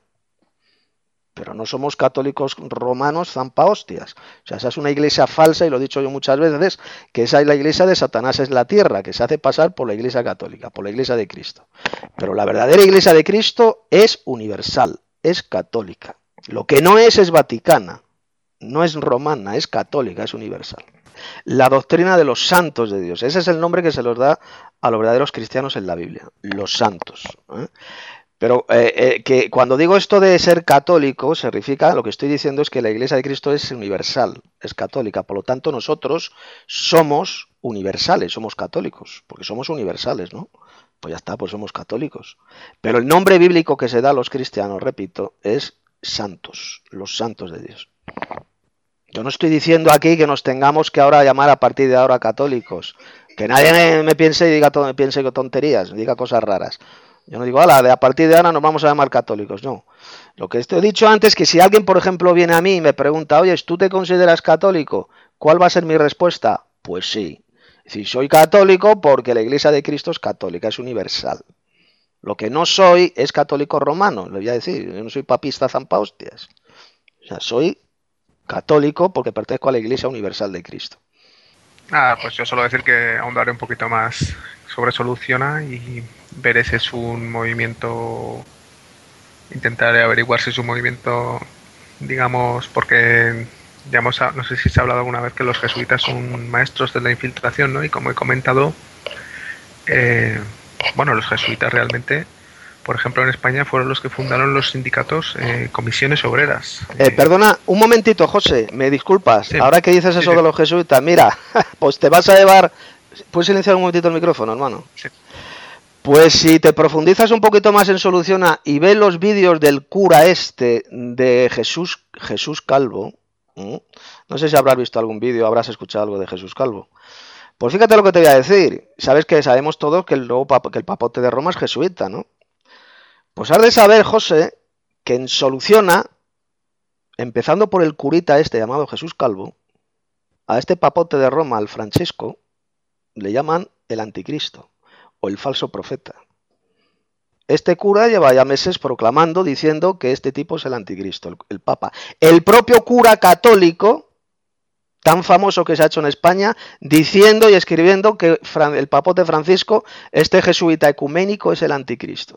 Pero no somos católicos romanos zampahostias. O sea, esa es una iglesia falsa, y lo he dicho yo muchas veces, que esa es la iglesia de Satanás, es la tierra, que se hace pasar por la iglesia católica, por la iglesia de Cristo. Pero la verdadera iglesia de Cristo es universal, es católica. Lo que no es es vaticana, no es romana, es católica, es universal. La doctrina de los santos de Dios, ese es el nombre que se los da a los verdaderos cristianos en la Biblia, los santos. ¿eh? Pero eh, eh, que cuando digo esto de ser católico, se significa, lo que estoy diciendo es que la Iglesia de Cristo es universal, es católica, por lo tanto nosotros somos universales, somos católicos, porque somos universales, ¿no? Pues ya está, pues somos católicos. Pero el nombre bíblico que se da a los cristianos, repito, es santos, los santos de Dios. Yo no estoy diciendo aquí que nos tengamos que ahora llamar a partir de ahora católicos, que nadie me, me piense y diga me piense tonterías, diga cosas raras. Yo no digo, ala, de a partir de ahora nos vamos a llamar católicos, no. Lo que he dicho antes es que si alguien, por ejemplo, viene a mí y me pregunta, oye, ¿tú te consideras católico? ¿Cuál va a ser mi respuesta? Pues sí. Es decir, soy católico porque la Iglesia de Cristo es católica, es universal. Lo que no soy es católico romano, le voy a decir, yo no soy papista zampahostias. O sea, soy católico porque pertenezco a la Iglesia Universal de Cristo. Ah, pues yo solo decir que ahondaré un poquito más sobre Soluciona y veré si es un movimiento, intentaré averiguar si es un movimiento, digamos, porque ya hemos, no sé si se ha hablado alguna vez que los jesuitas son maestros de la infiltración, ¿no? Y como he comentado, eh, bueno, los jesuitas realmente, por ejemplo, en España fueron los que fundaron los sindicatos eh, comisiones obreras. Eh, perdona, un momentito, José, me disculpas. Sí. Ahora que dices eso sí, sí. de los jesuitas, mira, pues te vas a llevar... ¿Puedes silenciar un momentito el micrófono, hermano? Sí. Pues si te profundizas un poquito más en Soluciona y ves los vídeos del cura este de Jesús, Jesús Calvo, ¿eh? No sé si habrás visto algún vídeo, habrás escuchado algo de Jesús Calvo. Pues fíjate lo que te voy a decir. Sabes que sabemos todos que el, nuevo pap- que el papote de Roma es jesuita, ¿no? Pues has de saber, José, que en Soluciona, empezando por el curita este llamado Jesús Calvo, a este papote de Roma, al Francesco, le llaman el anticristo o el falso profeta. Este cura lleva ya meses proclamando, diciendo que este tipo es el anticristo, el, el papa. El propio cura católico, tan famoso que se ha hecho en España, diciendo y escribiendo que el papote Francisco, este jesuita ecuménico, es el anticristo.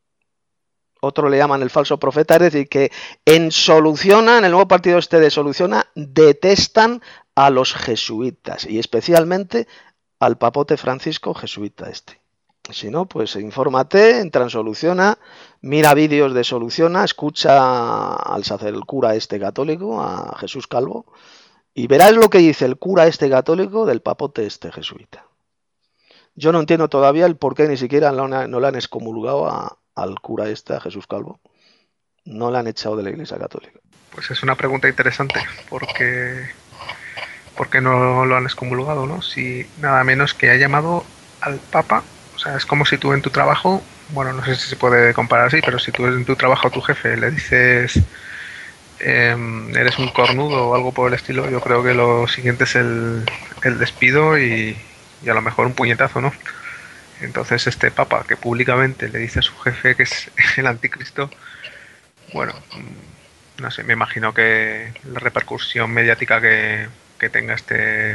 Otro le llaman el falso profeta, es decir, que en Soluciona, en el nuevo partido este de Soluciona, detestan a los jesuitas y especialmente al papote Francisco jesuita este. Si no, pues infórmate, entra en Soluciona, mira vídeos de Soluciona, escucha al sacerdote, el cura este católico, a Jesús Calvo, y verás lo que dice el cura este católico del papote este jesuita. Yo no entiendo todavía el por qué ni siquiera no, no le han excomulgado a, al cura este, a Jesús Calvo. No le han echado de la Iglesia Católica. Pues es una pregunta interesante, porque... ¿por qué no lo han excomulgado, no? Si nada menos que ha llamado al Papa, o sea, es como si tú en tu trabajo, bueno, no sé si se puede comparar así, pero si tú en tu trabajo a tu jefe le dices eh, eres un cornudo o algo por el estilo, yo creo que lo siguiente es el, el despido y, y a lo mejor un puñetazo, ¿no? Entonces este Papa que públicamente le dice a su jefe que es el anticristo, bueno, no sé, me imagino que la repercusión mediática que que tenga este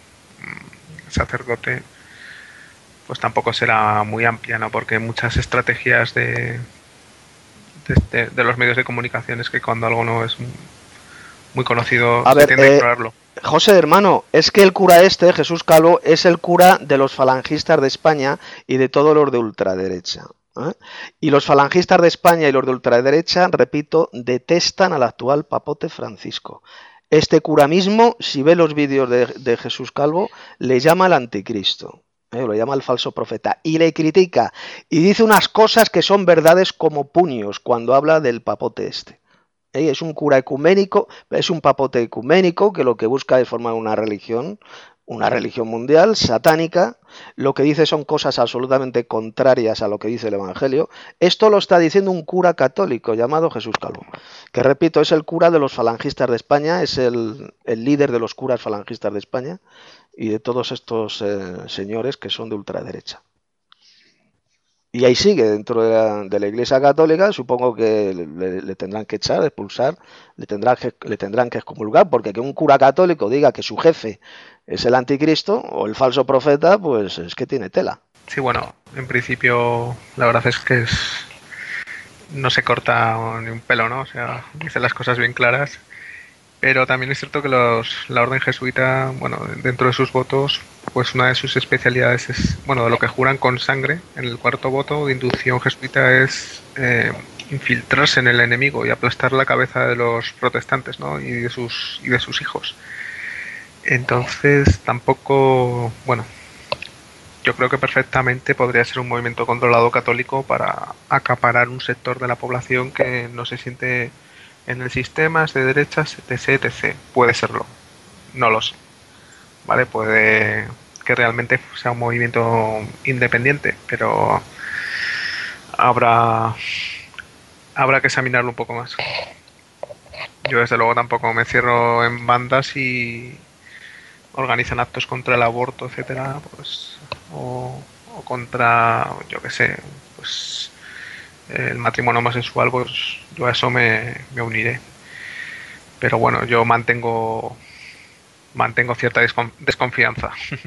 sacerdote pues tampoco será muy amplia, ¿no? Porque muchas estrategias de de, este, de los medios de comunicación es que cuando algo no es muy conocido, A se ver, tiende a eh, ignorarlo. José, hermano, es que el cura este, Jesús Calvo, es el cura de los falangistas de España y de todos los de ultraderecha. ¿eh? Y los falangistas de España y los de ultraderecha, repito, detestan al actual papote Francisco. Este cura mismo, si ve los vídeos de, de Jesús Calvo, le llama al anticristo. ¿eh? Lo llama el falso profeta. Y le critica. Y dice unas cosas que son verdades como puños cuando habla del papote este. ¿Eh? Es un cura ecuménico, es un papote ecuménico que lo que busca es formar una religión, una religión mundial, satánica. Lo que dice son cosas absolutamente contrarias a lo que dice el Evangelio. Esto lo está diciendo un cura católico llamado Jesús Calvo, que repito, es el cura de los falangistas de España, es el, el líder de los curas falangistas de España y de todos estos eh, señores que son de ultraderecha. Y ahí sigue dentro de la, de la Iglesia Católica, supongo que le, le tendrán que echar, expulsar, le tendrán que, le tendrán que excomulgar, porque que un cura católico diga que su jefe es el anticristo o el falso profeta, pues es que tiene tela. Sí, bueno, en principio la verdad es que es, no se corta ni un pelo, ¿no? O sea, dice las cosas bien claras. Pero también es cierto que los, la orden jesuita, bueno, dentro de sus votos, pues una de sus especialidades es, bueno, de lo que juran con sangre, en el cuarto voto de inducción jesuita es eh, infiltrarse en el enemigo y aplastar la cabeza de los protestantes, ¿no? Y de sus, y de sus hijos. Entonces, tampoco, bueno, yo creo que perfectamente podría ser un movimiento controlado católico para acaparar un sector de la población que no se siente en el sistema, es de derechas, etc, etcétera. Puede serlo, no lo sé. ¿Vale? Puede que realmente sea un movimiento independiente, pero habrá habrá que examinarlo un poco más. Yo desde luego tampoco me cierro en bandas y organizan actos contra el aborto, etcétera, pues o, o contra, yo qué sé, pues el matrimonio homosexual, pues yo a eso me, me uniré. Pero bueno, yo mantengo mantengo cierta descon- desconfianza.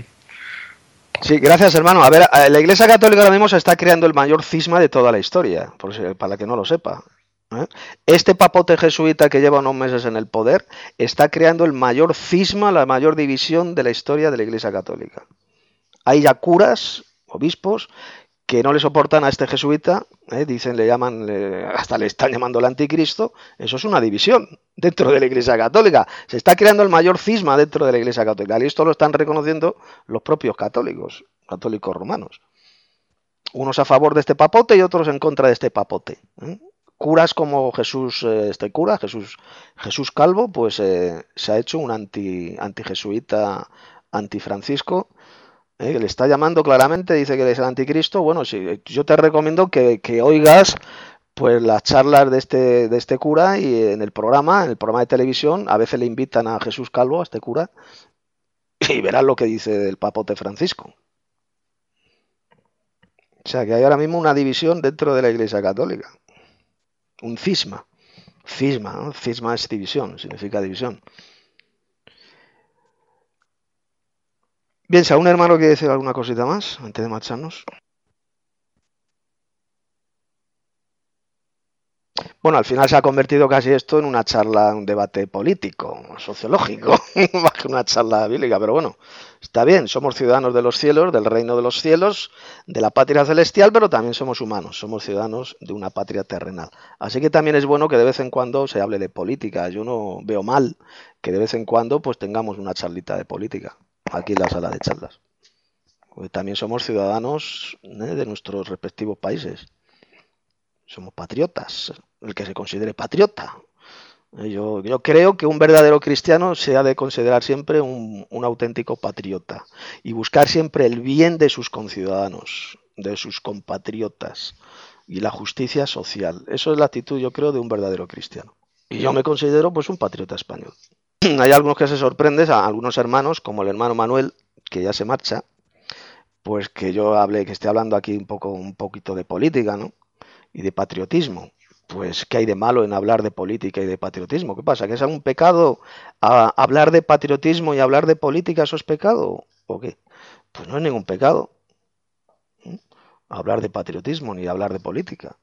Sí, gracias, hermano. A ver, la Iglesia Católica ahora mismo se está creando el mayor cisma de toda la historia, por si, para que no lo sepa. ¿eh? Este papote jesuita que lleva unos meses en el poder está creando el mayor cisma, la mayor división de la historia de la Iglesia Católica. Hay ya curas, obispos, que no le soportan a este jesuita, ¿eh? dicen, le llaman, le, hasta le están llamando el anticristo. Eso es una división dentro de la Iglesia Católica. Se está creando el mayor cisma dentro de la Iglesia Católica. Y esto lo están reconociendo los propios católicos, católicos romanos. Unos a favor de este papote y otros en contra de este papote. ¿eh? Curas como Jesús, eh, este cura, Jesús, Jesús Calvo, pues eh, se ha hecho un anti, antijesuita, antifrancisco, ¿eh? que le está llamando claramente, dice que es el anticristo. Bueno, sí, yo te recomiendo que, que oigas pues las charlas de este, de este cura y en el programa, en el programa de televisión, a veces le invitan a Jesús Calvo, a este cura, y verás lo que dice del papote Francisco. O sea, que hay ahora mismo una división dentro de la Iglesia Católica. Un cisma. Cisma, ¿no? Cisma es división, significa división. Bien, si algún hermano quiere decir alguna cosita más antes de marcharnos. Bueno, al final se ha convertido casi esto en una charla, un debate político, sociológico, más que una charla bíblica, pero bueno, está bien, somos ciudadanos de los cielos, del reino de los cielos, de la patria celestial, pero también somos humanos, somos ciudadanos de una patria terrenal. Así que también es bueno que de vez en cuando se hable de política. Yo no veo mal que de vez en cuando pues tengamos una charlita de política aquí en la sala de charlas. Porque también somos ciudadanos, ¿eh? de nuestros respectivos países. Somos patriotas, el que se considere patriota. Yo, yo creo que un verdadero cristiano se ha de considerar siempre un, un auténtico patriota y buscar siempre el bien de sus conciudadanos, de sus compatriotas y la justicia social. Eso es la actitud, yo creo, de un verdadero cristiano. Y yo me considero pues un patriota español. Hay algunos que se sorprenden, a algunos hermanos, como el hermano Manuel, que ya se marcha, pues que yo hable, que esté hablando aquí un poco, un poquito de política, ¿no? Y de patriotismo. Pues, ¿qué hay de malo en hablar de política y de patriotismo? ¿Qué pasa? ¿Que es algún pecado a hablar de patriotismo y hablar de política? ¿Eso es pecado? ¿O qué? Pues no es ningún pecado. ¿eh? Hablar de patriotismo ni hablar de política.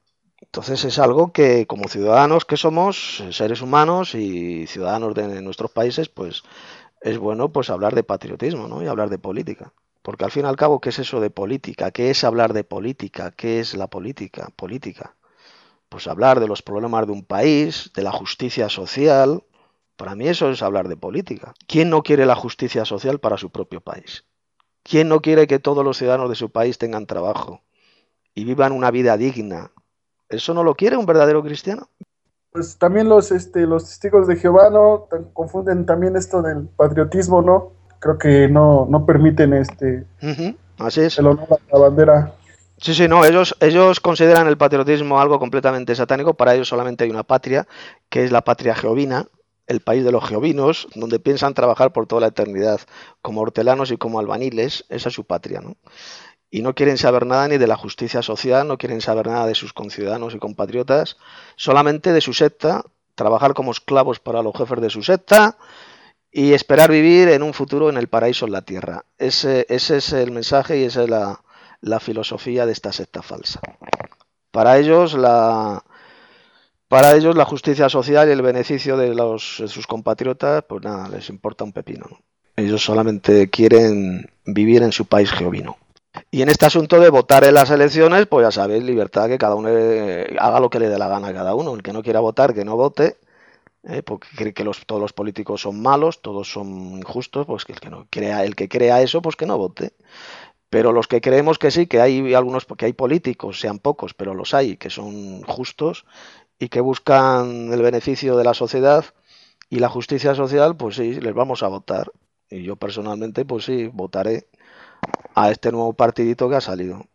Entonces es algo que como ciudadanos que somos, seres humanos y ciudadanos de nuestros países, pues es bueno pues hablar de patriotismo, ¿no? Y hablar de política. Porque al fin y al cabo, ¿qué es eso de política? ¿Qué es hablar de política? ¿Qué es la política? Política. Pues hablar de los problemas de un país, de la justicia social. Para mí eso es hablar de política. ¿Quién no quiere la justicia social para su propio país? ¿Quién no quiere que todos los ciudadanos de su país tengan trabajo y vivan una vida digna? ¿Eso no lo quiere un verdadero cristiano? Pues también los, este, los testigos de Jehová, ¿no? Tan- confunden también esto del patriotismo, ¿no? Creo que no, no permiten este, Ujú, así es. el honor a la bandera. Sí, sí, no, ellos, ellos consideran el patriotismo algo completamente satánico. Para ellos solamente hay una patria, que es la patria jehovina, el país de los jehovinos, donde piensan trabajar por toda la eternidad, como hortelanos y como albaniles. Esa es su patria, ¿no? Y no quieren saber nada ni de la justicia social, no quieren saber nada de sus conciudadanos y compatriotas, solamente de su secta, trabajar como esclavos para los jefes de su secta y esperar vivir en un futuro en el paraíso en la tierra. Ese, ese es el mensaje y esa es la, la filosofía de esta secta falsa. Para ellos la, para ellos la justicia social y el beneficio de, los, de sus compatriotas, pues nada, les importa un pepino, ¿no? Ellos solamente quieren vivir en su país jehovino. Y en este asunto de votar en las elecciones, pues ya sabéis, libertad, que cada uno eh, haga lo que le dé la gana a cada uno. El que no quiera votar, que no vote, eh, porque cree que los, todos los políticos son malos, todos son injustos, pues que el que no crea, el que crea eso, pues que no vote. Pero los que creemos que sí, que hay algunos, que hay políticos, sean pocos, pero los hay, que son justos y que buscan el beneficio de la sociedad y la justicia social, pues sí, les vamos a votar. Y yo personalmente, pues sí, votaré a este nuevo partidito que ha salido.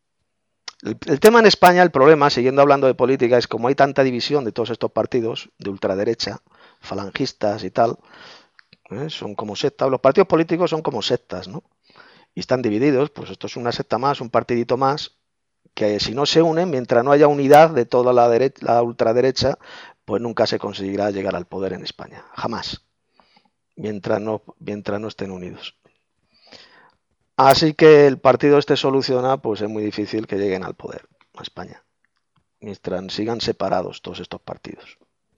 El, el tema en España, el problema, siguiendo hablando de política, es como hay tanta división de todos estos partidos de ultraderecha, falangistas y tal, ¿eh? Son como sectas, los partidos políticos son como sectas, ¿no? Y están divididos, pues esto es una secta más, un partidito más, que si no se unen, mientras no haya unidad de toda la, derecha, la ultraderecha, pues nunca se conseguirá llegar al poder en España, jamás, mientras no, mientras no estén unidos. Así que el partido este soluciona, pues es muy difícil que lleguen al poder a España, mientras sigan separados todos estos partidos.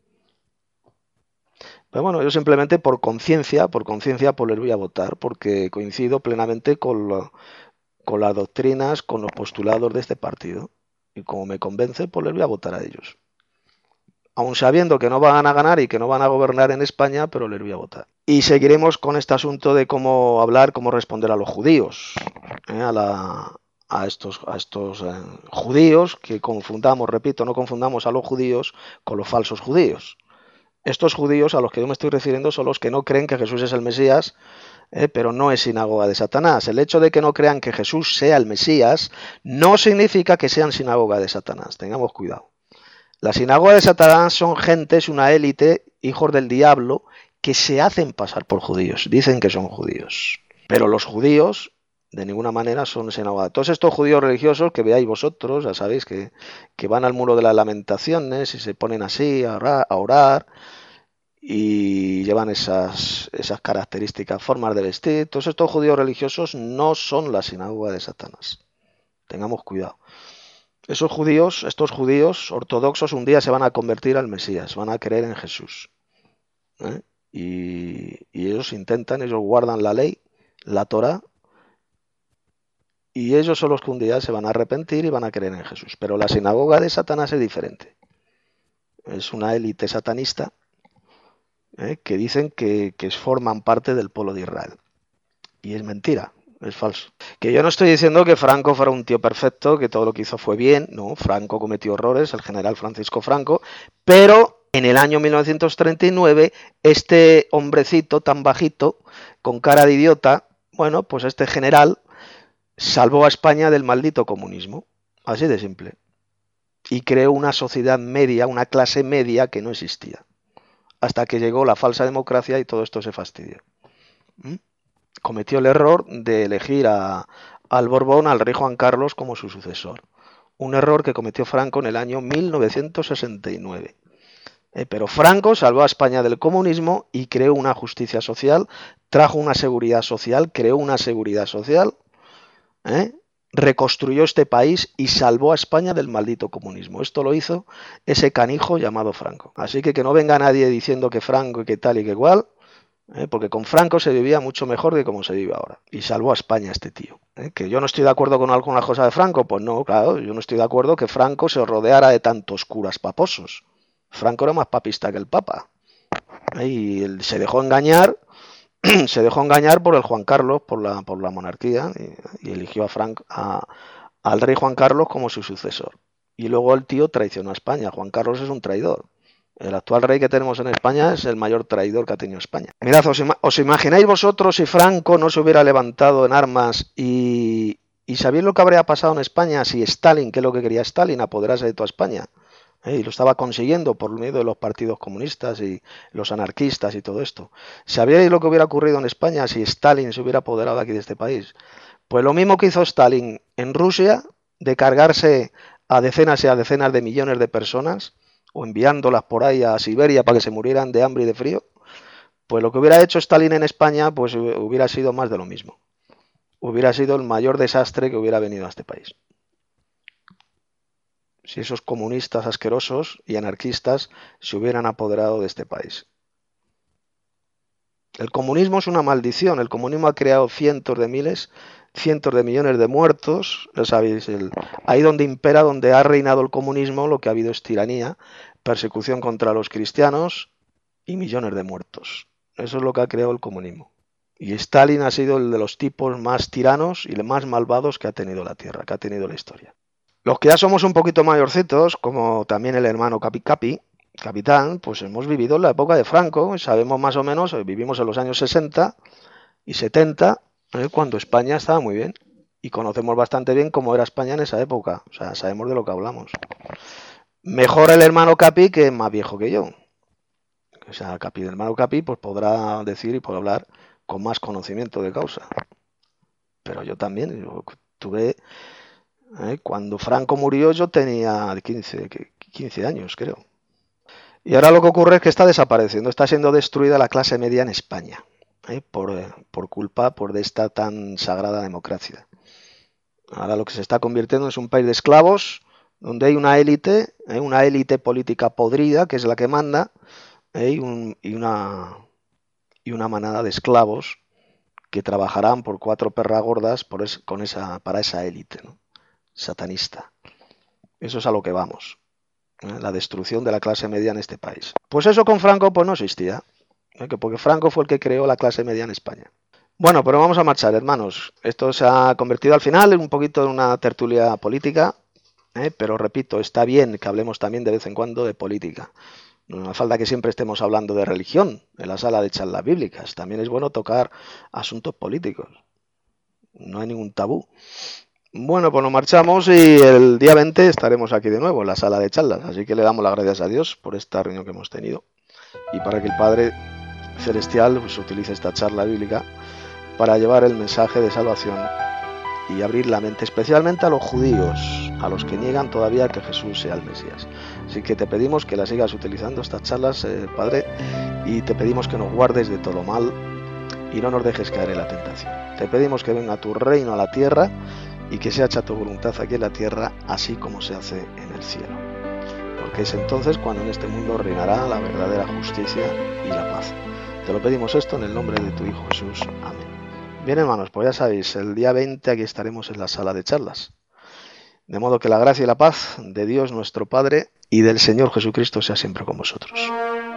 Pero bueno, yo simplemente por conciencia, por conciencia, pues les voy a votar, porque coincido plenamente con, lo, con las doctrinas, con los postulados de este partido. Y como me convence, pues les voy a votar a ellos. Aun sabiendo que no van a ganar y que no van a gobernar en España, pero les voy a votar. Y seguiremos con este asunto de cómo hablar, cómo responder a los judíos, ¿eh? a, la, a estos, a estos eh, judíos, que confundamos, repito, no confundamos a los judíos con los falsos judíos. Estos judíos a los que yo me estoy refiriendo son los que no creen que Jesús es el Mesías, eh, pero no es sinagoga de Satanás. El hecho de que no crean que Jesús sea el Mesías no significa que sean sinagoga de Satanás. Tengamos cuidado. La sinagoga de Satanás son gentes, una élite, hijos del diablo, que se hacen pasar por judíos. Dicen que son judíos. Pero los judíos de ninguna manera son sinagoga. Todos estos judíos religiosos que veáis vosotros, ya sabéis, que, que van al muro de las lamentaciones y se ponen así a orar, a orar y llevan esas, esas características, formas de vestir. Todos estos judíos religiosos no son la sinagoga de Satanás. Tengamos cuidado. Esos judíos, estos judíos ortodoxos un día se van a convertir al Mesías, van a creer en Jesús. ¿eh? Y, y ellos intentan, ellos guardan la ley, la Torá, y ellos son los que un día se van a arrepentir y van a creer en Jesús. Pero la sinagoga de Satanás es diferente. Es una élite satanista ¿eh? que dicen que, que forman parte del pueblo de Israel. Y es mentira. Es falso. Que yo no estoy diciendo que Franco fuera un tío perfecto, que todo lo que hizo fue bien. No, Franco cometió errores, el general Francisco Franco, pero en el año mil novecientos treinta y nueve, este hombrecito tan bajito, con cara de idiota, bueno, pues este general salvó a España del maldito comunismo. Así de simple. Y creó una sociedad media, una clase media que no existía. Hasta que llegó la falsa democracia y todo esto se fastidió. ¿Mm? Cometió el error de elegir a, al Borbón, al rey Juan Carlos, como su sucesor. Un error que cometió Franco en el año mil novecientos sesenta y nueve. Eh, pero Franco salvó a España del comunismo y creó una justicia social, trajo una seguridad social, creó una seguridad social, ¿eh? reconstruyó este país y salvó a España del maldito comunismo. Esto lo hizo ese canijo llamado Franco. Así que que no venga nadie diciendo que Franco y que tal y que igual, ¿eh? Porque con Franco se vivía mucho mejor que como se vive ahora. Y salvó a España este tío. ¿Eh? ¿Que yo no estoy de acuerdo con algunas cosas de Franco? Pues no, claro, yo no estoy de acuerdo que Franco se rodeara de tantos curas paposos. Franco era más papista que el Papa. ¿Eh? Y él se dejó engañar, se dejó engañar por el Juan Carlos, por la, por la monarquía, y, y eligió a Franco, a, al rey Juan Carlos como su sucesor. Y luego el tío traicionó a España. Juan Carlos es un traidor. El actual rey que tenemos en España es el mayor traidor que ha tenido España. Mirad, ¿os, ima os imagináis vosotros si Franco no se hubiera levantado en armas y, y sabéis lo que habría pasado en España si Stalin, que es lo que quería Stalin, apoderase de toda España? ¿Eh? Y lo estaba consiguiendo por medio de los partidos comunistas y los anarquistas y todo esto. ¿Sabíais lo que hubiera ocurrido en España si Stalin se hubiera apoderado aquí de este país? Pues lo mismo que hizo Stalin en Rusia, de cargarse a decenas y a decenas de millones de personas, o enviándolas por ahí a Siberia para que se murieran de hambre y de frío, pues lo que hubiera hecho Stalin en España pues hubiera sido más de lo mismo. Hubiera sido el mayor desastre que hubiera venido a este país. Si esos comunistas asquerosos y anarquistas se hubieran apoderado de este país. El comunismo es una maldición. El comunismo ha creado cientos de miles, cientos de millones de muertos. Ya sabéis, el, ahí donde impera, donde ha reinado el comunismo, lo que ha habido es tiranía, persecución contra los cristianos y millones de muertos. Eso es lo que ha creado el comunismo. Y Stalin ha sido el de los tipos más tiranos y más malvados que ha tenido la Tierra, que ha tenido la historia. Los que ya somos un poquito mayorcitos, como también el hermano Capi Capi, Capitán, pues hemos vivido en la época de Franco, sabemos más o menos, vivimos en los años sesenta y setenta, ¿eh? Cuando España estaba muy bien, y conocemos bastante bien cómo era España en esa época, o sea, sabemos de lo que hablamos. Mejor el hermano Capi, que es más viejo que yo. O sea, Capi, el hermano Capi, pues podrá decir y podrá hablar con más conocimiento de causa. Pero yo también, yo tuve, ¿eh? Cuando Franco murió yo tenía quince, quince años, creo. Y ahora lo que ocurre es que está desapareciendo, está siendo destruida la clase media en España, ¿eh? por, eh, por culpa por de esta tan sagrada democracia. Ahora lo que se está convirtiendo es un país de esclavos, donde hay una élite, ¿eh? una élite política podrida, que es la que manda, ¿eh? y, un, y, una, y una manada de esclavos que trabajarán por cuatro perras gordas por es, con esa, para esa élite, ¿no? Satanista. Eso es a lo que vamos. La destrucción de la clase media en este país. Pues eso con Franco pues no existía, ¿eh? Porque Franco fue el que creó la clase media en España. Bueno, pero vamos a marchar, hermanos. Esto se ha convertido al final en un poquito en una tertulia política, ¿eh? Pero repito, está bien que hablemos también de vez en cuando de política. No hace falta que siempre estemos hablando de religión en la sala de charlas bíblicas. También es bueno tocar asuntos políticos. No hay ningún tabú. Bueno, pues nos marchamos y el día veinte estaremos aquí de nuevo en la sala de charlas, así que le damos las gracias a Dios por esta reunión que hemos tenido y para que el Padre Celestial pues, utilice esta charla bíblica para llevar el mensaje de salvación y abrir la mente especialmente a los judíos, a los que niegan todavía que Jesús sea el Mesías. Así que te pedimos que la sigas utilizando estas charlas, eh, Padre, y te pedimos que nos guardes de todo lo mal y no nos dejes caer en la tentación. Te pedimos que venga tu reino a la tierra y que sea hecha tu voluntad aquí en la tierra, así como se hace en el cielo. Porque es entonces cuando en este mundo reinará la verdadera justicia y la paz. Te lo pedimos esto en el nombre de tu Hijo Jesús. Amén. Bien, hermanos, pues ya sabéis, el día veinte aquí estaremos en la sala de charlas. De modo que la gracia y la paz de Dios nuestro Padre y del Señor Jesucristo sea siempre con vosotros.